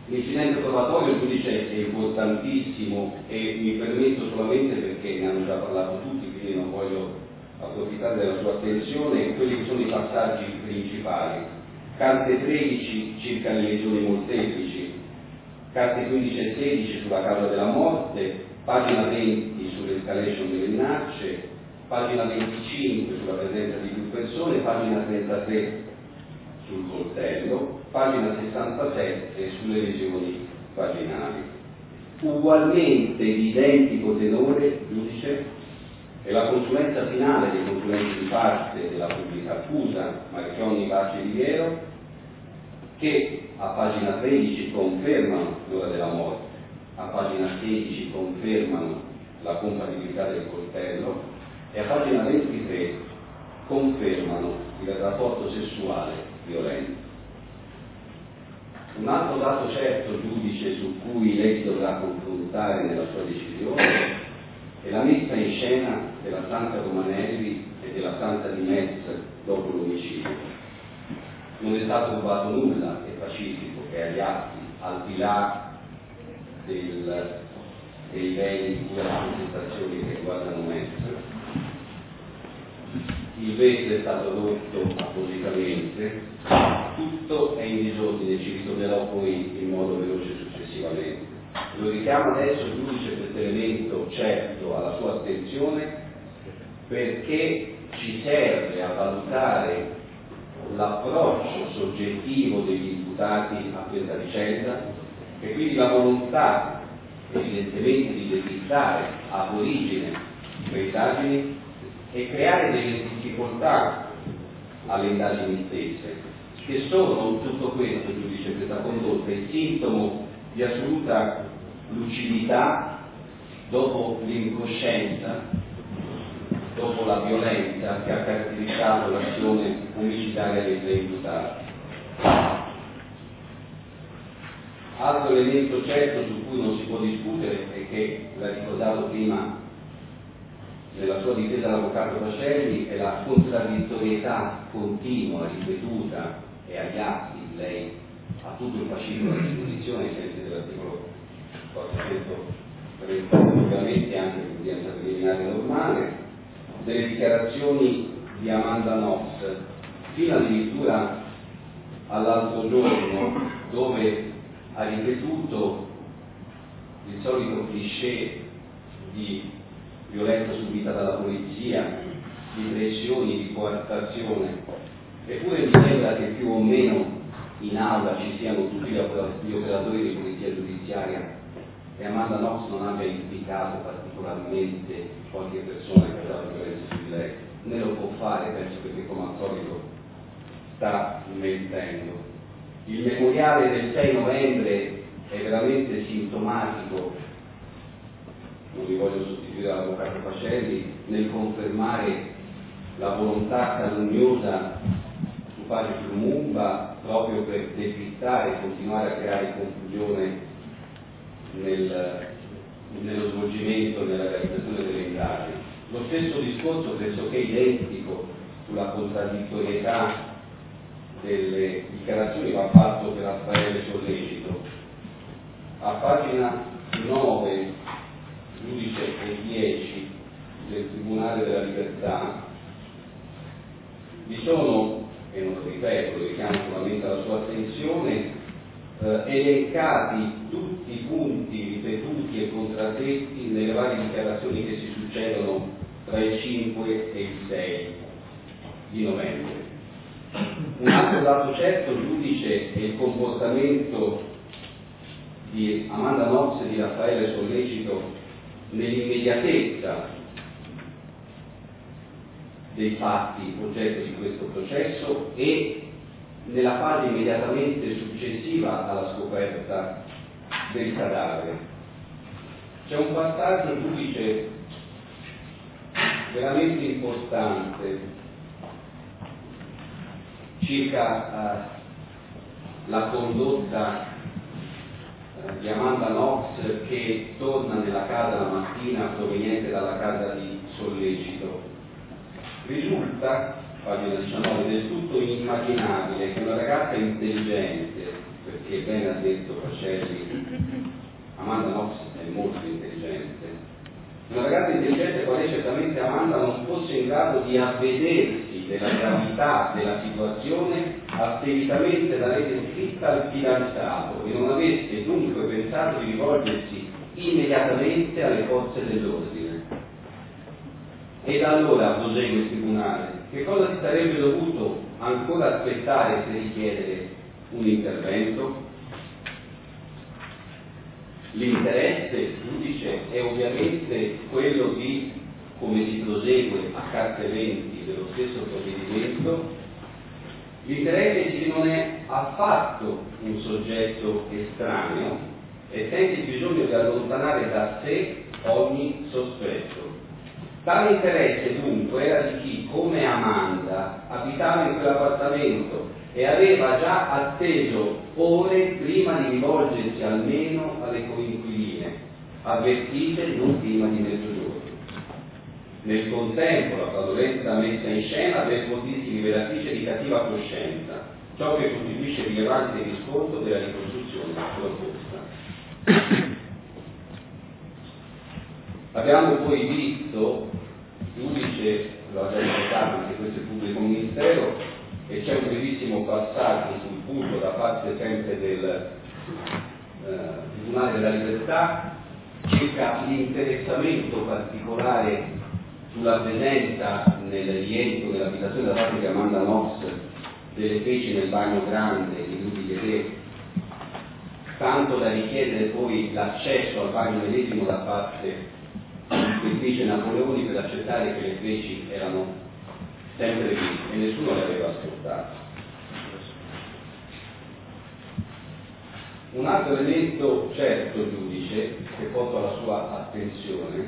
L'incidente probatorio, il giudice, è importantissimo e mi permetto solamente, perché ne hanno già parlato tutti, quindi non voglio approfittare della sua attenzione, quelli che sono i passaggi principali. Carte 13 circa le lesioni molteplici, carte 15 e 16 sulla causa della morte, pagina 20 sull'escalation delle minacce, pagina 25 sulla presenza di più persone, pagina 33 sul coltello, pagina 67 sulle lesioni vaginali. Ugualmente di identico tenore, giudice, è la consulenza finale dei consulenti di parte della pubblica accusa, Marchionni, Bacci e Riviero, che a pagina 13 confermano l'ora della morte, a pagina 16 confermano la compatibilità del coltello e a pagina 23 confermano il rapporto sessuale violento. Un altro dato certo, giudice, su cui lei si dovrà confrontare nella sua decisione è la messa in scena della Santa Romanelli e della Santa di Metz dopo l'omicidio. Non è stato rubato nulla, è pacifico, è agli atti, al di là dei beni di cui le contestazioni che riguardano Metz. Il vetro è stato rotto appositamente, tutto è in disordine, ci ritornerò poi in modo veloce successivamente. Lo richiamo adesso, giudice, questo elemento certo alla sua attenzione, perché ci serve a valutare l'approccio soggettivo degli imputati a questa vicenda e quindi la volontà evidentemente di depizzare ab origine quelle indagini e creare delle difficoltà alle indagini stesse, che sono tutto questo, giudice, questa condotta è sintomo di assoluta lucidità dopo l'incoscienza, dopo la violenza che ha caratterizzato l'azione omicidiaria dei tre imputati. Altro elemento certo su cui non si può discutere e che l'ha ricordato prima nella sua difesa l'avvocato Pacelli è la contraddittorietà continua, ripetuta e agli atti, lei ha tutto il fascicolo a disposizione ai sensi dell'articolo 430, ovviamente anche per udienza preliminare normale, delle dichiarazioni di Amanda Knox, fino addirittura all'altro giorno, dove ha ripetuto il solito cliché di violenza subita dalla polizia, di pressioni, di coartazione. Eppure mi sembra che più o meno in aula ci siano tutti gli operatori di polizia giudiziaria e Amanda Knox non abbia indicato particolarmente qualche persona che ha dato violenza su di lei. Ne lo può fare, penso, perché come al solito sta mentendo. Il memoriale del 6 novembre è veramente sintomatico, non vi voglio sostituire all'avvocato Pacelli, nel confermare la volontà calunnosa su Pace Lumumba proprio per depistare e continuare a creare confusione nello svolgimento, nella realizzazione delle indagini. Lo stesso discorso pressoché identico sulla contraddittorietà delle dichiarazioni va fatto per Raffaele Sollecito. A pagina 9, giudice e 10 del Tribunale della Libertà vi sono, e non lo ripeto, lo richiamo solamente alla sua attenzione, elencati tutti i punti ripetuti e contraddetti nelle varie dichiarazioni che si succedono tra il 5 e il 6 di novembre. Un altro dato certo, giudice, è il comportamento di Amanda Knox e di Raffaele Sollecito nell'immediatezza dei fatti oggetto di questo processo e nella fase immediatamente successiva alla scoperta del cadavere. C'è un passaggio, giudice, veramente importante circa la condotta di Amanda Knox che torna nella casa la mattina proveniente dalla casa di Sollecito. Risulta pagina 19, del tutto inimmaginabile che una ragazza intelligente, perché bene ha detto Pacelli, Amanda Knox è molto intelligente, una ragazza intelligente quale certamente Amanda non fosse in grado di avvedersi della gravità della situazione attentamente da rete scritta al fidanzato e non avesse dunque pensato di rivolgersi immediatamente alle forze dell'ordine. Ed allora, prosegue il tribunale, che cosa si sarebbe dovuto ancora aspettare per richiedere un intervento? L'interesse, giudice, è ovviamente quello di, come si prosegue a carte 20 dello stesso provvedimento, l'interesse di chi non è affatto un soggetto estraneo e sente il bisogno di allontanare da sé ogni sospetto. Tale interesse dunque era di chi, come Amanda, abitava in quell'appartamento e aveva già atteso ore prima di rivolgersi almeno alle coinquiline, avvertite non prima di mezzogiorno. Nel contempo la fraudolenta messa in scena per ipotesi rivelatrice di cattiva coscienza, ciò che costituisce rilevante riscontro della ricostruzione proposta. Abbiamo poi visto, giudice, lo ha già ricordato anche questo il pubblico ministero, e c'è un brevissimo passaggio sul punto da parte sempre del Tribunale della Libertà circa l'interessamento particolare sulla presenza nel rientro dell'abitazione da parte di Amanda Knox delle feci nel bagno grande di Rudy, tanto da richiedere poi l'accesso al bagno medesimo da parte dice Napoleoni per accettare che le feci erano sempre lì e nessuno le aveva ascoltato. Un altro elemento certo, giudice, che porto alla sua attenzione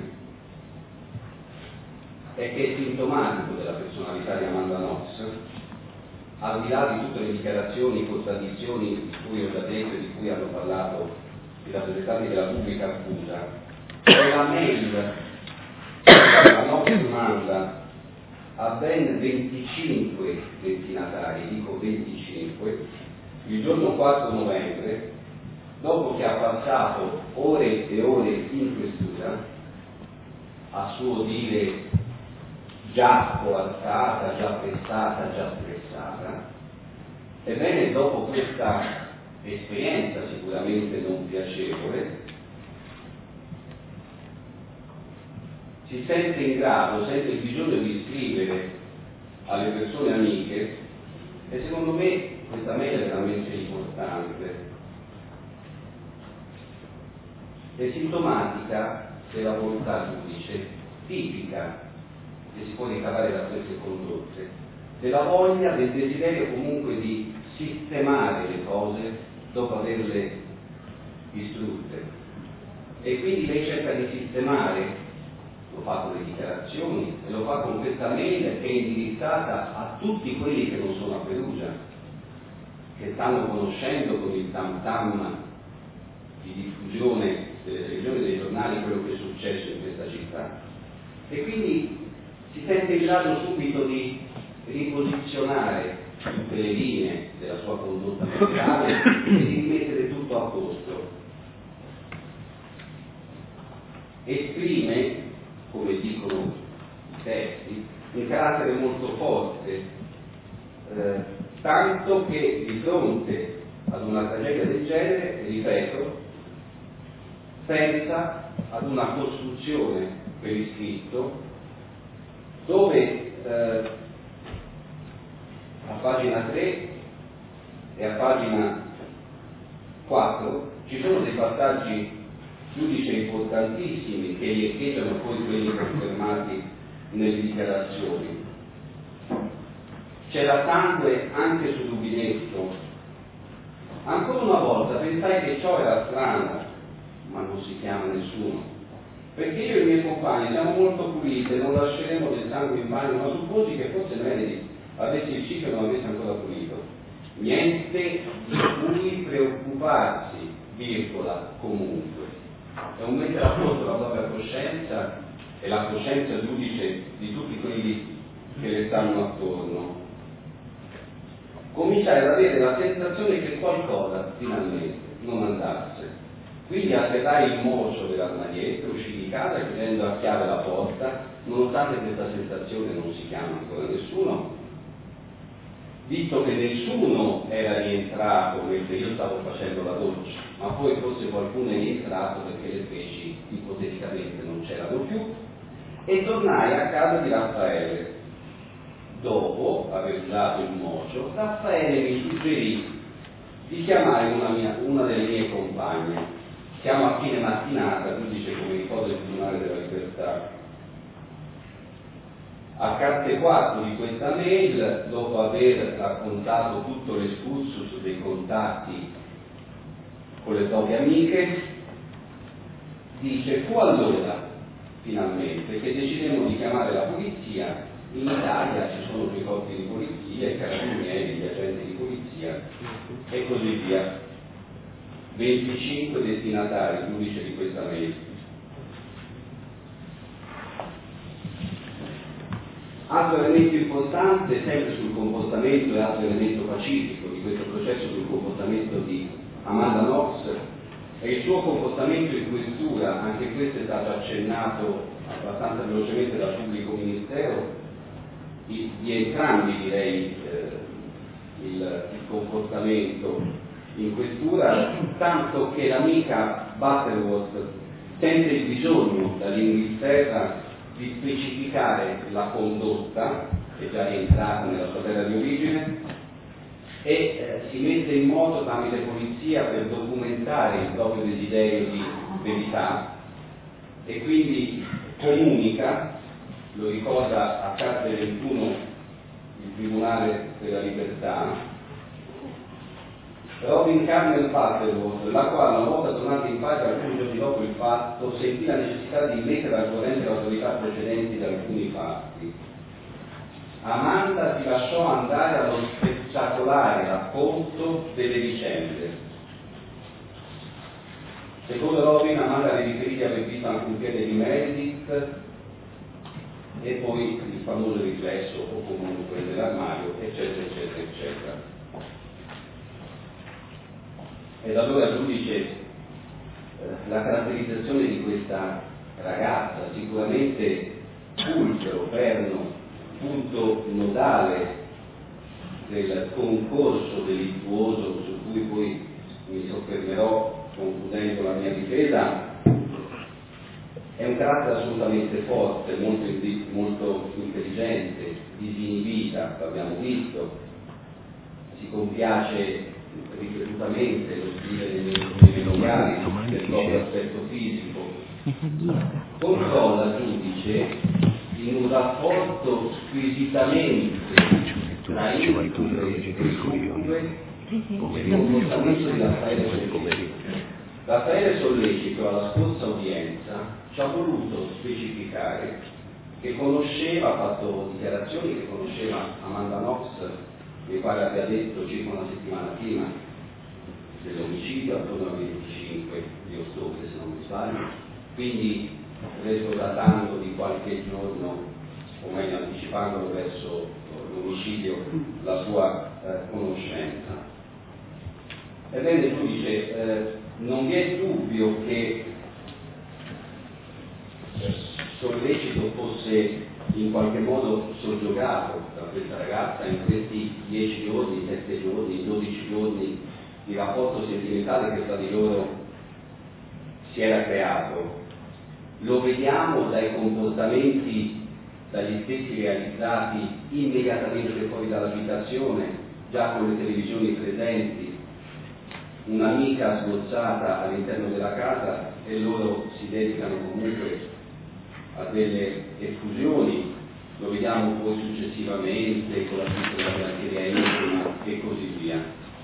è che è sintomatico della personalità di Amanda Knox, al di là di tutte le dichiarazioni e contraddizioni di cui ho già detto e di cui hanno parlato i rappresentanti della pubblica accusa, la mail la nostra manda a ben 25 destinatari, dico 25, il giorno 4 novembre, dopo che ha passato ore e ore in questura, a suo dire già coarzata, già pressata, già stressata, ebbene dopo questa esperienza sicuramente non piacevole, si sente in grado, sente il bisogno di scrivere alle persone amiche e secondo me questa mail è veramente importante. È sintomatica della volontà, giudice, tipica che si può ricavare da queste condotte, della voglia, del desiderio comunque di sistemare le cose dopo averle distrutte. E quindi lei cerca di sistemare, lo fa con le dichiarazioni e lo fa con questa mail che è indirizzata a tutti quelli che non sono a Perugia, che stanno conoscendo con il tam tam di diffusione delle televisioni e dei giornali quello che è successo in questa città, e quindi si sente in grado subito di riposizionare tutte le linee della sua condotta mentale e di rimettere tutto a posto. Esprime, come dicono i testi, un carattere molto forte, tanto che di fronte ad una tragedia del genere, ripeto, pensa ad una costruzione per iscritto dove a pagina 3 e a pagina 4 ci sono dei passaggi, giudice, importantissimi che riecheggiano poi quelli confermati nelle dichiarazioni. C'era sangue anche sul rubinetto. Ancora una volta pensai che ciò era strano, ma non si chiama nessuno, perché io e i miei compagni siamo molto puliti, non lasceremo del sangue in bagno, ma supposi che forse Mary avesse il ciclo e non avesse ancora pulito. Niente di cui preoccuparsi, virgola, comunque. È un mettere a posto la propria coscienza e la coscienza, giudice, di tutti quelli che le stanno attorno, cominciare ad avere la sensazione che qualcosa finalmente non andasse. Quindi afferrai il mocio dell'armadietto, uscì di casa chiudendo a chiave la porta, nonostante questa sensazione non si chiama ancora nessuno, visto che nessuno era rientrato mentre io stavo facendo la doccia, ma poi forse qualcuno è rientrato perché le feci ipoteticamente non c'erano più, e tornai a casa di Raffaele. Dopo aver usato il mocio, Raffaele mi suggerì di chiamare una delle mie compagne. Siamo a fine mattinata, giudice come ricordo del Tribunale della Libertà. A carte 4 di questa mail, dopo aver raccontato tutto l'escursus dei contatti con le proprie amiche, dice: fu allora finalmente che decidemmo di chiamare la polizia. In Italia ci sono dei corpi di polizia, i carabinieri, gli agenti di polizia e così via. 25 destinatari, giudice di questa mail. Altro elemento importante, sempre sul comportamento e altro elemento pacifico di questo processo sul comportamento di Amanda Knox, è il suo comportamento in questura. Anche questo è stato accennato abbastanza velocemente dal pubblico ministero, di entrambi direi il comportamento in questura, tanto che l'amica Butterworth sente il bisogno dall'Inghilterra di specificare la condotta, che è già rientrata nella sua terra di origine, e si mette in moto tramite polizia per documentare il proprio desiderio di verità, e quindi comunica, lo ricorda a carte 21 il Tribunale della Libertà, Robin Carmel Butterworth, la quale, una volta tornata in patria alcuni giorni dopo il fatto, sentì la necessità di mettere al corrente le autorità precedenti di alcuni fatti. Amanda si lasciò andare allo spettacolare racconto delle vicende. Secondo Robin, Amanda le riferì di aver visto anche un piede di Meredith e poi il famoso riflesso o comunque dell'armadio, eccetera, eccetera, eccetera. Ed allora il giudice, la caratterizzazione di questa ragazza, sicuramente fulcro, perno, punto nodale del concorso delittuoso su cui poi mi soffermerò concludendo la mia difesa, è un carattere assolutamente forte, molto intelligente, disinibita, l'abbiamo visto, si compiace ripetutamente lo scrivere nei locali del proprio aspetto fisico, controlla il giudice in un rapporto squisitamente tra il comportamento di Raffaele Sollecito. Raffaele Sollecito alla scorsa udienza ci ha voluto specificare che conosceva, ha fatto dichiarazioni che conosceva Amanda Knox, mi pare abbia detto circa una settimana prima dell'omicidio, attorno al 25 di ottobre se non mi sbaglio, quindi reso datando di qualche giorno, o meglio anticipandolo verso l'omicidio, la sua conoscenza. Ebbene, giudice, non vi è dubbio che Sollecito fosse in qualche modo soggiogato da questa ragazza in questi 10 giorni, 7 giorni, 12 giorni di rapporto sentimentale che tra di loro si era creato. Lo vediamo dai comportamenti, dagli stessi realizzati immediatamente fuori dall'abitazione, già con le televisioni presenti, un'amica sgozzata all'interno della casa e loro si dedicano comunque a delle effusioni. Lo vediamo poi successivamente con la piccola biancheria intima e così via.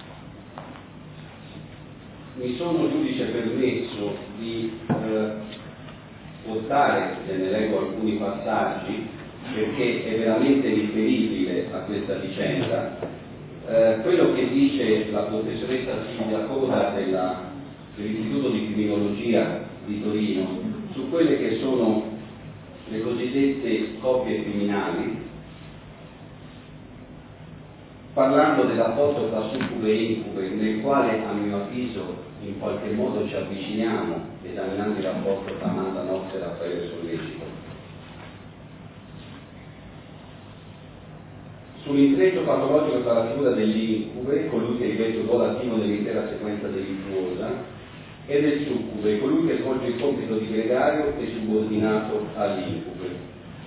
Mi sono, giudice, permesso di portare, se ne leggo alcuni passaggi, perché è veramente riferibile a questa vicenda, quello che dice la professoressa Silvia Coda dell'Istituto di Criminologia di Torino su quelle che sono le cosiddette coppie criminali, parlando del rapporto tra succube e incube, nel quale a mio avviso in qualche modo ci avviciniamo esaminando il rapporto tra Amanda Knox e Raffaele Sollecito. Sull'intreccio patologico tra la figura dell'incube, colui che riveste il ruolo attivo nell'intera sequenza delittuosa, e del succube, colui che svolge il compito di gregario e subordinato all'incube.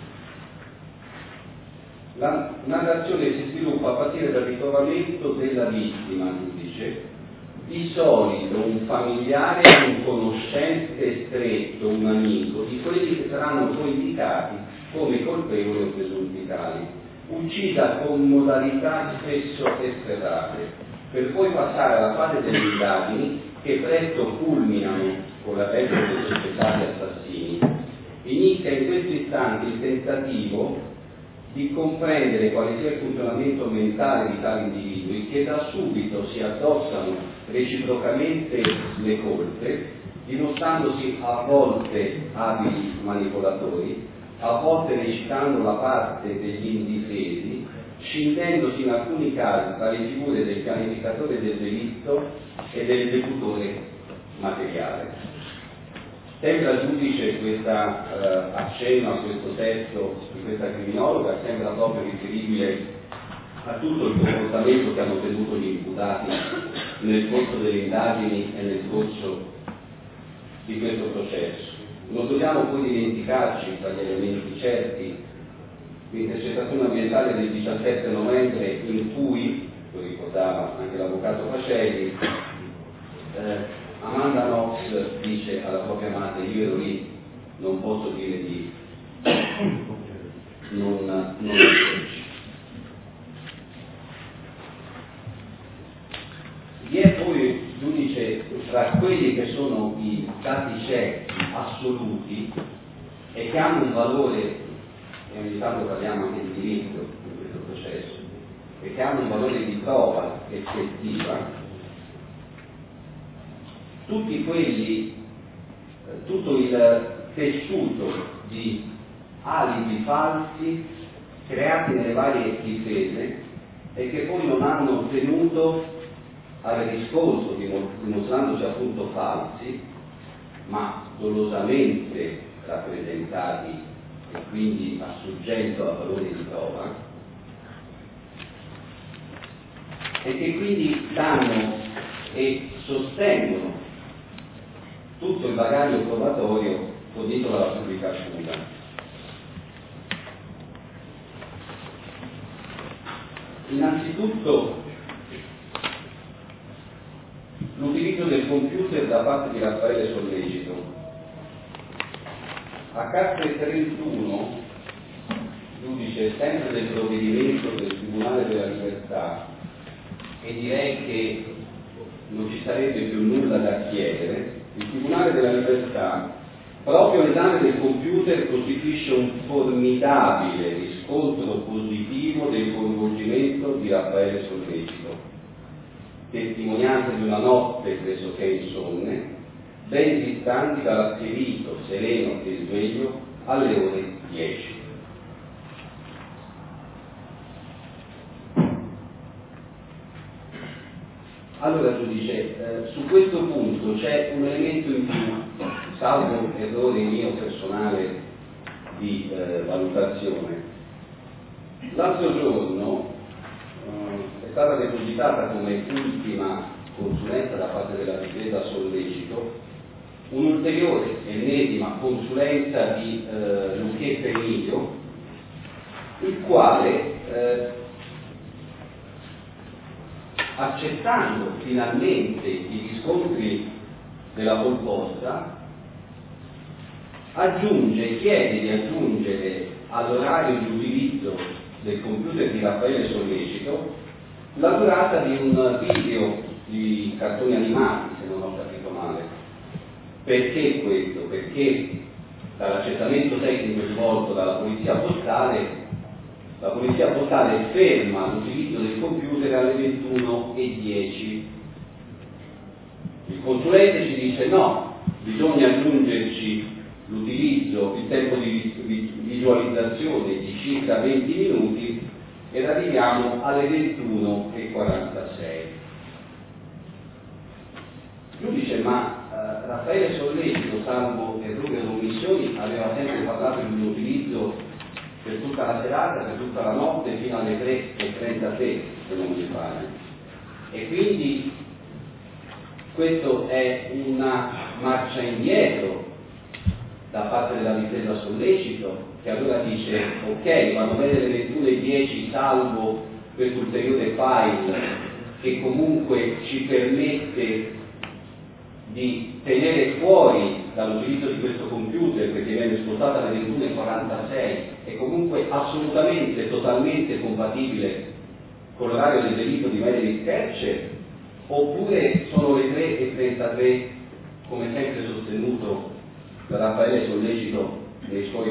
La narrazione si sviluppa a partire dal ritrovamento della vittima, giudice, di solito un familiare, un conoscente stretto, un amico, di quelli che saranno poi indicati come colpevoli o presunti tali, uccisa con modalità spesso efferate, per poi passare alla fase delle indagini che presto culminano con l'arresto dei sospettati assassini. Inizia in questo istante il tentativo di comprendere quale sia il funzionamento mentale di tali individui che da subito si addossano reciprocamente le colpe, dimostrandosi a volte abili manipolatori, a volte recitando la parte degli indifesi, scindendosi in alcuni casi tra le figure del pianificatore del delitto e dell'esecutore materiale. Sembra giudice questa accenno a questo testo di questa criminologa, sembra proprio riferibile a tutto il comportamento che hanno tenuto gli imputati nel corso delle indagini e nel corso di questo processo. Non dobbiamo poi dimenticarci, tra gli elementi certi, l'intercettazione ambientale del 17 novembre in cui, lo ricordava anche l'avvocato Pacelli, Amanda Knox dice alla propria madre: io ero lì, non posso dire di non esserci. Vi è poi, giudice, tra quelli che sono i dati certi, assoluti, e che hanno un valore, e ogni tanto parliamo anche di diritto in questo processo, e che hanno un valore di prova effettiva, tutti quelli, tutto il tessuto di alibi falsi creati nelle varie difese e che poi non hanno ottenuto al riscontro, dimostrandosi appunto falsi, ma dolosamente rappresentati e quindi a soggetto a valore di prova, e che quindi danno e sostengono tutto il bagaglio probatorio fornito dalla pubblica accusa. Innanzitutto l'utilizzo del computer da parte di Raffaele Sollecito. A carte 31, giudice sempre del provvedimento del Tribunale della Libertà, e direi che non ci sarebbe più nulla da chiedere, il Tribunale della Libertà, proprio l'esame del computer costituisce un formidabile riscontro positivo del coinvolgimento di Raffaele Sollecito, testimonianza di una notte pressoché insonne, ben distanti dall'asserito, sereno e sveglio alle ore 10. Allora, giudice, su questo punto c'è un elemento in più, salvo errore mio personale di valutazione. L'altro giorno è stata depositata come ultima consulenza da parte della difesa Sollecito un'ulteriore ennesima consulenza di Lucchetta Emilio, il quale accettando finalmente i riscontri della colposta, chiede di aggiungere all'orario di utilizzo del computer di Raffaele Sollecito la durata di un video di cartoni animati, se non ho capito male. Perché questo? Perché dall'accertamento tecnico svolto dalla Polizia Postale, la Polizia Postale ferma l'utilizzo del computer alle 21:10. Il consulente ci dice no, bisogna aggiungerci l'utilizzo, il tempo di visualizzazione di circa 20 minuti ed arriviamo alle 21:46. Giudice, ma Raffaele Sollecito, salvo errori e omissioni, aveva sempre parlato di un utilizzo per tutta la serata, per tutta la notte, fino alle 3:33, se non mi pare. E quindi questo è una marcia indietro da parte della difesa Sollecito, che allora dice ok, vanno bene le 21:10 salvo questo ulteriore file che comunque ci permette di tenere fuori dall'utilizzo di questo computer, perché viene spostata alle 21:46, è comunque assolutamente, totalmente compatibile con l'orario del delitto di Meredith Kercher, oppure sono le 3:33, come sempre sostenuto da Raffaele Sollecito nei suoi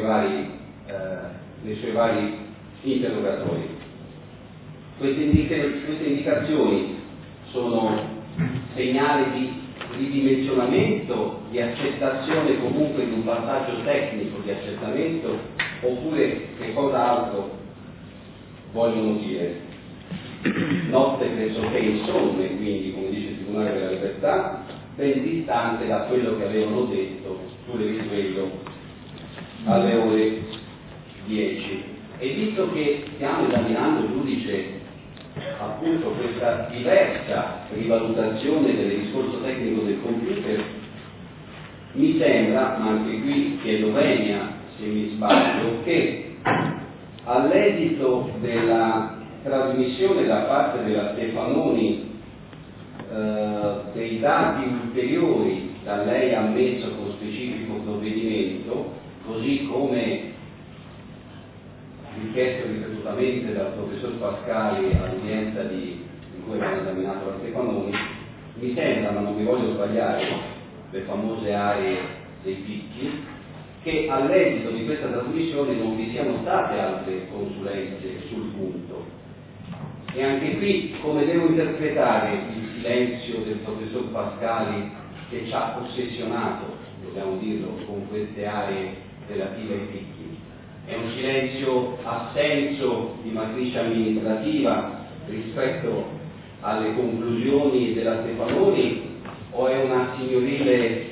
vari interrogatori. Queste indicazioni sono segnali di ridimensionamento, di accettazione comunque di un passaggio tecnico di accertamento, oppure che cosa altro vogliono dire? Notte pressoché insonne, quindi, come dice il Tribunale della Libertà, ben distante da quello che avevano detto sul risveglio alle ore 10. E visto che stiamo esaminando, giudice, appunto questa diversa rivalutazione del discorso tecnico del computer, mi sembra, ma anche qui chiedo venia se mi sbaglio, che all'esito della trasmissione da parte della Stefanoni dei dati ulteriori da lei ammesso con specifico provvedimento, così come richiesto ripetutamente dal professor Pascali all'udienza in cui abbiamo esaminato la Stefanoni, mi sembra, ma non mi voglio sbagliare, le famose aree dei picchi, che all'esito di questa trasmissione non vi siano state altre consulenze sul punto. E anche qui come devo interpretare il silenzio del professor Pascali che ci ha ossessionato, dobbiamo dirlo, con queste aree relative ai picchi? È un silenzio assenso di matrice amministrativa rispetto alle conclusioni della Stefanoni, o è una signorile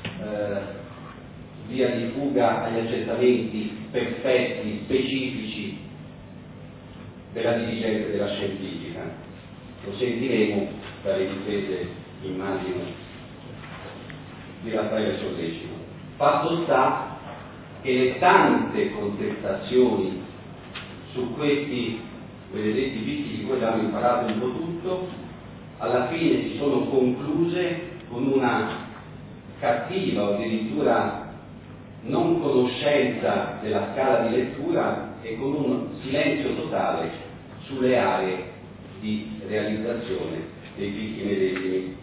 via di fuga agli accertamenti perfetti, specifici della dirigenza della scientifica? Lo sentiremo dalle difese, immagino, di Raffaele Sollecito. Fatto sta che le tante contestazioni su questi benedetti vizi di cui abbiamo imparato un po' tutto, alla fine si sono concluse con una cattiva o addirittura non conoscenza della scala di lettura e con un silenzio totale sulle aree di realizzazione dei picchi medesimi.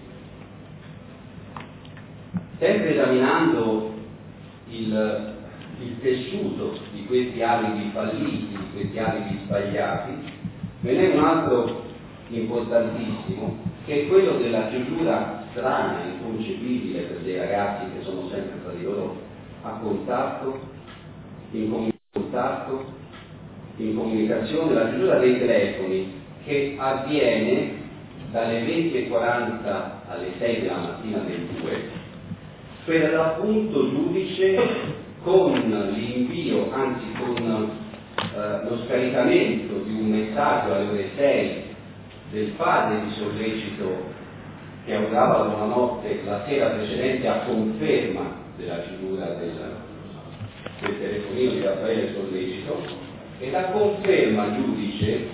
Sempre esaminando il tessuto di questi alibi falliti, di questi alibi sbagliati, ve n'è un altro importantissimo, che è quello della chiusura strana, inconcepibile per dei ragazzi che sono sempre tra di loro a contatto, in comunicazione, la chiusura dei telefoni, che avviene dalle 20:40 alle 6 della mattina del 2, per l'appunto giudice, con l'invio, anzi con lo scaricamento di un messaggio alle ore 6 del padre di Sollecito che augurava la buonanotte la sera precedente a conferma della chiusura del telefonino di Raffaele Sollecito, e la conferma giudice,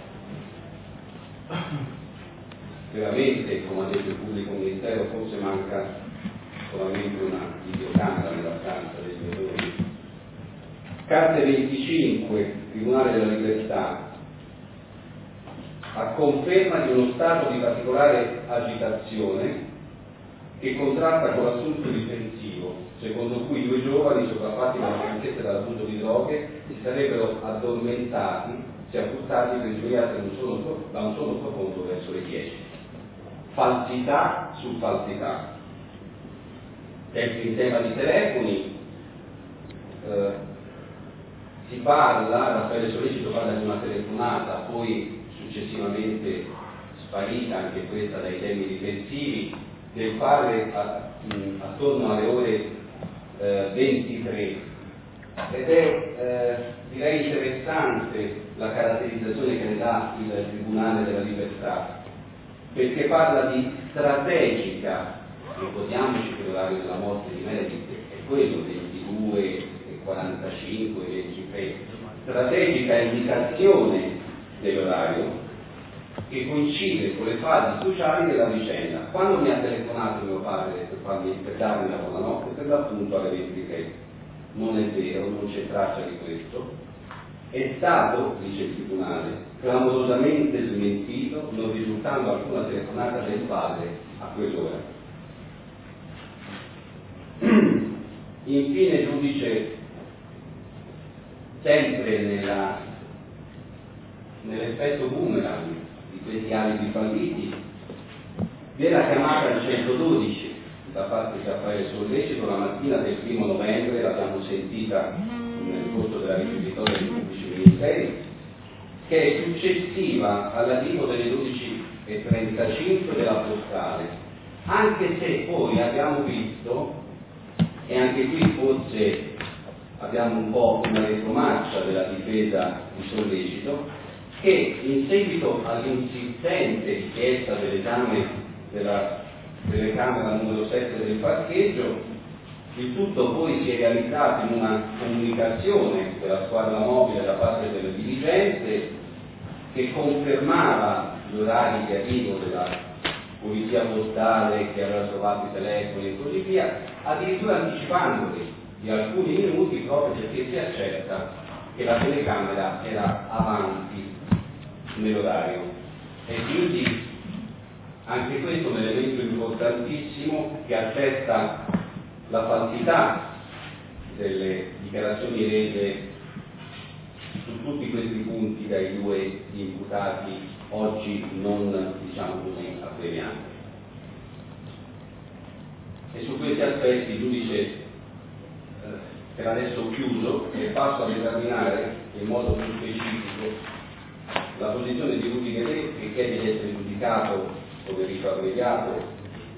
veramente, come ha detto il pubblico ministero, forse manca solamente una videocamera nella stanza dei genitori. Carte 25, Tribunale della Libertà, a conferma di uno stato di particolare agitazione che contrasta con l'assunto difensivo, secondo cui 2 giovani sopraffatti dalla stanchezza e dall'abuso di droghe si sarebbero addormentati se appurtati per svegliarsi da un solo profondo verso le 10. Falsità su falsità. Sempre in tema di telefoni, si parla, Raffaele Sollecito parla di una telefonata, poi successivamente sparita anche questa dai temi riflessivi, del padre attorno alle ore 23, ed è direi interessante la caratterizzazione che ne dà il Tribunale della Libertà, perché parla di strategica, ricordiamoci che l'orario della morte di Meredith è quello 22:45, 23, strategica indicazione dell'orario che coincide con le fasi cruciali della vicenda. Quando mi ha telefonato mio padre per darmi la buonanotte, per l'appunto alle 23, non è vero, non c'è traccia di questo, è stato, dice il Tribunale, clamorosamente smentito, non risultando alcuna telefonata del padre a quell'ora. Infine, giudice, sempre nell'effetto boomerang di questi alibi falliti, viene chiamata al 112 da parte di Raffaele Sollecito la mattina del 1° novembre, l'abbiamo sentita nel corso della requisitoria dei pubblici ministeri, che è successiva all'arrivo delle 12:35 della postale, anche se poi abbiamo visto, e anche qui forse abbiamo un po' una retromarcia della difesa di Sollecito, che in seguito all'insistente richiesta dell'esame della telecamera numero 7 del parcheggio, il tutto poi si è realizzato in una comunicazione della squadra mobile da parte delle dirigenze che confermava gli orari di arrivo della polizia postale, che aveva trovato i telefoni e così via, addirittura anticipandoli di alcuni minuti proprio perché si accerta che la telecamera era avanti nell'orario. E quindi anche questo è un elemento importantissimo che attesta la falsità delle dichiarazioni rese su tutti questi punti dai due imputati oggi non, diciamo così, apprendiamo. E su questi aspetti il giudice, per adesso chiuso, e passo ad esaminare in modo più specifico la posizione di Rudy Guedé, che chiede di essere giudicato come rito abbreviato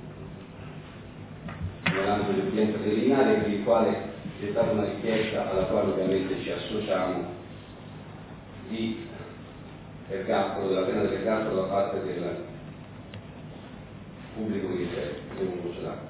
nell'ambito dell'udienza preliminare, per il quale c'è stata una richiesta alla quale ovviamente ci associamo di ergastolo, della pena dell'ergastolo da parte del pubblico ministero, del voce d'acqua.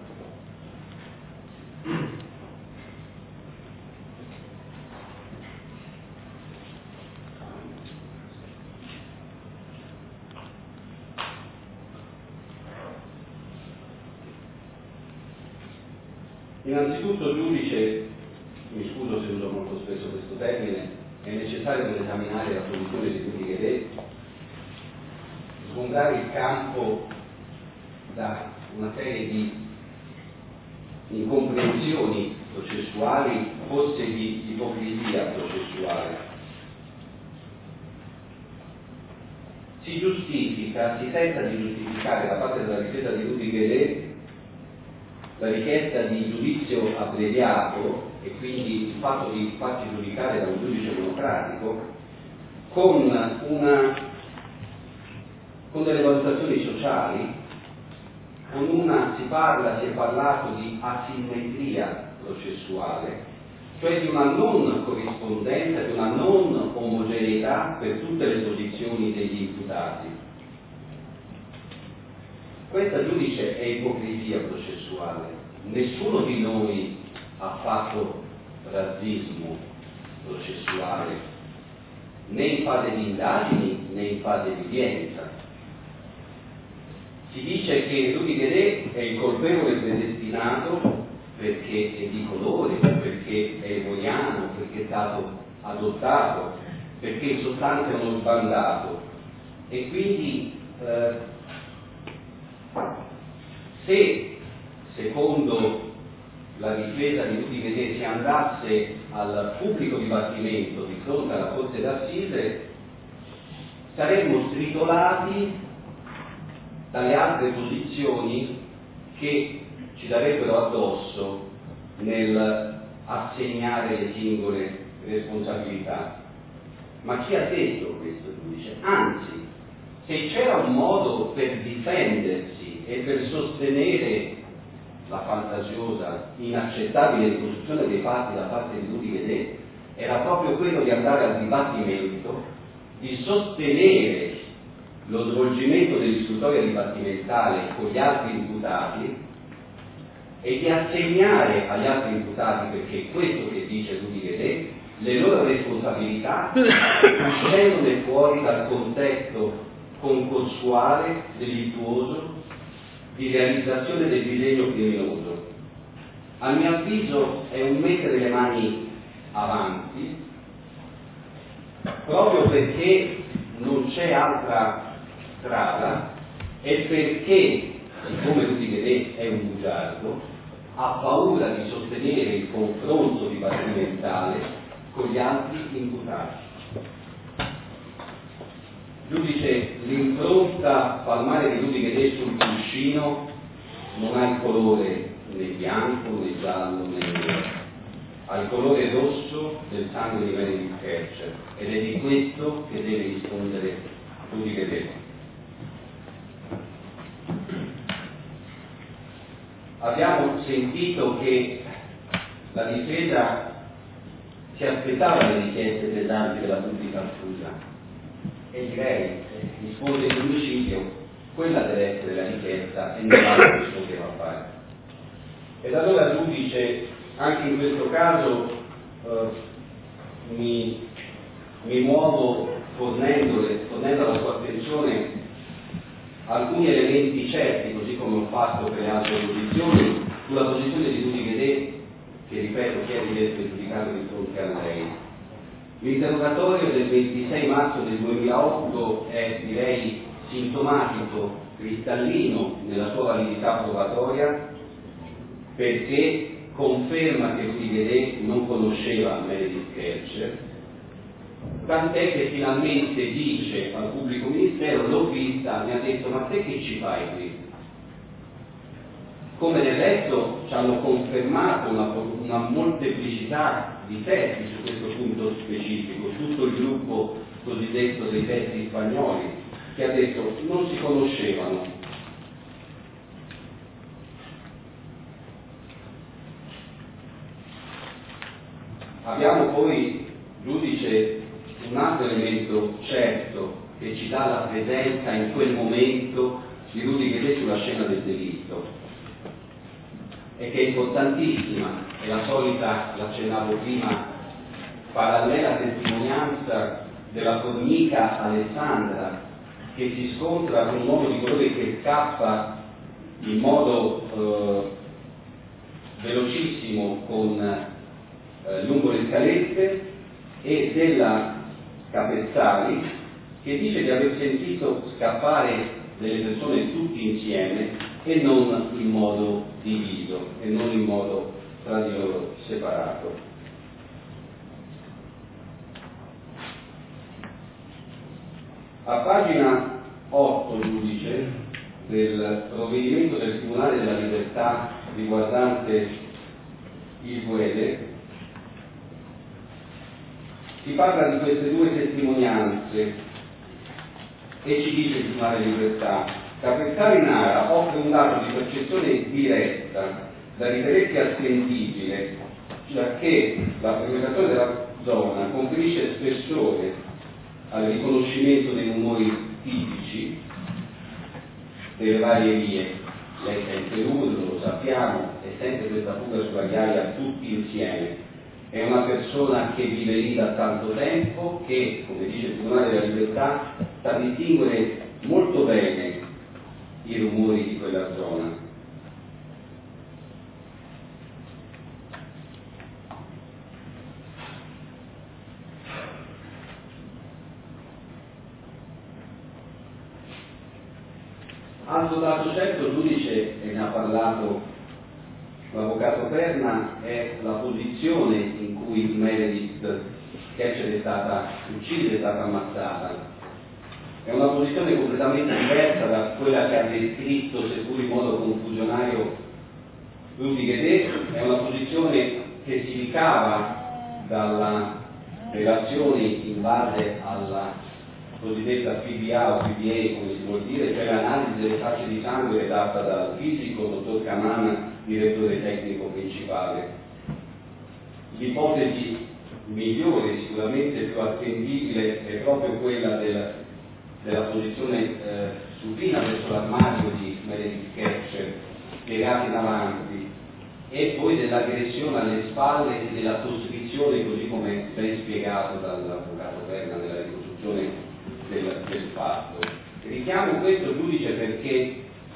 Innanzitutto, giudice, mi scuso se uso molto spesso questo termine, è necessario per esaminare la posizione di Rudy Guedé sgombrare il campo da una serie di incomprensioni processuali, forse di ipocrisia processuale. Si tenta di giustificare da parte della difesa di Rudy Guedé la richiesta di giudizio abbreviato e quindi il fatto di farci giudicare da un giudice monocratico con delle valutazioni sociali, si è parlato di asimmetria processuale, cioè di una non corrispondenza, di una non omogeneità per tutte le posizioni degli imputati. Questa, giudice, è ipocrisia processuale. Nessuno di noi ha fatto razzismo processuale, né in fase di indagini né in fase di udienza. Si dice che Rudy Guedé è il colpevole predestinato perché è di colore, perché è evoiano, perché è stato adottato, perché in sostanza è uno sbandato. E quindi se, secondo la difesa di Rudy Guedé, si andasse al pubblico dibattimento di fronte alla Corte d'Assise, saremmo stritolati dalle altre posizioni che ci darebbero addosso nel assegnare le singole responsabilità. Ma chi ha detto questo giudice? Anzi, se c'era un modo per difendersi e per sostenere la fantasiosa, inaccettabile ricostruzione dei fatti da parte di Rudy Guedet, era proprio quello di andare al dibattimento, di sostenere lo svolgimento dell'istruttoria dibattimentale con gli altri imputati e di assegnare agli altri imputati, perché è questo che dice Rudy Guedet, le loro responsabilità uscendone fuori dal contesto concorsuale, delittuoso, di realizzazione del disegno criminoso. A mio avviso è un mettere le mani avanti, proprio perché non c'è altra strada e perché, siccome Rudy Guedet è un bugiardo, ha paura di sostenere il confronto dibattimentale con gli altri imputati. Giudice, l'impronta palmare di Rudy Guedet sul cuscino non ha il colore né bianco né giallo né nero, ha il colore rosso del sangue di Meredith Kercher ed è di questo che deve rispondere Rudy Guedet. Abbiamo sentito che la difesa si aspettava le richieste pesanti della pubblica accusa e direi, rispose in omicidio, quella deve essere la richiesta e non altro si poteva fare. Ed allora il giudice, anche in questo caso, mi muovo fornendo alla sua attenzione alcuni elementi certi, così come ho fatto per le altre posizioni, sulla posizione di Rudy Guedet, che ripeto chiede di essere giudicato di fronte a lei. L'interrogatorio del 26 marzo del 2008 è, direi, sintomatico, cristallino nella sua validità probatoria, perché conferma che Rudy Guedet non conosceva Meredith Kercher, tant'è che finalmente dice al pubblico ministero: l'ho vista, mi ha detto, ma te che ci fai qui? Come del resto ci hanno confermato una molteplicità di testi su questo punto specifico, tutto il gruppo cosiddetto dei testi spagnoli, che ha detto non si conoscevano. Abbiamo poi, giudice, un altro elemento certo che ci dà la presenza in quel momento di Rudy Guedet sulla scena del delitto, e che è importantissima, è la solita, l'accennavo prima, parallela testimonianza della formica Alessandra, che si scontra con un uomo di colore che scappa in modo velocissimo lungo le scalette, e della Capezzali, che dice di aver sentito scappare delle persone tutti insieme e non in modo diviso e non in modo tra di loro separato. A pagina 8, giudice, del provvedimento del Tribunale della Libertà riguardante il Guedet, si parla di queste due testimonianze e ci dice il Tribunale della Libertà: Capezzali Nara offre un dato di percezione diretta da ritenersi attendibile, giacché la frequentazione della zona conferisce spessore al riconoscimento dei rumori tipici delle varie vie. Lei è in Perù, lo sappiamo, e sente questa fuga sulla ghiaia tutti insieme. È una persona che vive lì da tanto tempo, che, come dice il Tribunale della Libertà, sa distinguere molto bene i rumori di quella zona. Altro dato certo, giudice, e ne ha parlato l'avvocato Perna, è la posizione in cui Meredith Kercher è stata uccisa, è stata ammazzata. È una posizione completamente diversa da quella che ha descritto, seppur in modo confusionario, Rudy Guedet. È una posizione che si ricava dalla relazioni in base alla cosiddetta PBA o PBA, come si vuol dire, cioè l'analisi delle tracce di sangue redatta dal fisico dottor Caman, direttore tecnico principale. L'ipotesi migliore, sicuramente più attendibile, è proprio quella della posizione supina verso l'armadio di Meredith Kercher, piegati in avanti, e poi dell'aggressione alle spalle e della costrizione, così come ben spiegato dall'avvocato Berna nella ricostruzione del fatto. Richiamo questo giudice perché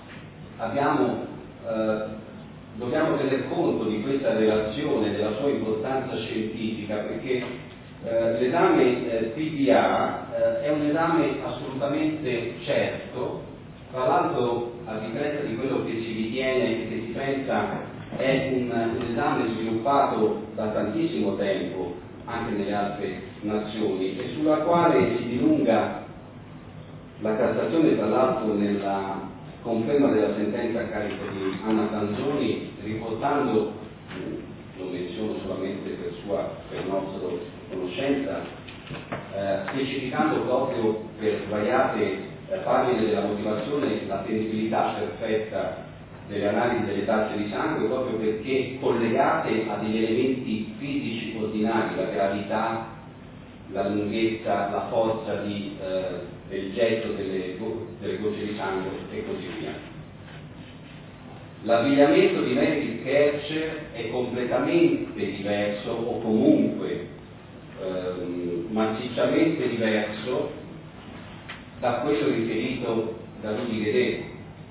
dobbiamo tener conto di questa relazione, della sua importanza scientifica, perché l'esame PBA è un esame assolutamente certo, tra l'altro a differenza di quello che si ritiene e che si pensa è un esame sviluppato da tantissimo tempo anche nelle altre nazioni e sulla quale si dilunga la Cassazione, tra l'altro nella conferma della sentenza a carico di Anna Tanzoni, riportando, lo menziono solamente per nostra conoscenza, specificando proprio per svariate pagine della motivazione l'attendibilità perfetta delle analisi delle tracce di sangue, proprio perché collegate a degli elementi fisici ordinari, la gravità, la lunghezza, la forza del getto delle gocce di sangue e così via. L'abbigliamento di Meredith Kercher è completamente diverso, o comunque massicciamente diverso da quello riferito da Rudy Guédé.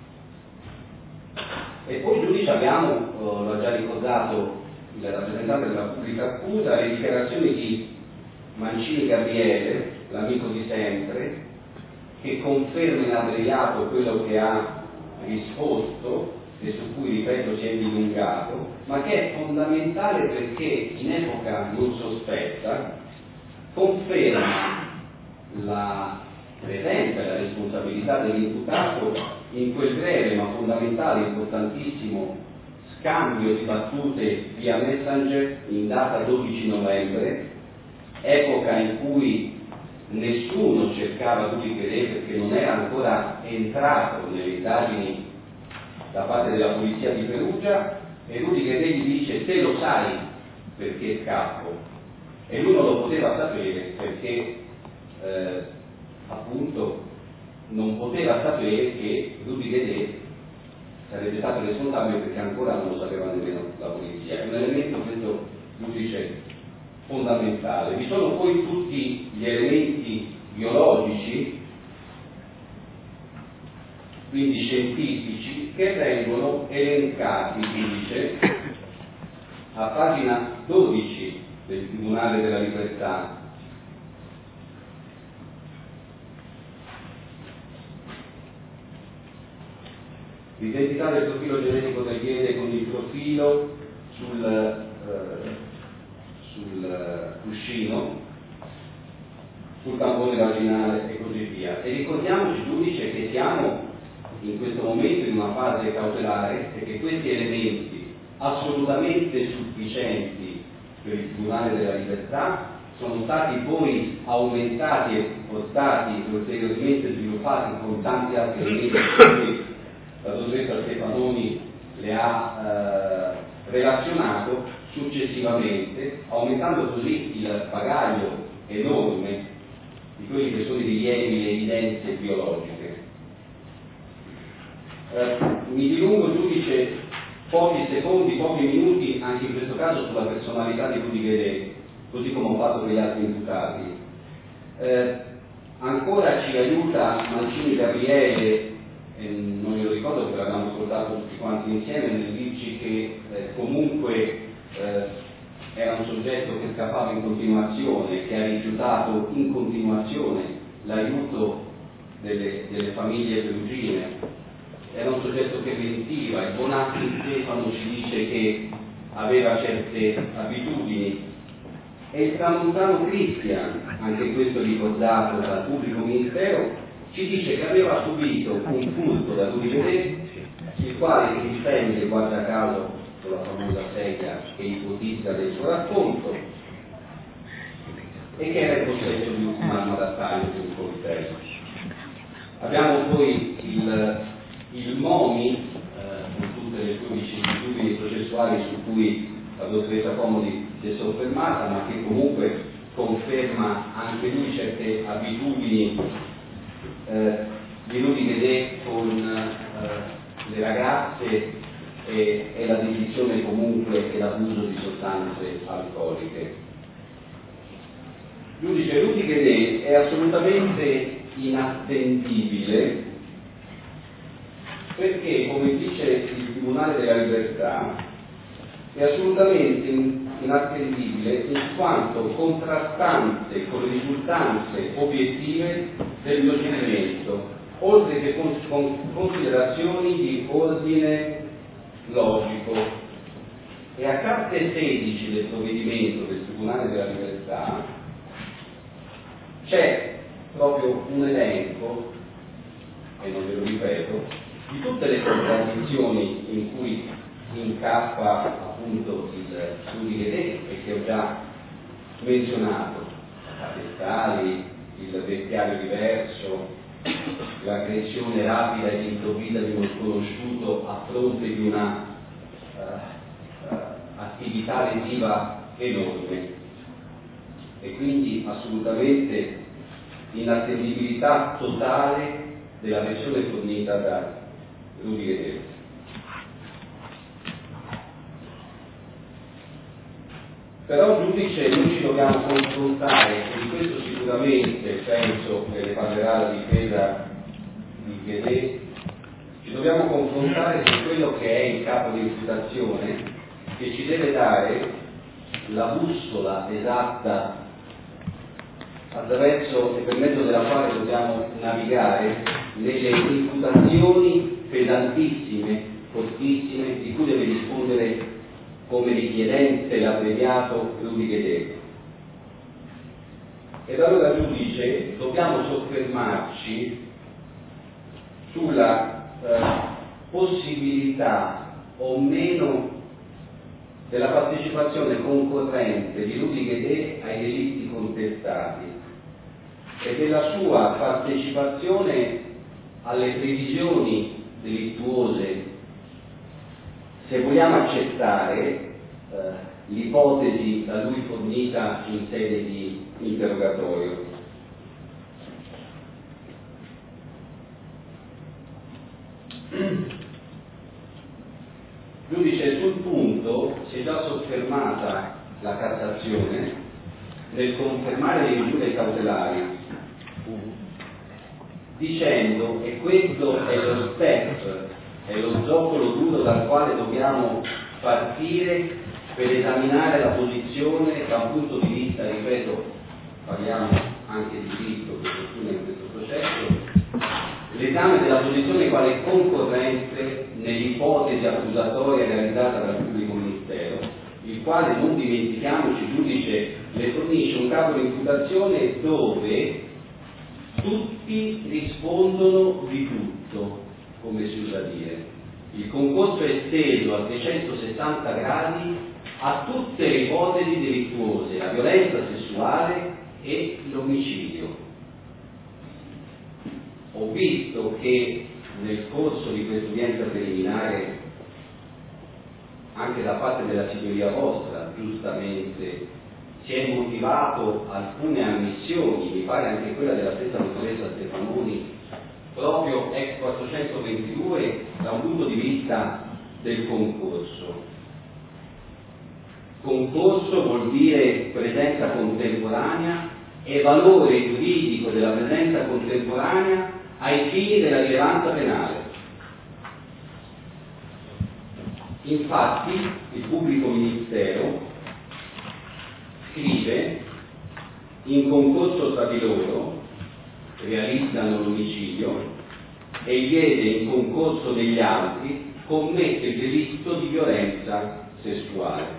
E poi giudice abbiamo, l'ha già ricordato il rappresentante della pubblica accusa, le dichiarazioni di Mancini Gabriele, l'amico di sempre, che conferma in abbreviato quello che ha risposto e su cui, ripeto, si è dilungato, ma che è fondamentale perché in epoca non sospetta conferma la presenza e la responsabilità dell'imputato in quel breve ma fondamentale, importantissimo scambio di battute via Messenger in data 12 novembre, epoca in cui nessuno cercava Rudy Guédé perché non era ancora entrato nelle indagini da parte della polizia di Perugia, e Rudy Guédé gli dice: te lo sai perché scappo, e lui non lo poteva sapere perché appunto non poteva sapere che Rudy Guédé sarebbe stato responsabile perché ancora non lo sapeva nemmeno la polizia. È un elemento, questo giudice, fondamentale. Vi sono poi tutti gli elementi biologici, quindi scientifici, che vengono elencati, dice, a pagina 12 del Tribunale della Libertà. L'identità del profilo genetico del piede con il profilo sul cuscino, sul tampone vaginale e così via. E ricordiamoci, giudice, che siamo in questo momento in una fase cautelare e che questi elementi assolutamente sufficienti per il Tribunale della Libertà sono stati poi aumentati e portati ulteriormente sviluppati con tanti altri elementi. La dottoressa Stefanoni le ha relazionato successivamente, aumentando così il bagaglio enorme di quelli che sono i rilievi e le evidenze biologiche. Mi dilungo, giudice, pochi secondi, pochi minuti, anche in questo caso sulla personalità di Rudy Guédé, così come ho fatto per gli altri imputati. Ancora ci aiuta Mancini Gabriele, non me lo ricordo perché l'abbiamo ascoltato tutti quanti insieme, nel dirci che comunque era un soggetto che scappava in continuazione, che ha rifiutato in continuazione l'aiuto delle famiglie perugine, era un soggetto che mentiva. Il Bonatti Stefano ci dice che aveva certe abitudini, e il Tramontano Cristian, anche questo ricordato dal pubblico ministero, ci dice che aveva subito un furto da Rudy Guédé, il quale si difende, guarda caso, con la famosa sedia che ipotizza del suo racconto, e che era il processo di ultimo anno d'attaglio di un coltello. Abbiamo poi il MOMI, con tutte le sue vicissitudini processuali su cui la dottoressa Comodi si è soffermata, ma che comunque conferma anche lui certe abitudini di Rudy Guedet con le ragazze e la dedizione comunque e l'abuso di sostanze alcoliche. Giudice Rudy Guedet è assolutamente inattendibile perché, come dice il Tribunale della Libertà, è assolutamente inattendibile in quanto contrastante con le risultanze obiettive del procedimento, oltre che con considerazioni di ordine logico. E a parte 16 del provvedimento del Tribunale della Libertà c'è proprio un elenco, e non ve lo ripeto, di tutte le contraddizioni in cui incappa appunto il Rudy Guedet e che ho già menzionato: capestali, il vestiario diverso, l'aggressione rapida ed improvvisa di uno sconosciuto a fronte di una attività lesiva enorme, e quindi assolutamente inattendibilità totale della versione fornita da Rudy Guedet. Però giudice, noi ci dobbiamo confrontare, e di questo sicuramente penso che ne parlerà la difesa di Guedet, ci dobbiamo confrontare su quello che è il capo di imputazione, che ci deve dare la bussola esatta attraverso e per mezzo della quale dobbiamo navigare nelle imputazioni pesantissime, fortissime, di cui deve rispondere come richiedente l'abbreviato Rudy Guedet. Ed allora giudice, dobbiamo soffermarci sulla possibilità o meno della partecipazione concorrente di Rudy Guedet ai delitti contestati e della sua partecipazione alle previsioni delittuose, se vogliamo accettare l'ipotesi da lui fornita in sede di interrogatorio. Giudice, sul punto si è già soffermata la Cassazione nel confermare le misure cautelari, dicendo che questo è lo step, è lo zoccolo duro dal quale dobbiamo partire per esaminare la posizione da un punto di vista, ripeto, parliamo anche di diritto per fortuna in questo processo, l'esame della posizione quale concorrente nell'ipotesi accusatoria realizzata dal pubblico ministero, il quale, non dimentichiamoci, giudice, le fornisce un capo di imputazione dove tutti rispondono di tutto, come si usa dire. Il concorso è esteso a 360 gradi a tutte le ipotesi delittuose, la violenza sessuale e l'omicidio. Ho visto che nel corso di questa udienza preliminare, anche da parte della signoria vostra, giustamente, si è motivato alcune ammissioni, mi pare anche quella della stessa dottoressa Stefanoni, proprio ex 422 da un punto di vista del concorso. Concorso vuol dire presenza contemporanea e valore giuridico della presenza contemporanea ai fini della rilevanza penale. Infatti il pubblico ministero scrive: in concorso tra di loro realizzano l'omicidio e Guede, in concorso degli altri, commette il delitto di violenza sessuale.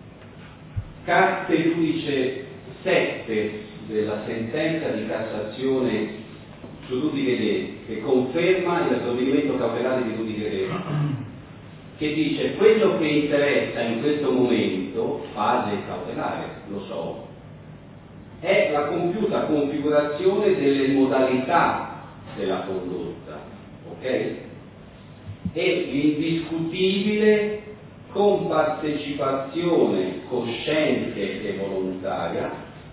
Carte giudice 7 della sentenza di Cassazione su Rudy Guedet, che conferma il provvedimento cautelare di Rudy Guedet, che dice: quello che interessa in questo momento, fase cautelare, lo so, è la compiuta configurazione delle modalità della condotta, ok? È l'indiscutibile compartecipazione cosciente e volontaria,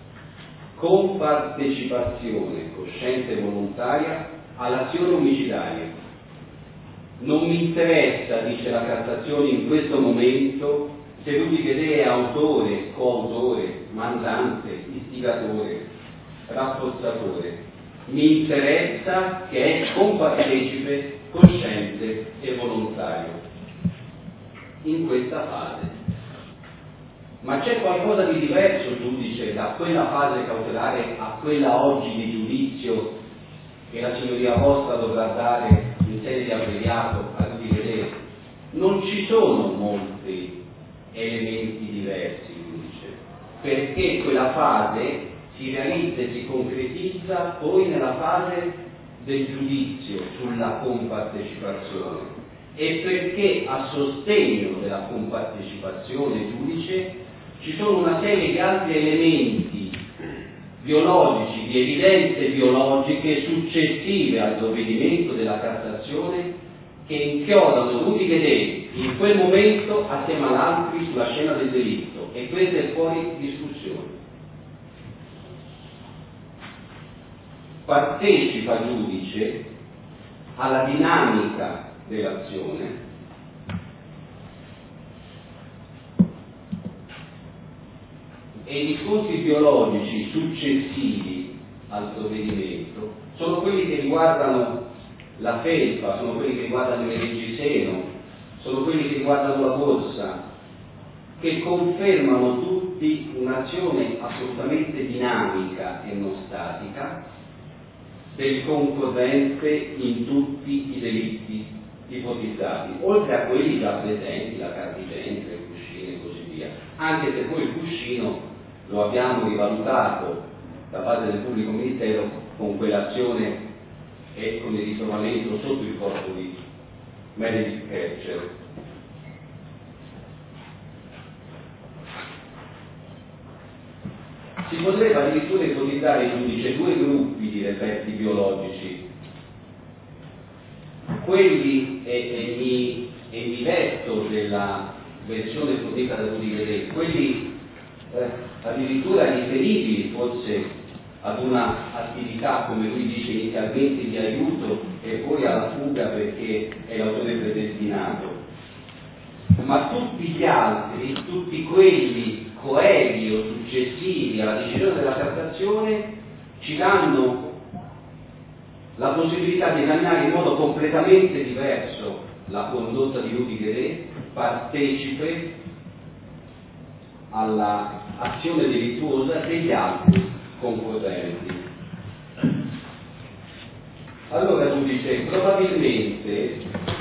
all'azione omicidaria. Non mi interessa, dice la Cassazione in questo momento, se Rudy è autore, coautore, mandante, istigatore, rafforzatore. Mi interessa che è compartecipe, cosciente e volontario in questa fase. Ma c'è qualcosa di diverso, giudice, da quella fase cautelare a quella oggi di giudizio che la signoria vostra dovrà dare in sede di abbreviato a Rudy? Non ci sono molti elementi diversi, giudice, perché quella fase si realizza e si concretizza poi nella fase del giudizio sulla compartecipazione, e perché a sostegno della compartecipazione giudice ci sono una serie di altri elementi biologici, di evidenze biologiche successive al provvedimento della Cassazione che inchiodano Rudy Guedè in quel momento assieme ad altri sulla scena del delitto, e questo è fuori discussione. Partecipa giudice alla dinamica dell'azione e i riscontri biologici successivi al provvedimento sono quelli che riguardano la felpa, sono quelli che riguardano il reggiseno, sono quelli che riguardano la borsa, che confermano tutti un'azione assolutamente dinamica e non statica del concorrente in tutti i delitti ipotizzati, oltre a quelli già presenti, la cardigenza, il cuscino e così via, anche se poi il cuscino lo abbiamo rivalutato da parte del pubblico ministero con quell'azione e con il ritrovamento sotto il corpo di Meredith Kercher. Si potrebbe addirittura ipotizzare in giudice due gruppi di reperti biologici, quelli, e mi vesto della versione fornita da Rudy Guedè, quelli addirittura riferibili forse ad una attività, come lui dice inizialmente, di aiuto e poi alla fuga perché è l'autore predestinato. Ma tutti gli altri, tutti quelli coevi o successivi alla decisione della Cassazione, ci danno la possibilità di esaminare in modo completamente diverso la condotta di Rudy Guedè, partecipe all'azione delittuosa degli altri concorrenti. Allora giudice, probabilmente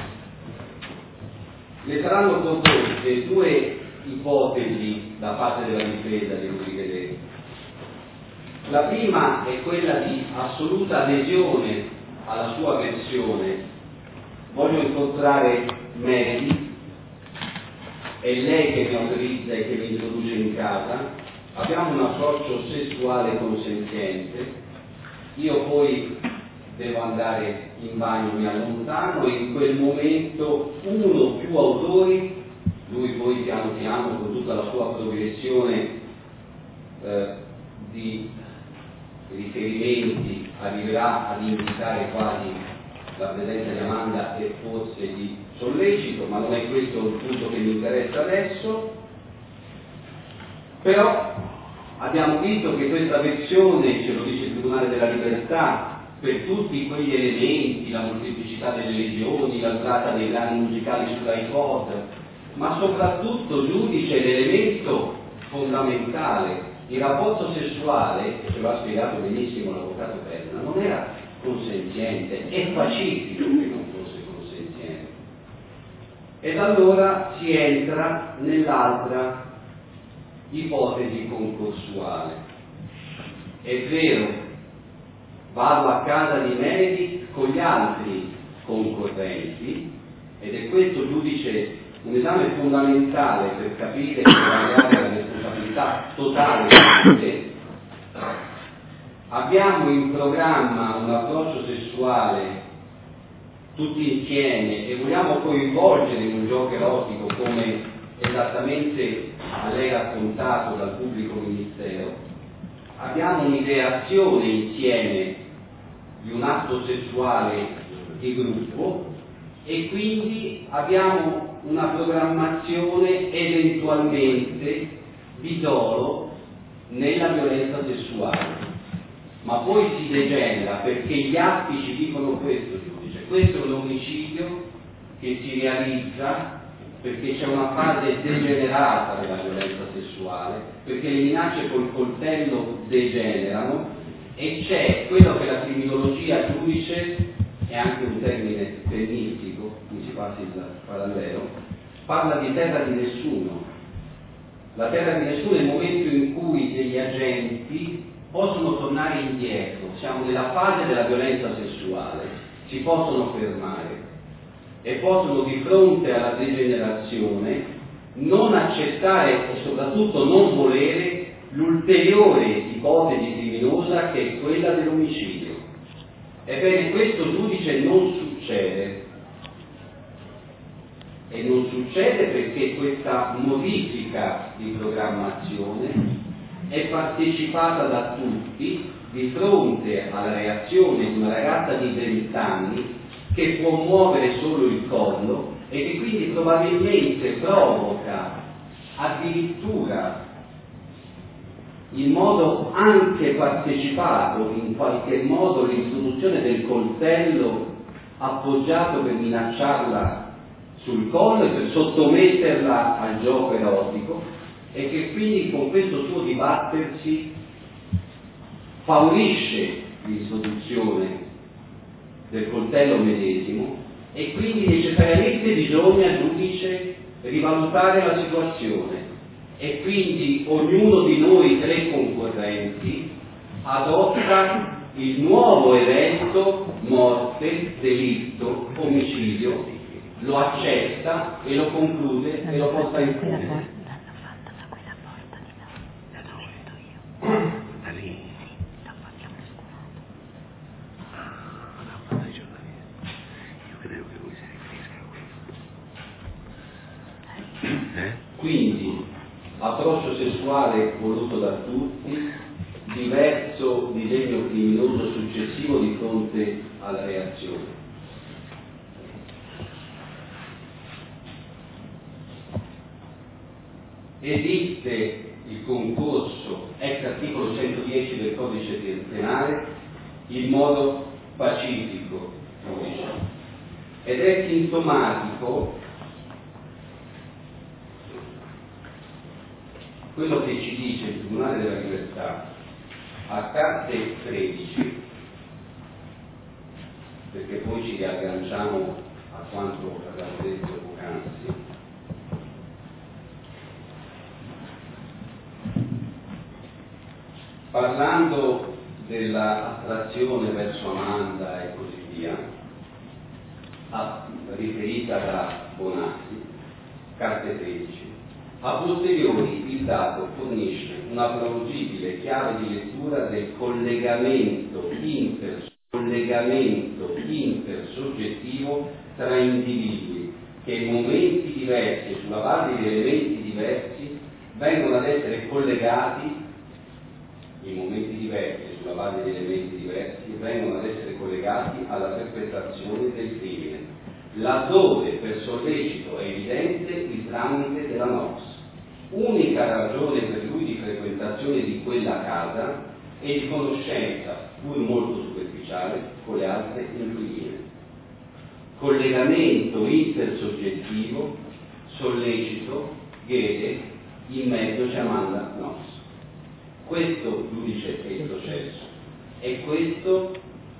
le saranno proposte due ipotesi da parte della difesa di Rudy Guedè. La prima è quella di assoluta adesione alla sua versione. Voglio incontrare Mary, è lei che mi autorizza e che mi introduce in casa, abbiamo un approccio sessuale consenziente, io poi devo andare in bagno, mi allontano, e in quel momento uno o più autori, lui poi piano piano con tutta la sua progressione di riferimenti arriverà ad indicare quasi la presenza di Amanda e forse di sollecito, ma non è questo il punto che mi interessa adesso. Però abbiamo visto che questa versione, ce lo dice il Tribunale della Libertà, per tutti quegli elementi, la molteplicità delle lesioni, la durata dei danni musicali sull'iPod, ma soprattutto giudice l'elemento fondamentale, il rapporto sessuale, e ce lo ha spiegato benissimo l'avvocato Perna, non era consenziente, è pacifico che non fosse consenziente. Ed allora si entra nell'altra ipotesi concorsuale. È vero, vado a casa di Meredith con gli altri concorrenti, ed è questo, giudice, un esame fondamentale per capire e valutare la responsabilità totale di te, Abbiamo in programma un approccio sessuale tutti insieme e vogliamo coinvolgere in un gioco erotico come esattamente a lei raccontato dal pubblico ministero. Abbiamo un'ideazione insieme di un atto sessuale di gruppo e quindi abbiamo una programmazione eventualmente di dolo nella violenza sessuale, ma poi si degenera perché gli atti ci dicono questo, giudice. Questo è un omicidio che si realizza perché c'è una fase degenerata della violenza sessuale, perché le minacce col coltello degenerano e c'è quello che la criminologia giudice, è anche un termine tennistico, mi si passi il parallelo, parla di terra di nessuno. La terra di nessuno è il momento in cui degli agenti possono tornare indietro, siamo nella fase della violenza sessuale, si possono fermare e possono di fronte alla degenerazione non accettare e soprattutto non volere l'ulteriore ipotesi criminosa che è quella dell'omicidio. Ebbene, questo giudice non succede. E non succede perché questa modifica di programmazione è partecipata da tutti di fronte alla reazione di una ragazza di 20 anni che può muovere solo il collo e che quindi probabilmente provoca addirittura in modo anche partecipato in qualche modo l'introduzione del coltello appoggiato per minacciarla sul collo e per sottometterla al gioco erotico e che quindi con questo suo dibattersi favorisce l'introduzione del coltello medesimo e quindi necessariamente bisogna, giudice, rivalutare la situazione e quindi ognuno di noi tre concorrenti adotta il nuovo evento morte, delitto, omicidio, lo accetta e lo conclude e lo porta in fine. Da lì. Io credo che lui si riferisca a questo. Quindi, approccio sessuale voluto da tutti, diverso disegno criminoso successivo di fronte alla reazione. Esiste il concorso ex articolo 110 del codice penale in modo pacifico, ed è sintomatico quello che ci dice il Tribunale della Libertà a carte 13, perché poi ci riagganciamo a quanto abbiamo detto poc'anzi. Parlando dell'attrazione verso Amanda e così via, riferita da Bonazzi, carte 13, a posteriori il dato fornisce una plausibile chiave di lettura del collegamento intersoggettivo tra individui che in momenti diversi e sulla base di elementi diversi vengono ad essere collegati alla perpetrazione del crimine, laddove per sollecito è evidente il tramite della NOx, unica ragione per lui di frequentazione di quella casa e di conoscenza, pur molto superficiale, con le altre inquiline. Collegamento intersoggettivo, sollecito, Ghede, in mezzo c'è Amanda Knox. Questo, giudice, è il processo e questo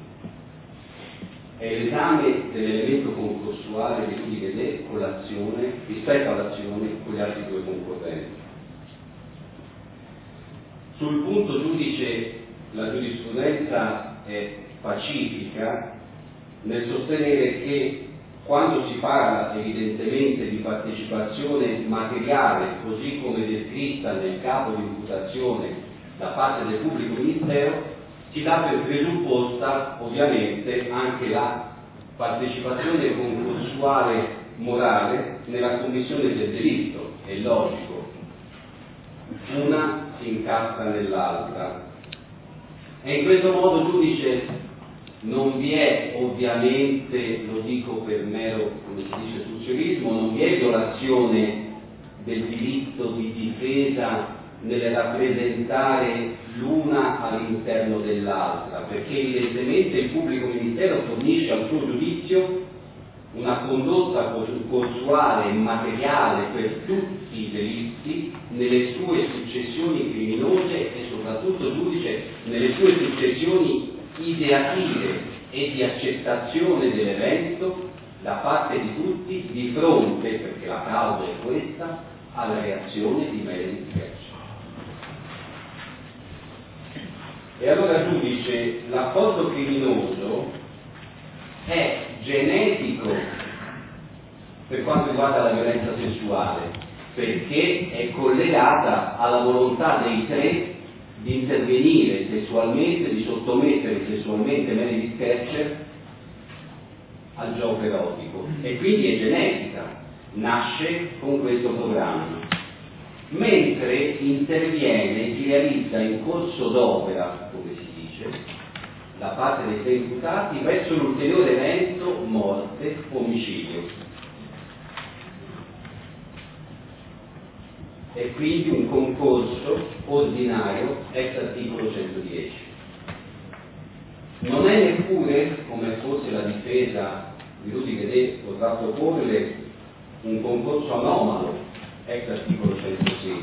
è l'esame dell'elemento concorsuale di Rudy Ghede con l'azione rispetto all'azione con gli altri due concorrenti. Sul punto, giudice, la giurisprudenza è pacifica nel sostenere che quando si parla evidentemente di partecipazione materiale, così come descritta nel capo di imputazione da parte del pubblico ministero, si dà per presupposta ovviamente anche la partecipazione concorsuale morale nella commissione del delitto. È logico, una si incastra nell'altra, e in questo modo il giudice non vi è ovviamente, lo dico per mero, come si dice, ostruzionismo, non vi è violazione del diritto di difesa nel rappresentare l'una all'interno dell'altra, perché evidentemente il pubblico ministero fornisce al suo giudizio una condotta concorsuale e materiale per tutti i delitti nelle sue successioni criminose e soprattutto, giudice, nelle sue successioni ideative e di accettazione dell'evento da parte di tutti di fronte, perché la causa è questa, alla reazione di Meredith Kercher. E allora, giudice, l'apporto criminoso è genetico per quanto riguarda la violenza sessuale, perché è collegata alla volontà dei tre di intervenire sessualmente, di sottomettere sessualmente Meredith Kercher al gioco erotico, e quindi è genetica, nasce con questo programma. Mentre interviene, si realizza in corso d'opera, come si dice, da parte dei tre imputati verso l'ulteriore evento morte, omicidio. E quindi un concorso ordinario ex articolo 110. Non è neppure, come forse la difesa di Rudy Guedet potrà proporre, un concorso anomalo ex articolo 116.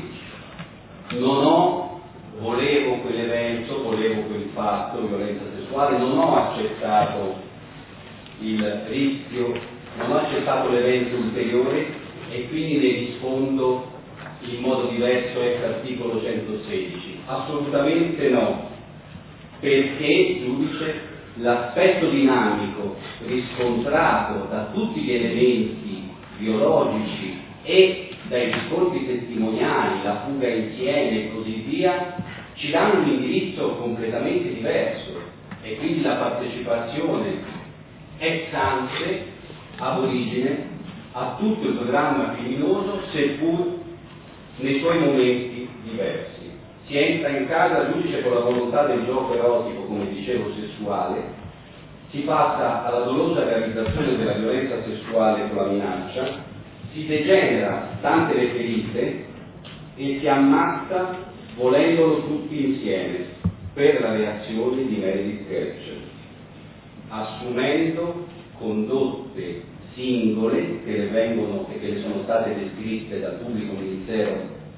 Volevo quell'evento, volevo quel fatto, violenza sessuale, non ho accettato il rischio, non ho accettato l'evento ulteriore e quindi ne rispondo in modo diverso ex articolo 116. Assolutamente no, perché, giudice, l'aspetto dinamico riscontrato da tutti gli elementi biologici e dai riscontri testimoniali, la fuga insieme e così via, ci danno un indirizzo completamente diverso, e quindi la partecipazione ex ante, ab origine, a tutto il programma criminoso, seppur nei suoi momenti diversi. Si entra in casa, giudice, con la volontà del gioco erotico, come dicevo, sessuale, si passa alla dolosa realizzazione della violenza sessuale con la minaccia, si degenera tante le ferite e si ammazza volendolo tutti insieme per la reazione di Meredith Kercher, assumendo condotte singole che le vengono e che le sono state descritte dal pubblico ministero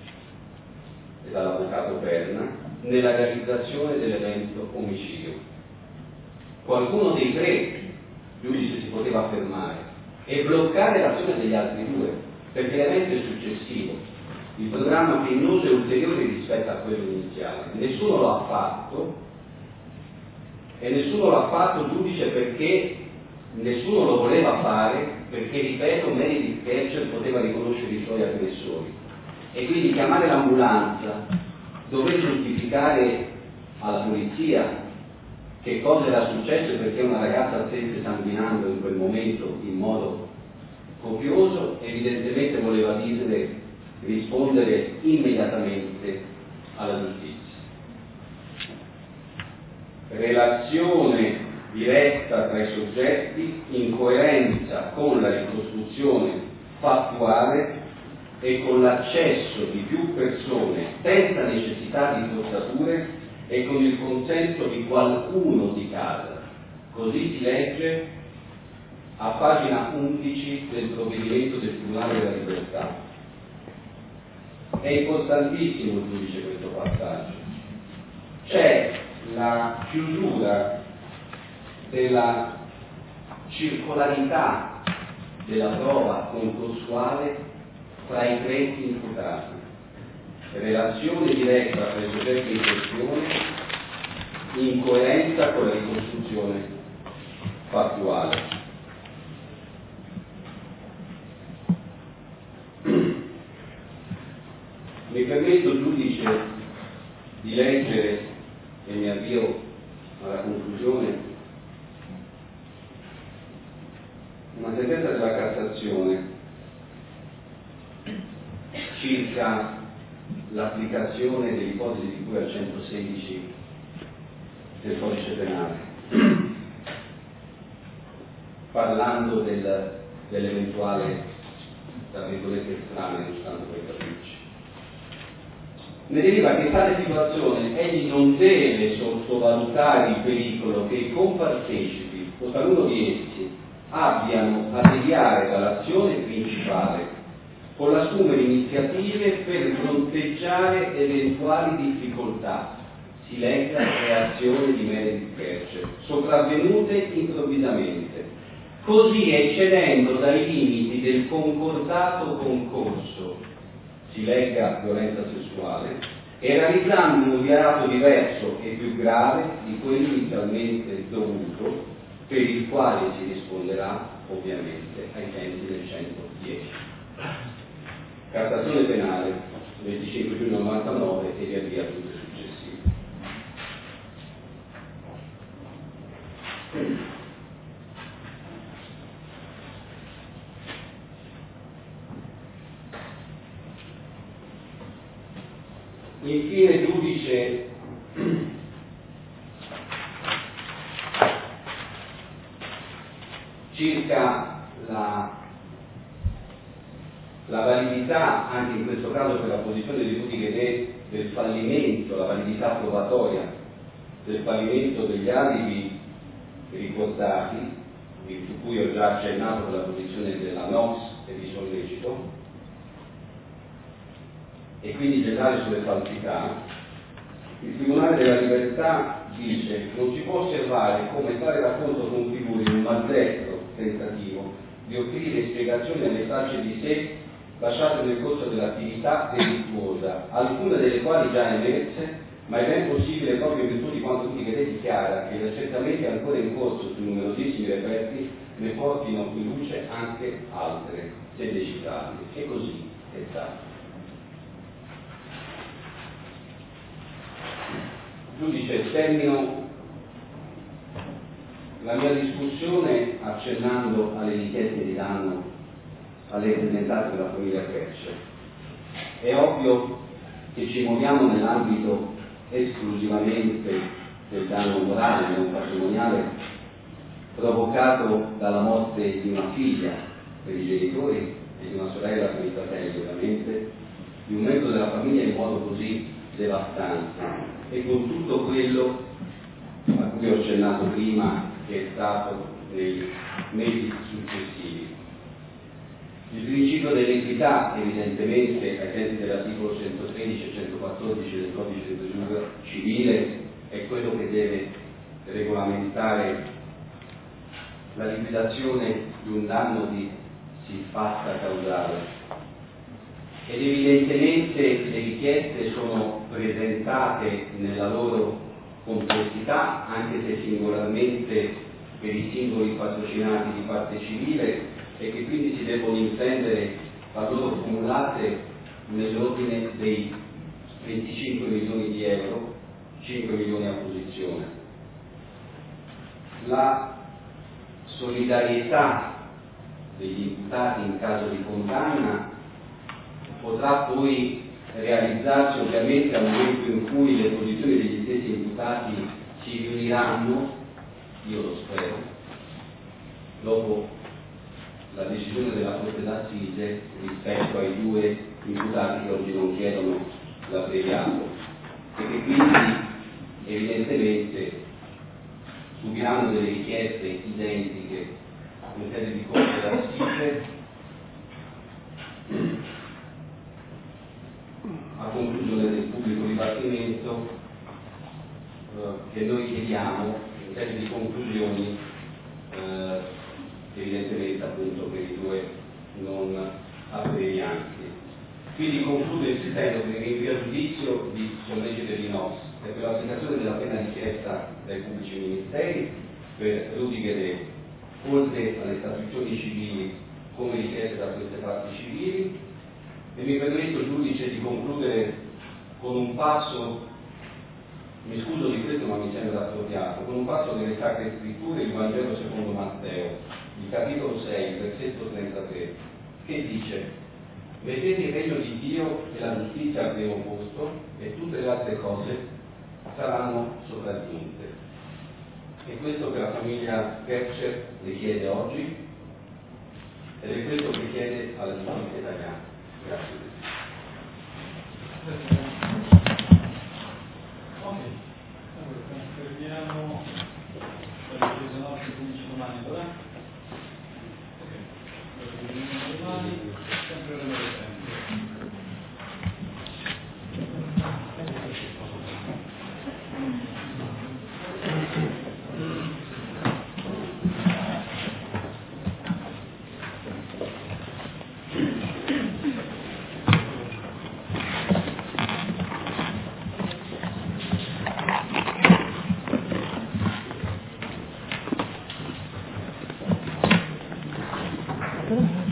e dall'avvocato Perna nella realizzazione dell'evento omicidio. Qualcuno dei tre, giudice, si poteva fermare e bloccare l'azione degli altri due, perché l'evento è successivo, il programma criminoso è ulteriore rispetto a quello iniziale. Nessuno lo ha fatto, e nessuno l'ha fatto, giudice, perché nessuno lo voleva fare, perché, ripeto, Meredith Kercher poteva riconoscere i suoi aggressori, e quindi chiamare l'ambulanza, dover giustificare alla polizia che cosa era successo, perché una ragazza stesse sanguinando in quel momento in modo copioso, evidentemente voleva dire rispondere immediatamente alla giustizia. Relazione diretta tra i soggetti in coerenza con la ricostruzione fattuale e con l'accesso di più persone senza necessità di forzature e con il consenso di qualcuno di casa. Così si legge a pagina 11 del provvedimento del Tribunale della Libertà. È importantissimo, giudice, questo passaggio. C'è la chiusura della circolarità della prova concorsuale tra i tre imputati, relazione diretta tra i soggetti in questione in coerenza con la ricostruzione fattuale. Mi permetto, giudice, di leggere, e mi avvio alla conclusione, una sentenza della Cassazione circa l'applicazione dell'ipotesi di cui al 116 del Codice Penale, parlando dell'eventuale, tra virgolette, estraneo, tanto per capirci. Ne deriva che in tale situazione egli non deve sottovalutare il pericolo che i compartecipi o taluno di essi abbiano a deviare dall'azione principale con l'assumere iniziative per fronteggiare eventuali difficoltà, si legga reazioni di mere querce, sopravvenute improvvisamente, così eccedendo dai limiti del concordato concorso, si legga violenza sessuale, e realizzando un reato diverso e più grave di quello inizialmente dovuto, per il quale si risponderà ovviamente ai sensi del 110. Cassazione penale 25 giugno 99 e via via tutte successive. Infine, giudice circa la validità, anche in questo caso per la posizione di Rudy, del fallimento, la validità probatoria del fallimento degli alibi ricordati, su cui ho già accennato per la posizione della NOx e di sollecito, e quindi generale sulle falsità. Il Tribunale della Libertà dice: non si può osservare come tale racconto configuri un maldestro tentativo di offrire spiegazioni alle tracce di sé lasciate nel corso dell'attività delittuosa, alcune delle quali già emerse, ma è ben possibile, proprio in virtù di quanto Rudy dichiara che gli accertamenti ancora in corso su numerosissimi reperti ne portino in luce anche altre, se decitabili. E così è stato. Giudice, termino la mia discussione accennando alle richieste di danno alle rappresentanti della famiglia Quercia. È ovvio che ci muoviamo nell'ambito esclusivamente del danno morale, non patrimoniale, provocato dalla morte di una figlia per i genitori e di una sorella per i fratelli, ovviamente, di un membro della famiglia in modo così devastante, e con tutto quello a cui ho accennato prima che è stato nei mesi successivi. Il principio dell'equità, evidentemente, ai sensi dell'articolo 113 e 114 del Codice di procedura civile, è quello che deve regolamentare la liquidazione di un danno di siffatta causale. Ed evidentemente le richieste sono presentate nella loro complessità, anche se singolarmente per i singoli patrocinati di parte civile, e che quindi si debbono intendere a loro cumulate nell'ordine dei 25 milioni di euro, 5 milioni a posizione. La solidarietà degli imputati in caso di condanna potrà poi realizzarsi ovviamente al momento in cui le posizioni degli stessi imputati si riuniranno, io lo spero, dopo la decisione della Corte d'Assise rispetto ai due imputati che oggi non chiedono l'abbreviato, e che quindi evidentemente subiranno delle richieste identiche in sede di Corte d'Assise a conclusione del pubblico dibattimento che noi chiediamo in sede di conclusioni, evidentemente appunto per i due non abbrevianti. Quindi concludo insistendo per il rinvio a giudizio di sollecito di NOS e per l'applicazione della pena richiesta dai pubblici ministeri per Rudy Guedè, oltre alle statuizioni civili come richieste da queste parti civili, e mi permetto, giudice, di concludere con un passo mi scuso di questo ma mi sembra appropriato, con un passo delle Sacre Scritture, il Vangelo secondo Matteo, il capitolo 6, versetto 33, che dice: vedete il regno di Dio e la giustizia al primo posto e tutte le altre cose saranno sopraggiunte. È questo che la famiglia Kercher richiede oggi ed è questo che chiede alla giustizia italiana. Grazie. Ok, allora confermiamo la ripresa nostra 15 domani, allora? Ok, allora domani, sempre ore 9. Però